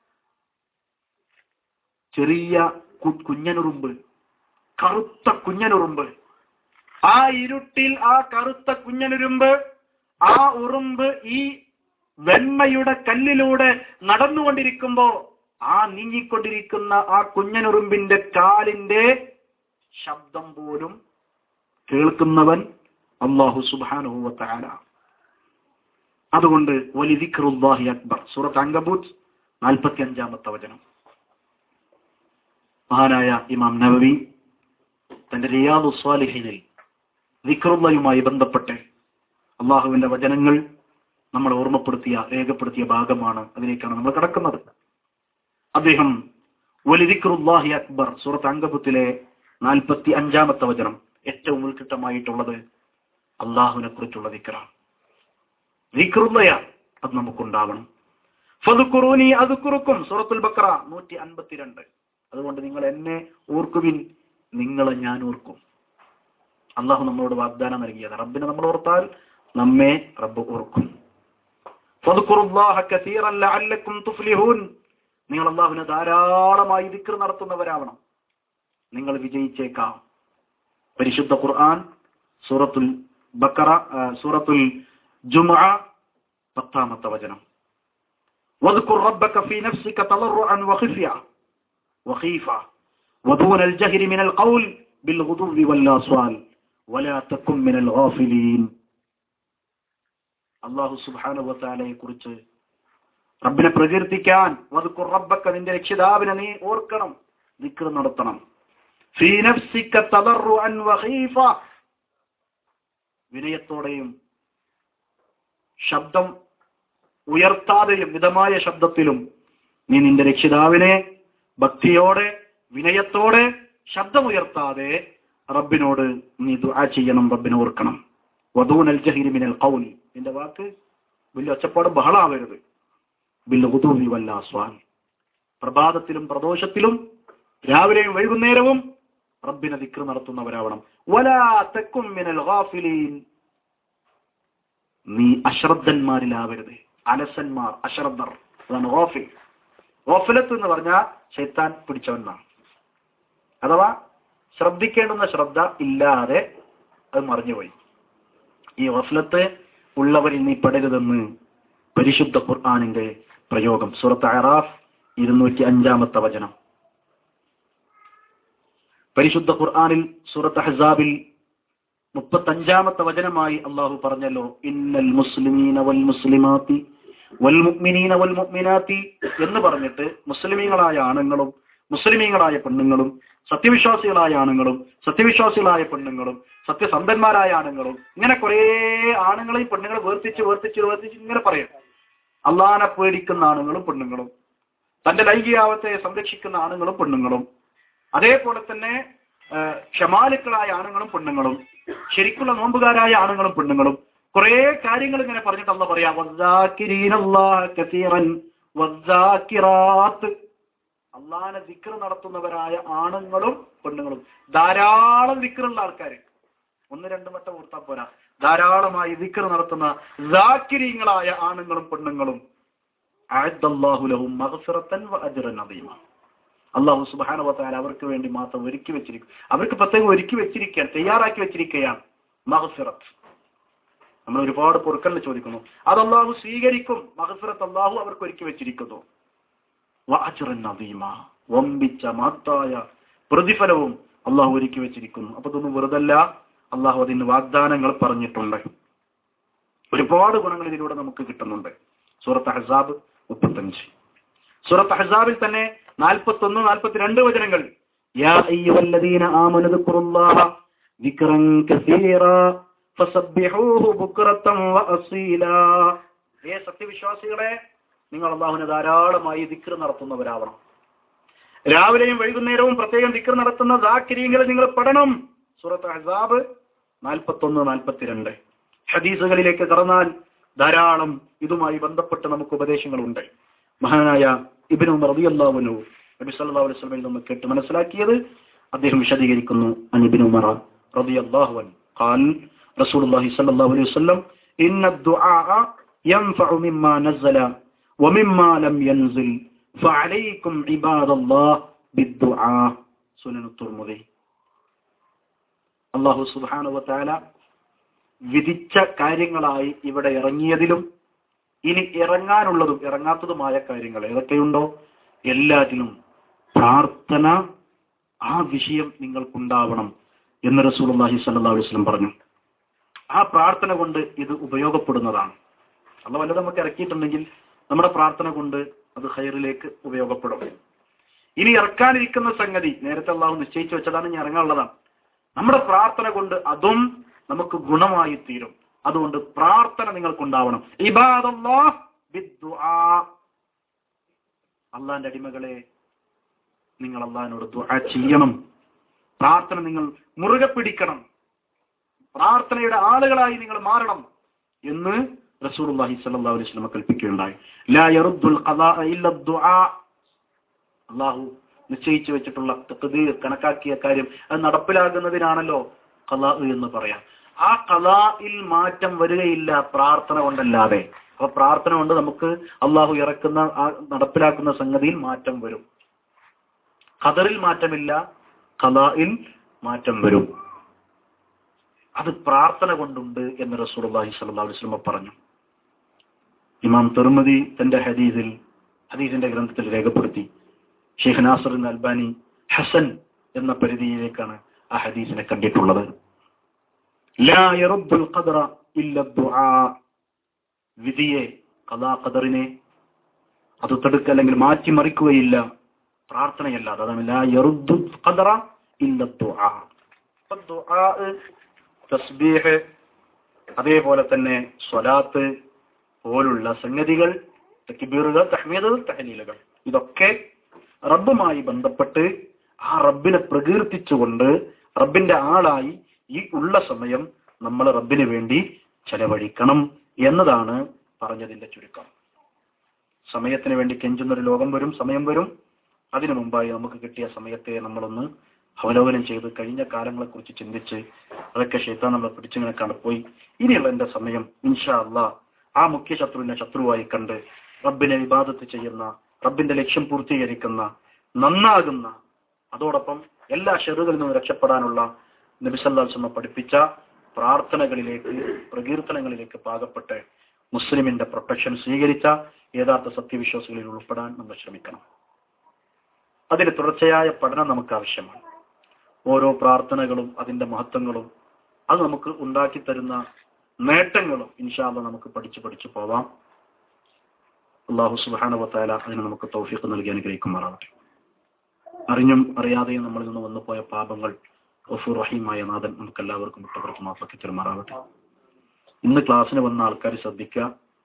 ചെറിയ കുഞ്ഞനുറുമ്പ്, കറുത്ത കുഞ്ഞനുറുമ്പ്. ആ ഇരുട്ടിൽ ആ കറുത്ത കുഞ്ഞനുറുമ്പ്, ആ ഉറുമ്പ് ഈ വെണ്മയുടെ കല്ലിലൂടെ നടന്നുകൊണ്ടിരിക്കുമ്പോ ആ നീങ്ങിക്കൊണ്ടിരിക്കുന്ന ആ കുഞ്ഞനുറുമ്പിന്റെ കാലിന്റെ ശബ്ദം പോലും കേൾക്കുന്നവൻ അല്ലാഹു സുബ്ഹാനഹു വ തആല. അതുകൊണ്ട് വലിദിക്റുല്ലാഹി അക്ബർ. സൂറത്ത് അൻകബൂത്ത് നാൽപ്പത്തി അഞ്ചാമത്തെ വചനം. മഹാനായ ഇമാം നവവി തന്റെ റിയാദുസ് സ്വാലിഹീനിൽ ദിക്റുല്ലാഹിയുമായി ബന്ധപ്പെട്ട് അള്ളാഹുവിന്റെ വചനങ്ങൾ നമ്മൾ ഓർമ്മപ്പെടുത്തിയ രേഖപ്പെടുത്തിയ ഭാഗമാണ്. അതിലേക്കാണ് നമ്മൾ കടക്കുന്നത്. അദ്ദേഹം വലിദിക്റുല്ലാഹി അക്ബർ സൂറത്ത് അങ്കബത്തിലെ നാൽപ്പത്തി അഞ്ചാമത്തെ വചനം ഏറ്റവും ഉത്കൃഷ്ടമായിട്ടുള്ളത് അള്ളാഹുവിനെ കുറിച്ചുള്ള ദിക്റാണ്. ദിക്റുല്ലയ അത് നമുക്കുണ്ടാവണം. ഫദ്കുറൂനി അദ്കുറുക്കും സൂറത്തുൽ ബഖറ നൂറ്റി അൻപത്തിരണ്ട്. അതുകൊണ്ട് നിങ്ങൾ എന്നെ ഓർക്കുവിൻ, നിങ്ങളെ ഞാൻ ഓർക്കും. അള്ളാഹു നമ്മളോട് വാഗ്ദാനം നൽകിയത്, റബ്ബിനെ നമ്മൾ ഓർത്താൽ നമ്മെ റബ്ബ് ഓർക്കും. ഫദ്കുറുല്ലാഹ കസീറൻ ലഅല്ലക്കും തുഫ്ലിഹൂൻ. നിങ്ങൾ അള്ളാഹുവിനെ ധാരാളമായി ദിക്ർ നടത്തുന്നവരാവണം, നിങ്ങൾ വിജയിച്ചേക്കാം. പരിശുദ്ധ ഖുർആൻ സൂറത്തുൽ ബഖറ സൂറത്തുൽ ജുമുഅ പത്താമത്തെ വചനം. വദ്കുർ റബ്ബക ഫീ നഫ്സിക തളറുഅൻ വഖിഫ്യ വഖീഫ വദൂന അൽജഹരി മിനൽ ഖൗൽ ബിൽഗുദുവി വല്ലാസ്വാൽ വലാ തകും മിനൽ ഗാഫിലീൻ. അല്ലാഹു സുബ്ഹാനഹു വ തആലയെ കുറിച്ച് റബ്ബിനെ പ്രകീർത്തിക്കാൻ, വദ്കുർ റബ്ബക നിന്റെ രക്ഷിതാവിനെ നീ ഓർക്കണം, ദിക്ർ നടത്തണം. ഫീ നഫ്സിക തളറുഅൻ വഖീഫ, വിനയത്തോടെയും ശബ്ദം ഉയർത്താതെയും മിതമായ ശബ്ദത്തിലും നീ നിന്റെ രക്ഷിതാവിനെ ഭക്തിയോടെ വിനയത്തോടെ ശബ്ദമുയർത്താതെ റബ്ബിനോട് നീ ദുആ ചെയ്യണം, റബ്ബിനെ ഓർക്കണം. വദൂനൽ ജഹരി മിനൽ ഖൗൽ, നിന്റെ വാക്ക് വലിയ ഒച്ചപ്പാട് ബഹളാവരുത്. ബിൽ ഗുദൂവി വല്ലാസ്വാൽ, പ്രഭാതത്തിലും പ്രദോഷത്തിലും രാവിലെയും വൈകുന്നേരവും റബ്ബിനെ ദിക്ർ നടത്തുന്നവരാവണം. വലാ തകും മിനൽ ഗാഫിലീൻ, നീ അശ്രദ്ധന്മാരിലാവരുത്. അലസന്മാർ, അശ്രദ്ധർ, അതാണ് ഗാഫിൽ. ഗാഫിലത്ത് എന്ന് പറഞ്ഞാൽ ശൈത്താൻ പിടിച്ചവനാണ്. അഥവാ ശ്രദ്ധിക്കേണ്ടുന്ന ശ്രദ്ധ ഇല്ലാതെ അത് മറിഞ്ഞുപോയി. ഈ ഗഫലത്ത് ഉള്ളവരിൽ നീ പെടരുതെന്ന് പരിശുദ്ധ ഖുർആനിന്റെ പ്രയോഗം. സൂറത്ത് അറാഫ് ഇരുന്നൂറ്റി അഞ്ചാമത്തെ വചനം. പരിശുദ്ധ ഖുർആനിൽ സൂറത്ത് അഹ്സാബിൽ മുപ്പത്തഞ്ചാമത്തെ വചനമായി അള്ളാഹു പറഞ്ഞല്ലോ, ഇന്നൽ മുസ്ലിമീന വൽ മുസ്ലിമാത്തി വൽ മുഅ്മിനീന വൽ മുഅ്മിനാത്തി എന്ന് പറഞ്ഞിട്ട് മുസ്ലിമീങ്ങളായ ആണുങ്ങളും മുസ്ലിമീങ്ങളായ പെണ്ണുങ്ങളും സത്യവിശ്വാസികളായ ആണുങ്ങളും സത്യവിശ്വാസികളായ പെണ്ണുങ്ങളും സത്യസന്ധന്മാരായ ആണുങ്ങളും, ഇങ്ങനെ കുറെ ആണുങ്ങളെയും പെണ്ണുങ്ങളെ വേർതിച്ച് വേർതിച്ച് വേർതിച്ച് ഇങ്ങനെ പറയും. അള്ളാഹനെ പേടിക്കുന്ന ആണുങ്ങളും പെണ്ണുങ്ങളും, തന്റെ ലൈംഗികാവത്തെ സംരക്ഷിക്കുന്ന ആണുങ്ങളും പെണ്ണുങ്ങളും, അതേപോലെ തന്നെ ക്ഷമാലുക്കളായ ആണുങ്ങളും പെണ്ണുങ്ങളും, ശരിക്കുള്ള നോമ്പുകാരായ ആണുങ്ങളും പെണ്ണുങ്ങളും, കുറെ കാര്യങ്ങൾ ഇങ്ങനെ പറഞ്ഞിട്ട് അള്ളാഹ് പറയാ, വദ്ദാകിരീനല്ലാഹ കസീറൻ വദ്ദാകിറാത്ത്, അള്ളാഹനെ ദിക്ർ നടത്തുന്നവരായ ആണുങ്ങളും പെണ്ണുങ്ങളും. ധാരാളം ദിക്റുള്ള ആൾക്കാർ, ഒന്ന് രണ്ടു വട്ടം ഓർത്താൽ പോരാ, ധാരാളമായി ദിക്ർ നടത്തുന്ന ദാകിരീങ്ങളായ ആണുങ്ങളും പെണ്ണുങ്ങളും അഅദ്ദല്ലാഹു ലഹും മഗ്ഫിറതൻ വഅജ്റൻ അദീമ. അല്ലാഹു സുബ്ഹാനഹു വ തആല അവർക്ക് വേണ്ടി മാത്രം ഒരുക്കി വെച്ചിരിക്കും, അവർക്ക് പ്രത്യേകം ഒരുക്കി വെച്ചിരിക്കുകയാണ്, തയ്യാറാക്കി വെച്ചിരിക്കുകയാണ് മഗ്ഫിറത്ത്. നമ്മൾ ഒരുപാട് പൊറുക്കലിന് ചോദിക്കുന്നു, അത് അല്ലാഹു സ്വീകരിക്കും. മഗ്ഫിറത്ത് അല്ലാഹു അവർക്ക് ഒരുക്കി വെച്ചിരിക്കുന്നു. വഅജ്റൻ അദീമ, വമ്പിച്ച മഹത്തായ പ്രതിഫലവും അല്ലാഹു ഒരുക്കി വെച്ചിരിക്കുന്നു. അപ്പൊ ഇതൊന്നും വെറുതല്ല, അല്ലാഹു അതിന് വാഗ്ദാനങ്ങൾ പറഞ്ഞിട്ടുണ്ട്. ഒരുപാട് ഗുണങ്ങൾ ഇതിലൂടെ നമുക്ക് കിട്ടുന്നുണ്ട്. സൂറത്ത് അഹ്സാബ് മുപ്പത്തഞ്ച്. സൂറത്ത് അഹ്സാബിൽ തന്നെ നാൽപ്പത്തി ഒന്ന് നാൽപ്പത്തിരണ്ട് വചനങ്ങൾ, യാ അയ്യുഹല്ലദീന ആമനു ദിക്റുല്ലാഹ ദിക്റൻ കസീറാ ഫസബ്ബിഹൂഹു ബുക്റതൻ വഅസീലാ. ഹേ സത്യവിശ്വാസികളെ, നിങ്ങൾ അല്ലാഹുവിനെ ധാരാളമായി ദിക്ർ നടത്തുന്നവരാവണം. രാവിലെയും വൈകുന്നേരവും പ്രത്യേകം ദിക്ർ നടത്തുന്ന ദാകിരീങ്ങളെ നിങ്ങൾ പെടണം. സൂറത്ത് അഹ്സാബ് നാൽപ്പത്തി ഒന്ന് നാൽപ്പത്തിരണ്ട്. ഹദീസുകളിലേക്ക് കടന്നാൽ ധാരാളം ഇതുമായി ബന്ധപ്പെട്ട് നമുക്ക് ഉപദേശങ്ങളുണ്ട്. മഹാനായ ഇബ്നു ഉമർ റളിയല്ലാഹു അൻഹു നബി സല്ലല്ലാഹു അലൈഹി വസല്ലമയിൽ നിന്ന് കേട്ട് മനസ്സിലാക്കിയത് അദ്ദേഹം വിശദീകരിക്കുന്നു. അൻ ഇബ്നു ഉമർ റളിയല്ലാഹു അൻഹു ഖാൽ റസൂലുള്ളാഹി സ്വല്ലല്ലാഹു അലൈഹി വസല്ലം ഇന്ന അദ്ദുആ യൻഫഉ മിമ്മാ നസല വമിമ്മാ ലം യൻസിൽ ഫഅലൈക്കും ഇബാദല്ലാഹ് ബിദ്ദുആ. സുനൻ തുർമുദി. അല്ലാഹു സുബ്ഹാനഹു വ തആല വിധിച്ച കാര്യങ്ങളായി ഇവിടെ ഇറങ്ങിയതിലും ഇനി ഇറങ്ങാനുള്ളതും ഇറങ്ങാത്തതുമായ കാര്യങ്ങൾ ഏതൊക്കെയുണ്ടോ എല്ലാറ്റിലും പ്രാർത്ഥന, ആ വിഷയം നിങ്ങൾക്കുണ്ടാവണം എന്ന് റസൂലുള്ളാഹി സ്വല്ലല്ലാഹു അലൈഹി വസല്ലം പറഞ്ഞു. ആ പ്രാർത്ഥന കൊണ്ട് ഇത് ഉപയോഗപ്പെടുന്നതാണ്. അല്ലാഹു വല്ലതും നമുക്ക് ഇറക്കിയിട്ടുണ്ടെങ്കിൽ നമ്മുടെ പ്രാർത്ഥന കൊണ്ട് അത് ഖൈറിലേക്ക് ഉപയോഗപ്പെടും. ഇനി ഇറക്കാനിരിക്കുന്ന സംഗതി നേരത്തെ അല്ലാഹു നിശ്ചയിച്ചു വെച്ചതാണ്, ഇനി ഇറങ്ങാനുള്ളതാണ്. നമ്മുടെ പ്രാർത്ഥന കൊണ്ട് അതും നമുക്ക് ഗുണമായി തീരും. അതുകൊണ്ട് പ്രാർത്ഥന നിങ്ങൾക്കുണ്ടാവണം. ഇബാദല്ലാഹ് ബിദ്ദുആ, അള്ളാന്റെ അടിമകളെ നിങ്ങൾ അള്ളാഹിനോട് ദുആ ചെയ്യണം. പ്രാർത്ഥന നിങ്ങൾ മുറുകെ പിടിക്കണം. പ്രാർത്ഥനയുടെ ആളുകളായി നിങ്ങൾ മാറണം എന്ന് റസൂലുള്ളാഹി സ്വല്ലല്ലാഹു അലൈഹി വസല്ലം കൽപ്പിക്കുകയുണ്ടായി. ലാ യറുദ്ദുൽ ഖദാഅ ഇല്ല ദുആ, അള്ളാഹു നിശ്ചയിച്ചു വെച്ചിട്ടുള്ള തഖ്ദീർ, കണക്കാക്കിയ കാര്യം അത് നടപ്പിലാകുന്നതിനാണല്ലോ ഖദാ എന്ന് പറയാം. ആ ഖദാഇൽ മാറ്റം വരികയില്ല പ്രാർത്ഥന കൊണ്ടല്ലാതെ. അപ്പൊ പ്രാർത്ഥന കൊണ്ട് നമുക്ക് അള്ളാഹു ഇറക്കുന്ന ആ നടപ്പിലാക്കുന്ന സംഗതിയിൽ മാറ്റം വരും. ഖദറിൽ മാറ്റമില്ല, ഖദാഇൽ മാറ്റം വരും. അത് പ്രാർത്ഥന കൊണ്ടുണ്ട് എന്ന് റസൂലുള്ളാഹി സ്വല്ലല്ലാഹു അലൈഹി വസല്ലം പറഞ്ഞു. ഇമാം തിർമിദി തന്റെ ഹദീസിൽ ഹദീസിന്റെ ഗ്രന്ഥത്തിൽ രേഖപ്പെടുത്തി. ഷെയ്ഖ് നാസറുദ്ദീൻ അൽബാനി ഹസൻ എന്ന പരിധിയിലേക്കാണ് ആ ഹദീസിനെ കണ്ടിട്ടുള്ളത്. ലാ യറുദ്ദുൽ ഖദറ ഇല്ല ദുആ, വിധിയെ, ഖദാ ഖദറിനെ അത് തടുക്കുക അല്ലെങ്കിൽ മാറ്റിമറിക്കുകയില്ല പ്രാർത്ഥനയല്ലാതെ. അതാണ് ലാ യറുദ്ദുൽ ഖദറ ഇല്ല ദുആ. ദുആ, തസ്ബീഹ്, അതേപോലെ തന്നെ സ്വലാത്ത് പോലുള്ള സംഗതികൾ, തക്ബീറുകൾ, തഹ്മീദുകൾ, തഹ്ലീലുകൾ, ഇതൊക്കെ റബ്ബുമായി ബന്ധപ്പെട്ട് ആ റബ്ബിനെ പ്രകീർത്തിച്ചുകൊണ്ട് റബ്ബിന്റെ ആളായി ഈ ഉള്ള സമയം നമ്മൾ റബ്ബിന് വേണ്ടി ചെലവഴിക്കണം എന്നതാണ് പറഞ്ഞതിന്റെ ചുരുക്കം. സമയത്തിന് വേണ്ടി കെഞ്ചുന്നൊരു ലോകം വരും, സമയം വരും. അതിനു മുമ്പായി നമുക്ക് കിട്ടിയ സമയത്തെ നമ്മളൊന്ന് അവലോകനം ചെയ്ത് കഴിഞ്ഞ കാലങ്ങളെ കുറിച്ച് ചിന്തിച്ച് അതൊക്കെ ശൈത്താൻ നമ്മളെ പിടിച്ചിങ്ങനെ കടപ്പോയി. ഇനിയുള്ള എന്റെ സമയം ഇൻഷാ അല്ലാഹ് ആ മുഖ്യ ശത്രുവിനെ ശത്രുവായി കണ്ട് റബ്ബിനെ ഇബാദത്ത് ചെയ്യുന്ന, റബ്ബിന്റെ ലക്ഷ്യം പൂർത്തീകരിക്കുന്ന, നന്നാകുന്ന, അതോടൊപ്പം എല്ലാ ഷെറുകളിൽ നിന്നും രക്ഷപ്പെടാനുള്ള നബി സല്ലല്ലാഹു അലൈഹി വസല്ലം പഠിപ്പിച്ച പ്രാർത്ഥനകളിലേക്ക്, പ്രകീർത്തനങ്ങളിലേക്ക് പാകപ്പെട്ട് മുസ്ലിമിന്റെ പ്രൊട്ടക്ഷൻ സ്വീകരിച്ച യഥാർത്ഥ സത്യവിശ്വാസികളിൽ ഉൾപ്പെടാൻ നമ്മൾ ശ്രമിക്കണം. അതിന് തുടർച്ചയായ പഠനം നമുക്ക് ആവശ്യമാണ്. ഓരോ പ്രാർത്ഥനകളും അതിന്റെ മഹത്വങ്ങളും അത് നമുക്ക് ഉണ്ടാക്കി തരുന്ന നേട്ടങ്ങളും ഇൻഷാ അല്ലാഹ് നമുക്ക് പഠിച്ചു പഠിച്ചു പോവാം. അല്ലാഹു സുബ്ഹാനഹു വ തആല അതിന് നമുക്ക് തൗഫീഖ് നൽകി അനുഗ്രഹിക്കുമാറാവട്ടെ. അറിഞ്ഞും അറിയാതെയും നമ്മളിൽ നിന്ന് വന്നുപോയ പാപങ്ങൾ ഗഫൂർ റഹീമായ നാഥൻ നമുക്ക് എല്ലാവർക്കും വിട്ടുപുറത്ത് മാഫാക്കി തരുമാറാവട്ടെ. ഇന്ന് ക്ലാസ്സിന് വന്ന ആൾക്കാർ ശ്രദ്ധിക്കുക,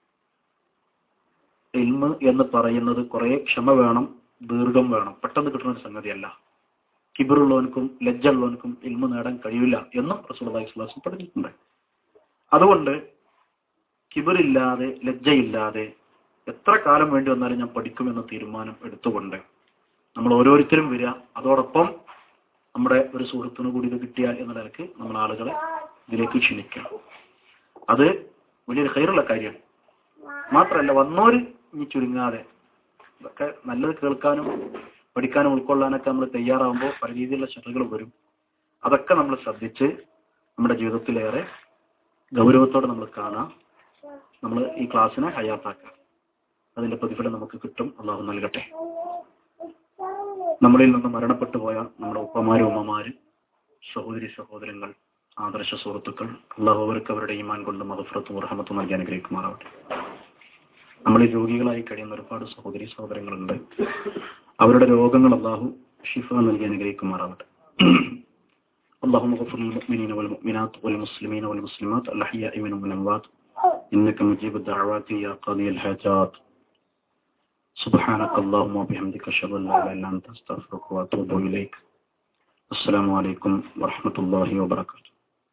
ഇൽമ് എന്ന് പറയുന്നത് കുറെ ക്ഷമ വേണം, ദീർഘം വേണം, പെട്ടെന്ന് കിട്ടുന്ന ഒരു സംഗതിയല്ല. കിബറുള്ളവനക്കും ലജ്ജ ഉള്ളവനക്കും ഇൽമു നേടാൻ കഴിയില്ല എന്നും റസൂലുള്ളാഹി സ്വല്ലല്ലാഹു അലൈഹി വസല്ലം പഠിപ്പിച്ചിട്ടുണ്ട്. അതുകൊണ്ട് കിബറില്ലാതെ ലജ്ജയില്ലാതെ എത്ര കാലം വേണ്ടി വന്നാലും ഞാൻ പഠിക്കുമെന്ന തീരുമാനം എടുത്തുകൊണ്ട് നമ്മൾ ഓരോരുത്തരും വരിക. അതോടൊപ്പം നമ്മുടെ ഒരു സുഹൃത്തിനു കൂടി ഇത് കിട്ടിയാൽ എന്ന നിലയ്ക്ക് നമ്മൾ ആളുകളെ ഇതിലേക്ക് ക്ഷണിക്കുക. അത് വലിയൊരു ഖൈറുള്ള കാര്യമാണ്. മാത്രമല്ല, വന്നോര് ഇനി ചുരുങ്ങാതെ ഇതൊക്കെ നല്ലത് കേൾക്കാനും പഠിക്കാനും ഉൾക്കൊള്ളാനൊക്കെ നമ്മൾ തയ്യാറാകുമ്പോൾ പല രീതിയിലുള്ള ശത്രുക്കൾ വരും. അതൊക്കെ നമ്മൾ ശ്രദ്ധിച്ച് നമ്മുടെ ജീവിതത്തിലേറെ ഗൗരവത്തോടെ നമ്മൾ കാണാം. നമ്മൾ ഈ ക്ലാസ്സിനെ ഹയാത്താക്കുക. അതിന്റെ പ്രതിഫലം നമുക്ക് കിട്ടും. അള്ളാഹു നൽകട്ടെ. നമ്മളിൽ നിന്ന് മരണപ്പെട്ടു പോയ നമ്മുടെ ഉപ്പമാര്, ഉമ്മമാര്, സഹോദരി സഹോദരങ്ങൾ, ആദർശ സുഹൃത്തുക്കൾ, അള്ളാഹു അവർക്ക് അവരുടെ ഈമാൻ കൊണ്ട് മഗ്ഫിറത്തും റഹ്മത്തും നൽകി അനുഗ്രഹിക്കുമാറാവട്ടെ. നമ്മളിൽ രോഗികളായി കഴിയുന്ന ഒരുപാട് സഹോദരി സഹോദരങ്ങളുണ്ട്. അവരുടെ രോഗങ്ങൾ അള്ളാഹു ഷിഫ നൽകി അനുഗ്രഹിക്കുമാറാവട്ടെ. اللهم اغفر للمؤمنين والمؤمنات والمسلمين والمسلمات الأحياء منهم والأموات إنك مجيب الدعوات يا قاضي الحاجات. سبحانك اللهم وبحمدك أشهد أن لا إله إلا أنت أستغفرك وأتوب إليك. السلام عليكم ورحمة الله وبركاته.